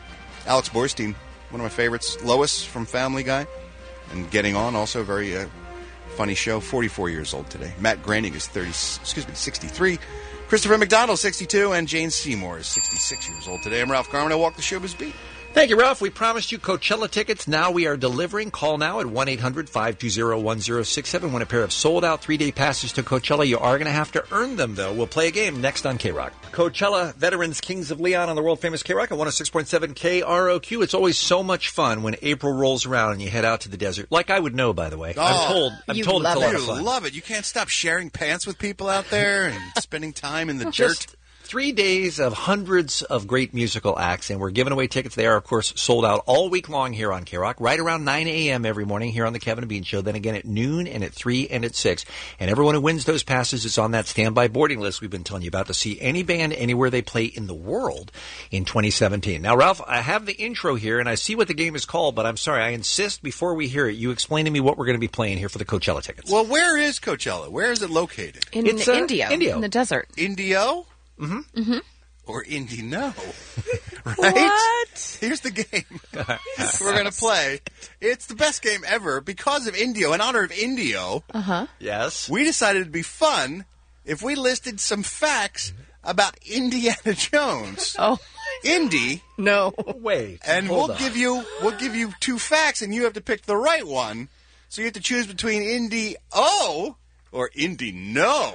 Alex Borstein, one of my favorites. Lois from Family Guy. And Getting On, also a very uh, funny show. forty-four years old today. Matt Groening is thirty. Excuse me, sixty-three. Christopher McDonald, sixty-two, and Jane Seymour is sixty-six years old today. I'm Ralph Garman. I walk the showbiz beat.
Thank you, Ralph. We promised you Coachella tickets. Now we are delivering. Call now at one eight hundred five two zero one zero six seven. Win a pair of sold-out three-day passes to Coachella. You are going to have to earn them, though. We'll play a game next on K-Rock. Coachella Veterans Kings of Leon on the world-famous K-Rock at one oh six point seven K R O Q. It's always so much fun when April rolls around and you head out to the desert. Like I would know, by the way.
Oh,
I'm told. I'm told it's a lot of
You
fun.
love it. You can't stop sharing pants with people out there and spending time in the
Just
dirt.
Three days of hundreds of great musical acts, and we're giving away tickets. They are, of course, sold out all week long here on K-Rock, right around nine a.m. every morning here on the Kevin and Bean Show, then again at noon and at three and at six. And everyone who wins those passes is on that standby boarding list we've been telling you about to see any band anywhere they play in the world in twenty seventeen. Now, Ralph, I have the intro here, and I see what the game is called, but I'm sorry, I insist before we hear it, you explain to me what we're going to be playing here for the Coachella tickets.
Well, where is Coachella? Where is it located?
In
It's, uh,
Indio,
Indio.
in the desert.
Indio?
Mm-hmm.
Mm-hmm.
Or Indy No. Right?
What?
Here's the game we're going to play. It's the best game ever because of Indio. In honor of Indio,
Uh-huh.
Yes.
we decided it'd be fun if we listed some facts about Indiana Jones.
Oh.
Indy.
No.
Wait.
And
hold
we'll
on.
give you we'll give you two facts and you have to pick the right one. So you have to choose between Indy O or Indy No.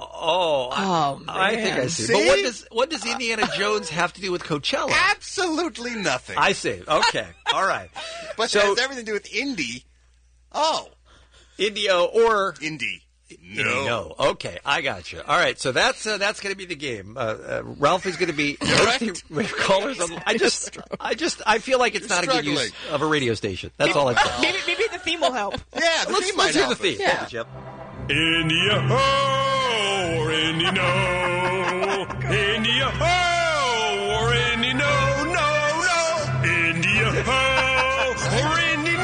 Oh, I,
Oh,
I think I see.
See?
But what does what does Indiana Jones have to do with Coachella?
Absolutely nothing.
I see. Okay. All right.
But
So-
it has everything to do with Indy. Oh.
Indio or
Indy.
No. No. Okay, I got you. All right, so that's uh, that's going to be the game. Uh, uh, Ralph is going to be with callers. On, I just, I just, I feel like it's
You're
not a good use
struggling.
of a radio station. That's all I'm saying.
Maybe, maybe the theme will help.
Yeah, the
let's
theme
let's
might
hear the
help
theme.
us.
Yeah.
Thank you, Chip.
India ho or Indy no. India ho or Indy no, no, no. India ho or Indy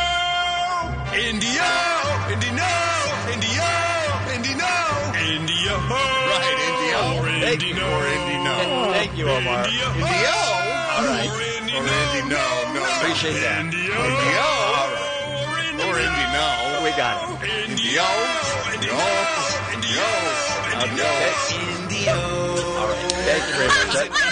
no. India, Indy no. India, Indy no. India ho
Right, India.
or
Thank
Indy
you.
no.
Or Indy No.
Thank you, Omar.
India ho
Indio.
All right.
or Indy
Or
no.
Indy No. No.
Appreciate that.
India
Indio.
or Indy
Or Indy No.
We got it.
Indio. Indio. Indio. Indio.
Indio. All right. Thank you very much. That-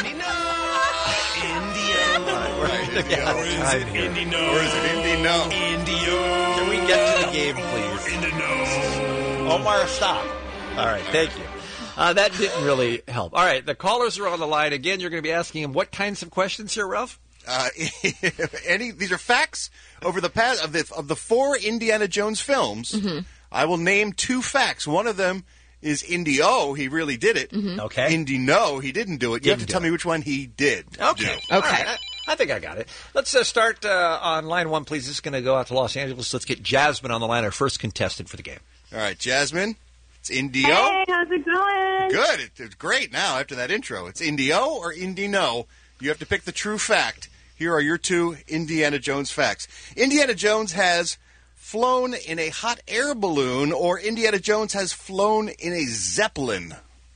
Right, Indio.
Yeah, time here.
Or is it Indy No?
Can we get to the game, please? Omar, stop. All right, thank you. Uh, that didn't really help. All right, the callers are on the line. Again, you're going to be asking them what kinds of questions here, Ralph?
Uh, any these are facts over the past of the of the four Indiana Jones films.
Mm-hmm.
I will name two facts. One of them is Indy O, he really did it.
Mm-hmm.
Okay.
Indy No, he didn't do it. You have
Didn't
to tell
do
me
it.
which one he did.
Okay.
do.
All right, I, I think I got it. Let's uh, start uh, on line one, please. This is going to go out to Los Angeles. Let's get Jasmine on the line, our first contestant for the game.
All right, Jasmine. It's Indy O.
Hey, how's it going?
Good. It, it's great now after that intro. It's Indy O or Indy No. You have to pick the true fact. Here are your two Indiana Jones facts. Indiana Jones has flown in a hot air balloon, or Indiana Jones has flown in a Zeppelin.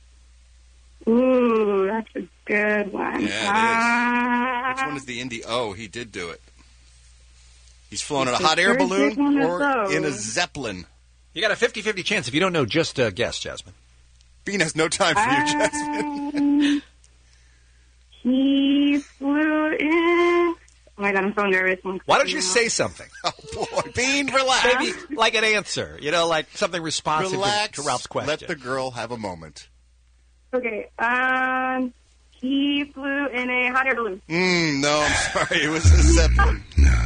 Ooh, that's a good one.
Yeah, it is. Which one is the Indy O? He did do it. He's flown in a
It's a
hot air
very big one
balloon
of
or in a
those.
Zeppelin.
You got a fifty-fifty chance. If you don't know, just uh, guess, Jasmine.
Bean has no time for you, Jasmine.
Um, he flew in. Oh my god, I'm so nervous.
Why don't you say something?
Oh, boy. Bean, relax.
Maybe like an answer, you know, like something responsive to,
Relax.
to Ralph's question.
Let the girl have a moment.
Okay, um, he flew in a hot air balloon.
Mm, no, I'm sorry. It was a Zeppelin.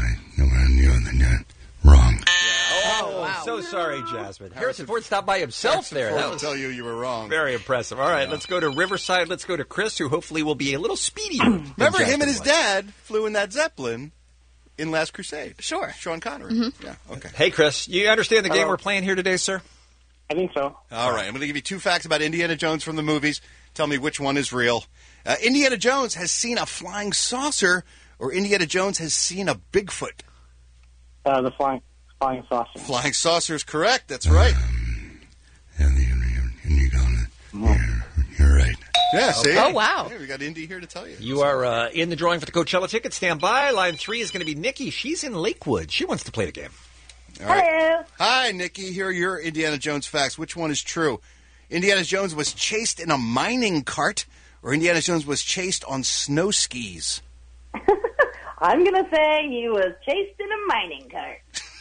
Wrong.
Oh, wow. So sorry, Jasmine. Harrison Ford stopped by himself there.
Ford
That
will
was
tell you you were wrong.
very impressive. All right, let's go to Riverside. Let's go to Chris, who hopefully will be a little speedier. than
Remember, him
Jasmine
and his
was.
dad flew in that Zeppelin in Last Crusade.
Sure.
Sean Connery.
Mm-hmm.
Yeah, okay.
Hey, Chris, you understand the game
Hello.
we're playing here today, sir?
I think so.
All right, I'm going to give you two facts about Indiana Jones from the movies. Tell me which one is real. Uh, Indiana Jones has seen a flying saucer, or Indiana Jones has seen a Bigfoot.
Uh, the flying flying saucer.
Flying saucer is correct. That's right.
You're right.
Yeah, see?
Oh, wow.
Yeah, we got Indy here to tell you.
You are uh, in the drawing for the Coachella ticket. Stand by. Line three is going to be Nikki. She's in Lakewood. She wants to play the game.
All right. Hello. Hi, Nikki. Here are your Indiana Jones facts. Which one is true? Indiana Jones was chased in a mining cart, or Indiana Jones was chased on snow skis?
I'm going to say he was chased in a mining cart.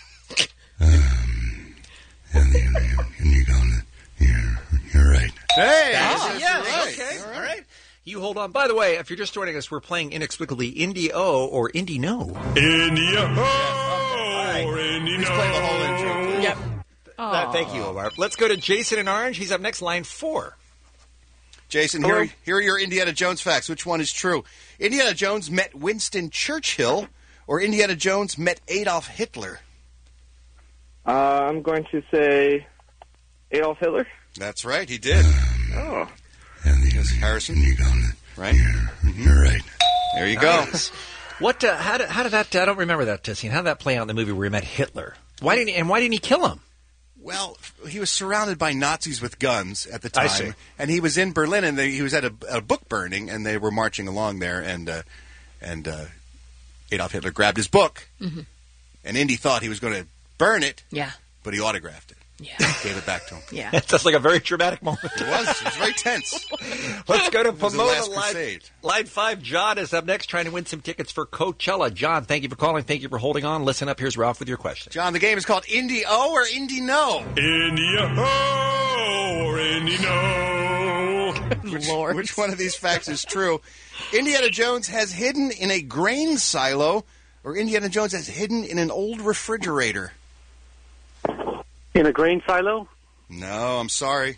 You're right.
Hey,
Oh,
that's
yeah,
right.
okay.
All
All
right.
right. You hold on. By the way, if you're just joining us, we're playing inexplicably Indy-O or Indy-No.
India-O or Indy-No.
He's playing the whole intro.
Yep.
Uh, thank you, Omar. Let's go to Jason in Orange. He's up next, line four.
Jason, here, here are your Indiana Jones facts. Which one is true? Indiana Jones met Winston Churchill, or Indiana Jones met Adolf Hitler?
Uh, I'm going to say Adolf Hitler.
That's right, he did.
Oh.
Yes, Harrison. Right?
You're right.
There you go.
What? Uh, how, did, how did that? I don't remember that scene. How did that play out in the movie where he met Hitler? Why didn't? He, and why didn't he kill him?
Well, he was surrounded by Nazis with guns at the time,
I see.
and he was in Berlin, and they, he was at a, a book burning, and they were marching along there, and uh, and uh, Adolf Hitler grabbed his book,
Mm-hmm.
and Indy thought he was going to burn it,
Yeah.
but he autographed it.
Yeah.
Gave it back to him.
Yeah.
That's like a very dramatic moment.
It was. It was very tense.
Let's go to
It was the
Pomona.
last
Line,
crusade.
line five. John is up next, trying to win some tickets for Coachella. John, thank you for calling. Thank you for holding on. Listen up. Here's Ralph with your question.
John, the game is called Indy-O or Indy-No?
India-O or Indy-No.
Which, which one of these facts is true? Indiana Jones has hidden in a grain silo, or Indiana Jones has hidden in an old refrigerator?
In a grain silo?
No, I'm sorry.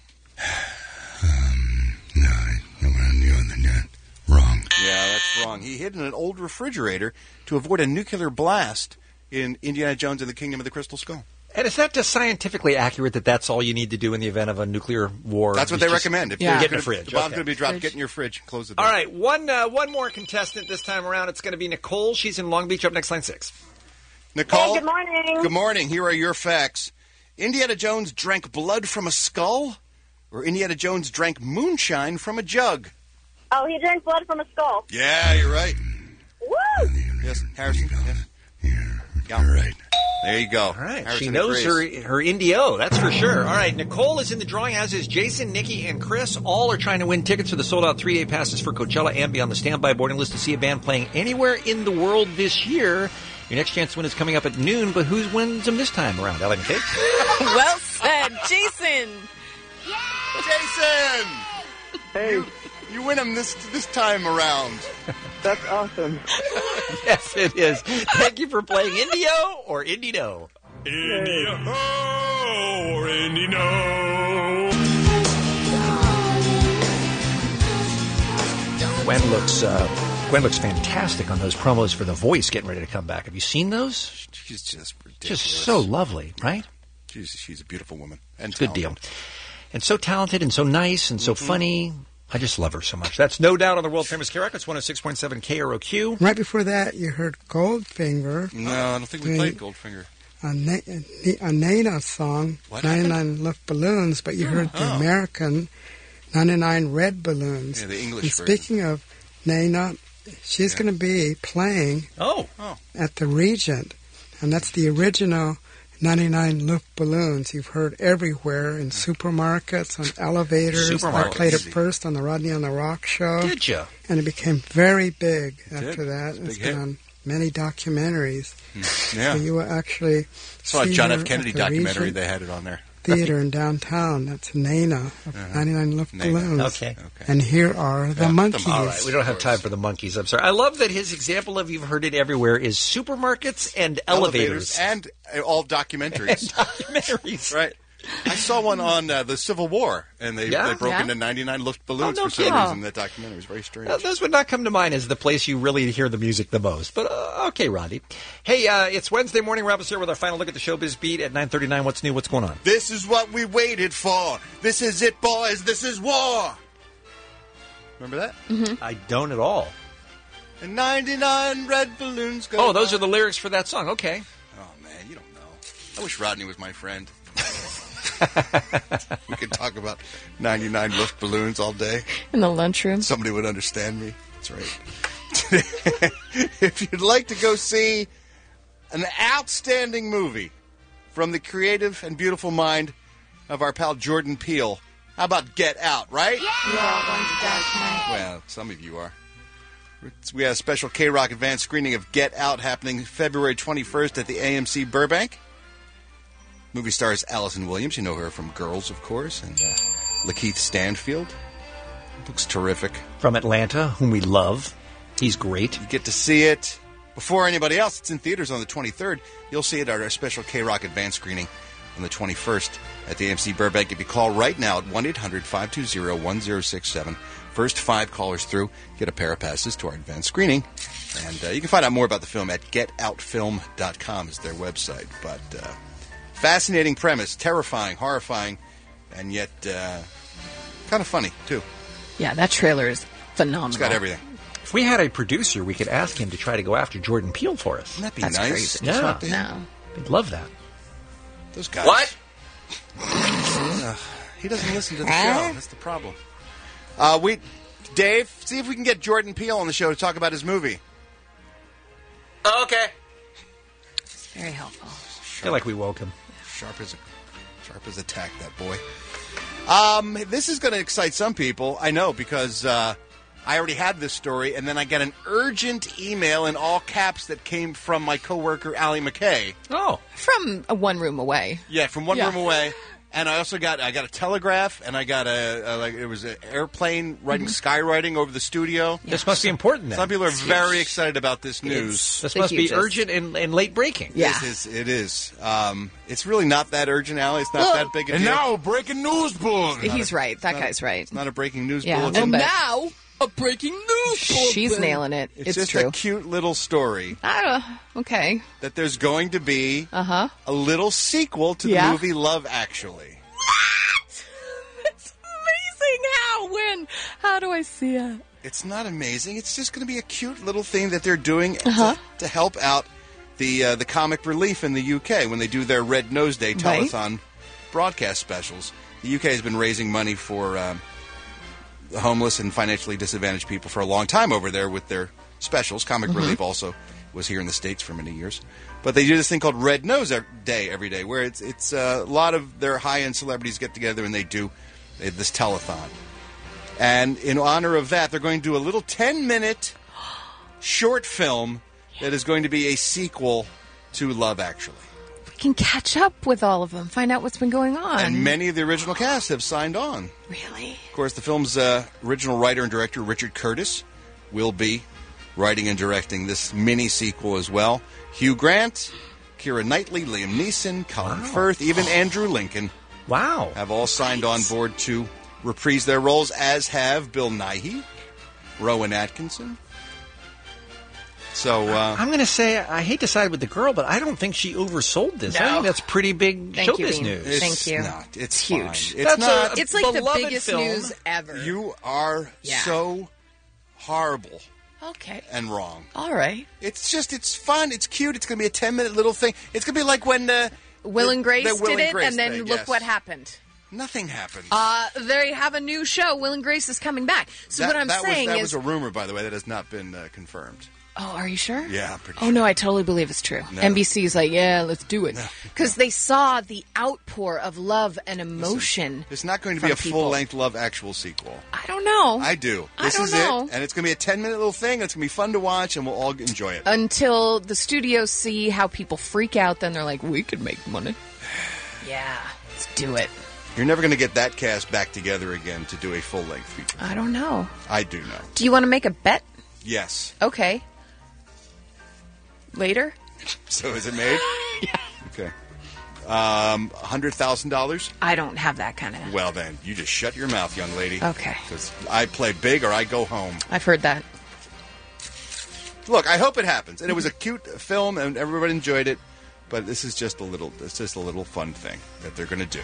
Wrong.
Yeah, that's wrong. He hid in an old refrigerator to avoid a nuclear blast in Indiana Jones and the Kingdom of the Crystal Skull.
And is that just scientifically accurate that that's all you need to do in the event of a nuclear war?
That's what
Is
they
just
recommend. If
get
there's
in a
gonna-
fridge.
The bomb's
Okay.
going to be dropped. Get in your fridge. Close the door.
All right, one uh, one more contestant this time around. It's going to be Nicole. She's in Long Beach. Up next, line six.
Nicole.
Hey, good morning.
Good morning. Here are your facts. Indiana Jones drank blood from a skull, or Indiana Jones drank moonshine from a jug?
Oh, he drank blood from a skull.
Yeah, you're right.
Woo!
Yes, Harrison. Yes. Yeah.
You're right.
There you go.
All right,
Harrison
she knows
agrees.
her her Indio, that's for sure. All right, Nicole is in the drawing, as is Jason, Nikki, and Chris. All are trying to win tickets for the sold-out three-day passes for Coachella and be on the standby boarding list to see a band playing anywhere in the world this year. Your next chance to win is coming up at noon, but who wins them this time around? Ellen Kate?
Well said, Jason.
Jason!
Hey,
You, you win them this this time around.
that's awesome.
Yes, it is. Thank you for playing Indio or Indy-No.
India-O or Indy-No.
Gwen looks uh, Gwen looks fantastic on those promos for The Voice getting ready to come back. Have you seen those?
She's just ridiculous.
Just so lovely, right?
She's, she's a beautiful woman. And
Good deal.
talented.
And so talented and so nice and so
Mm-hmm.
funny. I just love her so much. That's no doubt on the world famous K R O C. It's one oh six point seven K R O Q.
Right before that, you heard Goldfinger.
No, I don't think we played Goldfinger.
A, Na- a Nana song,
What
ninety-nine Left Balloons, but you heard the
Oh.
American ninety-nine Red Balloons.
Yeah, the English
And
version.
speaking of Nana, she's going to be playing
Oh.
Oh.
at the Regent, and that's the original ninety-nine Luft Balloons you've heard everywhere in supermarkets, on elevators. I
Supermarkets.
played it first on the Rodney on the Rock show.
Did you?
And it became very big
It
after
did.
that.
It's a big
It's
hit.
been on many documentaries.
Yeah.
So you will actually
Saw a
see
John
her
F. Kennedy
at the
documentary.
Regent
They had it on there.
Theater in downtown. That's Nana of
Uh-huh.
ninety-nine Luft
Nana.
Balloons.
Okay.
And here are the monkeys.
All right, we don't have time for the monkeys. I'm sorry. I love that his example of you've heard it everywhere is supermarkets and elevators.
and uh, all documentaries.
Documentaries.
Right. I saw one on uh, the Civil War, and they,
Yeah?
they broke
Yeah?
into ninety-nine Luft balloons
Oh, no
for some
kidding.
reason. That documentary was very strange.
Uh, those would not come to mind as the place you really hear the music the most. But uh, okay, Rodney. Hey, uh, it's Wednesday morning. We're up here with our final look at the Showbiz Beat at nine thirty-nine. What's new? What's going on?
This is what we waited for. This is it, boys. This is war. Remember that?
Mm-hmm. I don't at all.
And ninety-nine red balloons go.
Oh, those are the lyrics for that song. Okay.
Oh, man, you don't know. I wish Rodney was my friend. We could talk about ninety-nine Luftballons all day.
In the lunchroom.
Somebody would understand me. That's right. If you'd like to go see an outstanding movie from the creative and beautiful mind of our pal Jordan Peele, how about Get Out, right?
Yeah. We're all going to die tonight.
Well, some of you are. We have a special K-Rock advanced screening of Get Out happening February twenty-first at the A M C Burbank. Movie stars Allison Williams. You know her from Girls, of course, and uh, Lakeith Stanfield. Looks terrific.
From Atlanta, whom we love. He's great.
You get to see it before anybody else. It's in theaters on the twenty-third. You'll see it at our special K-Rock advanced screening on the twenty-first at the A M C Burbank. If you call right now at one eight hundred five two zero one zero six seven, first five callers through get a pair of passes to our advanced screening. And uh, you can find out more about the film at get out film dot com is their website. But uh, fascinating premise, terrifying, horrifying, and yet uh, kind of funny, too.
Yeah, that trailer is phenomenal.
It's got everything.
If we had a producer, we could ask him to try to go after Jordan Peele for us.
Wouldn't that be
That's
nice?
crazy.
Yeah.
Talk to him?
No.
We'd love that.
Those guys.
What?
Uh, he doesn't listen to the show. That's the problem. Uh, we, Dave, see if we can get Jordan Peele on the show to talk about his movie.
Okay.
It's very helpful.
I feel like we woke him.
Sharp as a, sharp as a tack, that boy. Um, this is going to excite some people, I know, because uh, I already had this story, and then I got an urgent email in all caps that came from my coworker, Allie McKay.
Oh.
From a one room away.
Yeah, from one
Yeah.
room away. And I also got I got a telegraph, and I got a, a like it was an airplane writing
Mm-hmm.
skywriting over the studio.
This must be important then.
Some people are
It's
very
huge.
excited about this news.
This must be urgent and, and late breaking.
Yeah.
This is, it is. Um, it's really not that urgent, Allie. It's not
Well-
that big a
And
deal.
now, breaking news bulletin.
He's right. That guy's right.
It's not a breaking news
Yeah, a
bulletin.
little bit.
Now, a breaking news
She's
bulletin.
nailing it.
It's,
It's,
just
true.
a cute little story
Ah, okay.
that there's going to be
Uh huh.
a little sequel to
Yeah.
the movie Love Actually.
It's amazing. How? When? How do I see it?
It's not amazing. It's just going to be a cute little thing that they're doing
Uh-huh.
to, to help out the uh, the comic relief in the U K when they do their Red Nose Day
Right.
telethon broadcast specials. The U K has been raising money for um, the homeless and financially disadvantaged people for a long time over there with their specials. Comic
Mm-hmm.
Relief also was here in the States for many years. But they do this thing called Red Nose Day every day, where it's it's uh, a lot of their high-end celebrities get together and they do uh, this telethon. And in honor of that, they're going to do a little ten-minute short film that is going to be a sequel to Love Actually.
We can catch up with all of them. Find out what's been going on.
And many of the original cast have signed on.
Really?
Of course, the film's uh, original writer and director, Richard Curtis, will be writing and directing this mini-sequel as well. Hugh Grant, Keira Knightley, Liam Neeson, Colin Firth, even Andrew Lincoln
Wow.
have all signed on board to reprise their roles, as have Bill Nighy, Rowan Atkinson. So, uh,
I'm going to say, I hate to side with the girl, but I don't think she oversold this. I
No.
think that's pretty big
Thank you,
showbiz
Bean.
news.
it's
Thank you.
not. It's,
It's
fine.
huge.
It's
That's
not.
a-
It's like the
beloved
biggest
film.
news ever.
You are
Yeah.
so horrible
Okay.
and wrong.
All right.
It's just, it's fun. It's cute. It's going to be a ten-minute little thing. It's going to be like when uh,
Will
the-
and Grace
the Will
did it,
Grace
and then
thing,
look
yes.
what happened.
Nothing happened.
Uh, they have a new show. Will and Grace is coming back. So
that,
what I'm
that
saying
was, that
is,
was a rumor, by the way, that has not been uh, confirmed.
oh, are you sure?
Yeah, I'm pretty
Oh
sure.
no, I totally believe it's true.
No.
N B C is like, yeah, let's do it,
No.
because they saw the outpour of love and emotion.
There's not going to be
from
a
people.
full-length Love Actual sequel.
I don't know.
I do.
I
This
don't
is
know.
it, and it's going to be a ten-minute little thing. It's going to be fun to watch, and we'll all enjoy it.
Until the studios see how people freak out, then they're like, we could make money. Yeah, let's do it.
You're never going to get that cast back together again to do a full-length feature.
I don't know.
I do know.
Do you want to make a bet?
Yes.
Okay. Later?
So is it made?
Yeah.
Okay. Um, one hundred thousand dollars?
I don't have that kind of.
Well, then, you just shut your mouth, young lady.
Okay.
Because I play big or I go home.
I've heard that.
Look, I hope it happens. And it was a cute film, and everybody enjoyed it. But this is just a little, it's just a little fun thing that they're going to do.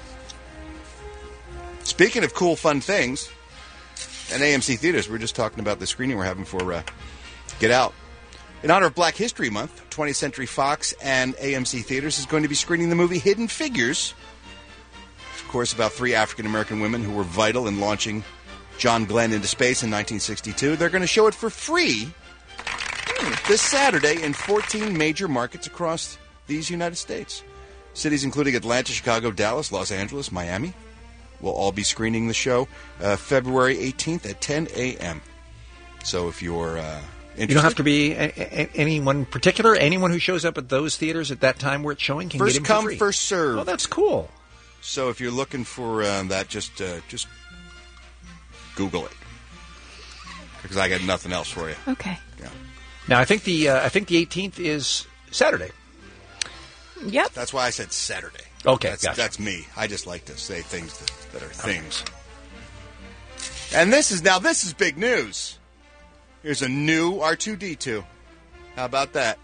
Speaking of cool, fun things, at A M C Theaters, we we're just talking about the screening we're having for uh, Get Out. In honor of Black History Month, twentieth Century Fox and A M C Theaters is going to be screening the movie Hidden Figures course, about three African-American women who were vital in launching John Glenn into space in nineteen sixty-two. They're going to show it for free this Saturday in fourteen major markets across these United States. Cities including Atlanta, Chicago, Dallas, Los Angeles, Miami will all be screening the show uh, February eighteenth at ten a.m. So if you're uh, interested...
You don't have to be a- a- anyone particular. Anyone who shows up at those theaters at that time where it's showing can
First
get in
come,
for free.
first serve.
Oh, that's cool.
So if you're looking for uh, that, just uh, just Google it. Because I got nothing else for you.
Okay.
Yeah.
Now, I think the uh, I think the eighteenth is Saturday.
Yep.
That's why I said Saturday.
Okay,
That's,
gotcha.
that's me. I just like to say things that, that are things. And this is, now this is big news. Here's a new R two D two. How about that?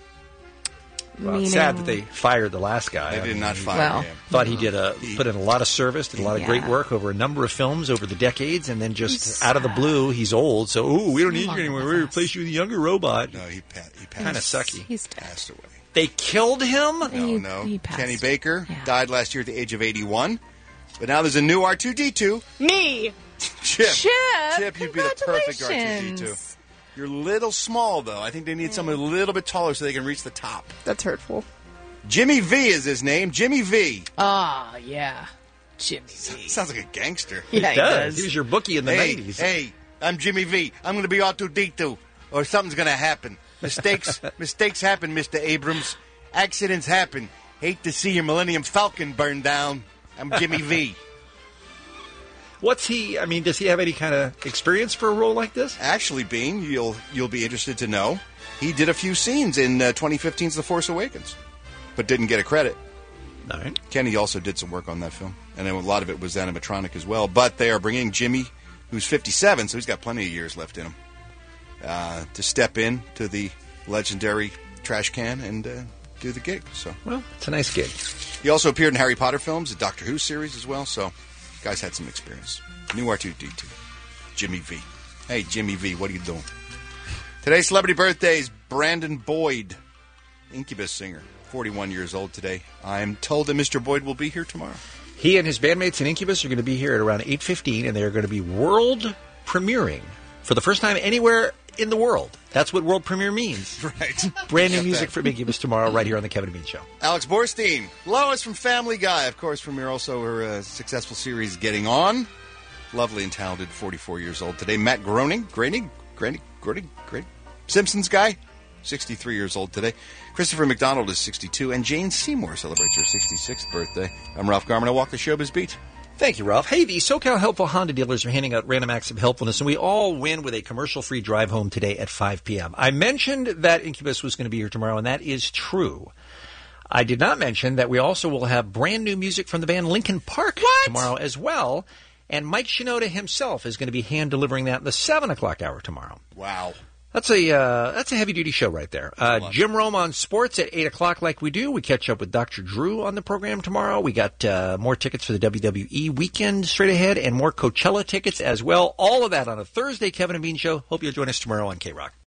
Well,
Meaning-
it's sad that they fired the last guy.
They
I
did
mean,
not
he-
fire
Well.
him.
Thought he did a put in a lot of service, did a lot of great
Yeah.
work over a number of films over the decades, and then just
He's
out of the blue, he's old. So, ooh, we don't need you
longer
anymore.
with
We
us.
replace you with a younger robot.
No, he, pa- he passed.
Kind of sucky.
He's dead.
Passed away.
They killed him.
No,
He-
no.
he passed.
Kenny Baker
Yeah.
died last year at the age of eighty-one. But now there's a new R two D two.
Me.
Chip.
Chip.
Chip, you'd be the perfect R two D two.
Congratulations.
You're a little small, though. I think they need someone a little bit taller so they can reach the top.
That's hurtful.
Jimmy V is his name. Jimmy V.
Ah, yeah. Jimmy V.
Sounds like a gangster.
Yeah, he does.
He was your bookie in the
hey,
nineties.
Hey, I'm Jimmy V. I'm going to be R two D two, or something's going to happen. Mistakes, mistakes happen, Mister Abrams. Accidents happen. Hate to see your Millennium Falcon burn down. I'm Jimmy V.
What's he? I mean, does he have any kind of experience for a role like this?
Actually, Bean, you'll you'll be interested to know, he did a few scenes in uh, twenty fifteen's The Force Awakens, but didn't get a credit.
All right.
Kenny also did some work on that film, and then a lot of it was animatronic as well. But they are bringing Jimmy, who's fifty-seven, so he's got plenty of years left in him, uh, to step in to the legendary trash can and uh, do the gig. So,
well, it's a nice gig.
He also appeared in Harry Potter films, the Doctor Who series as well. So, guys had some experience. New R two D two, Jimmy V. Hey, Jimmy V, what are you doing? Today's celebrity birthdays: Brandon Boyd, Incubus singer, forty-one years old today. I'm told that Mister Boyd will be here tomorrow.
He and his bandmates in Incubus are going to be here at around eight fifteen, and they're going to be world premiering for the first time anywhere in the world. That's what world premiere means.
Right.
Brand new
Got
music
that.
from Incubus tomorrow right here on The Kevin and Bean Show.
Alex Borstein, Lois from Family Guy, of course, from here also her uh, successful series Getting On. Lovely and talented, forty-four years old today. Matt Groening, Groening, Groening, Groening, Groening, Simpsons guy, sixty-three years old today. Christopher McDonald is sixty-two, and Jane Seymour celebrates her sixty-sixth birthday. I'm Ralph Garman. I walk the showbiz beat.
Thank you, Ralph. Hey, the SoCal Helpful Honda dealers are handing out random acts of helpfulness, and we all win with a commercial-free drive home today at five p.m. I mentioned that Incubus was going to be here tomorrow, and that is true. I did not mention that we also will have brand new music from the band Linkin Park
What?
tomorrow as well, and Mike Shinoda himself is going to be hand-delivering that in the seven o'clock hour tomorrow.
Wow.
That's a uh, that's a heavy-duty show right there. Uh, Jim Rome on sports at eight o'clock like we do. We catch up with Doctor Drew on the program tomorrow. We got uh, more tickets for the W W E weekend straight ahead and more Coachella tickets as well. All of that on a Thursday Kevin and Bean Show. Hope you'll join us tomorrow on K-Rock.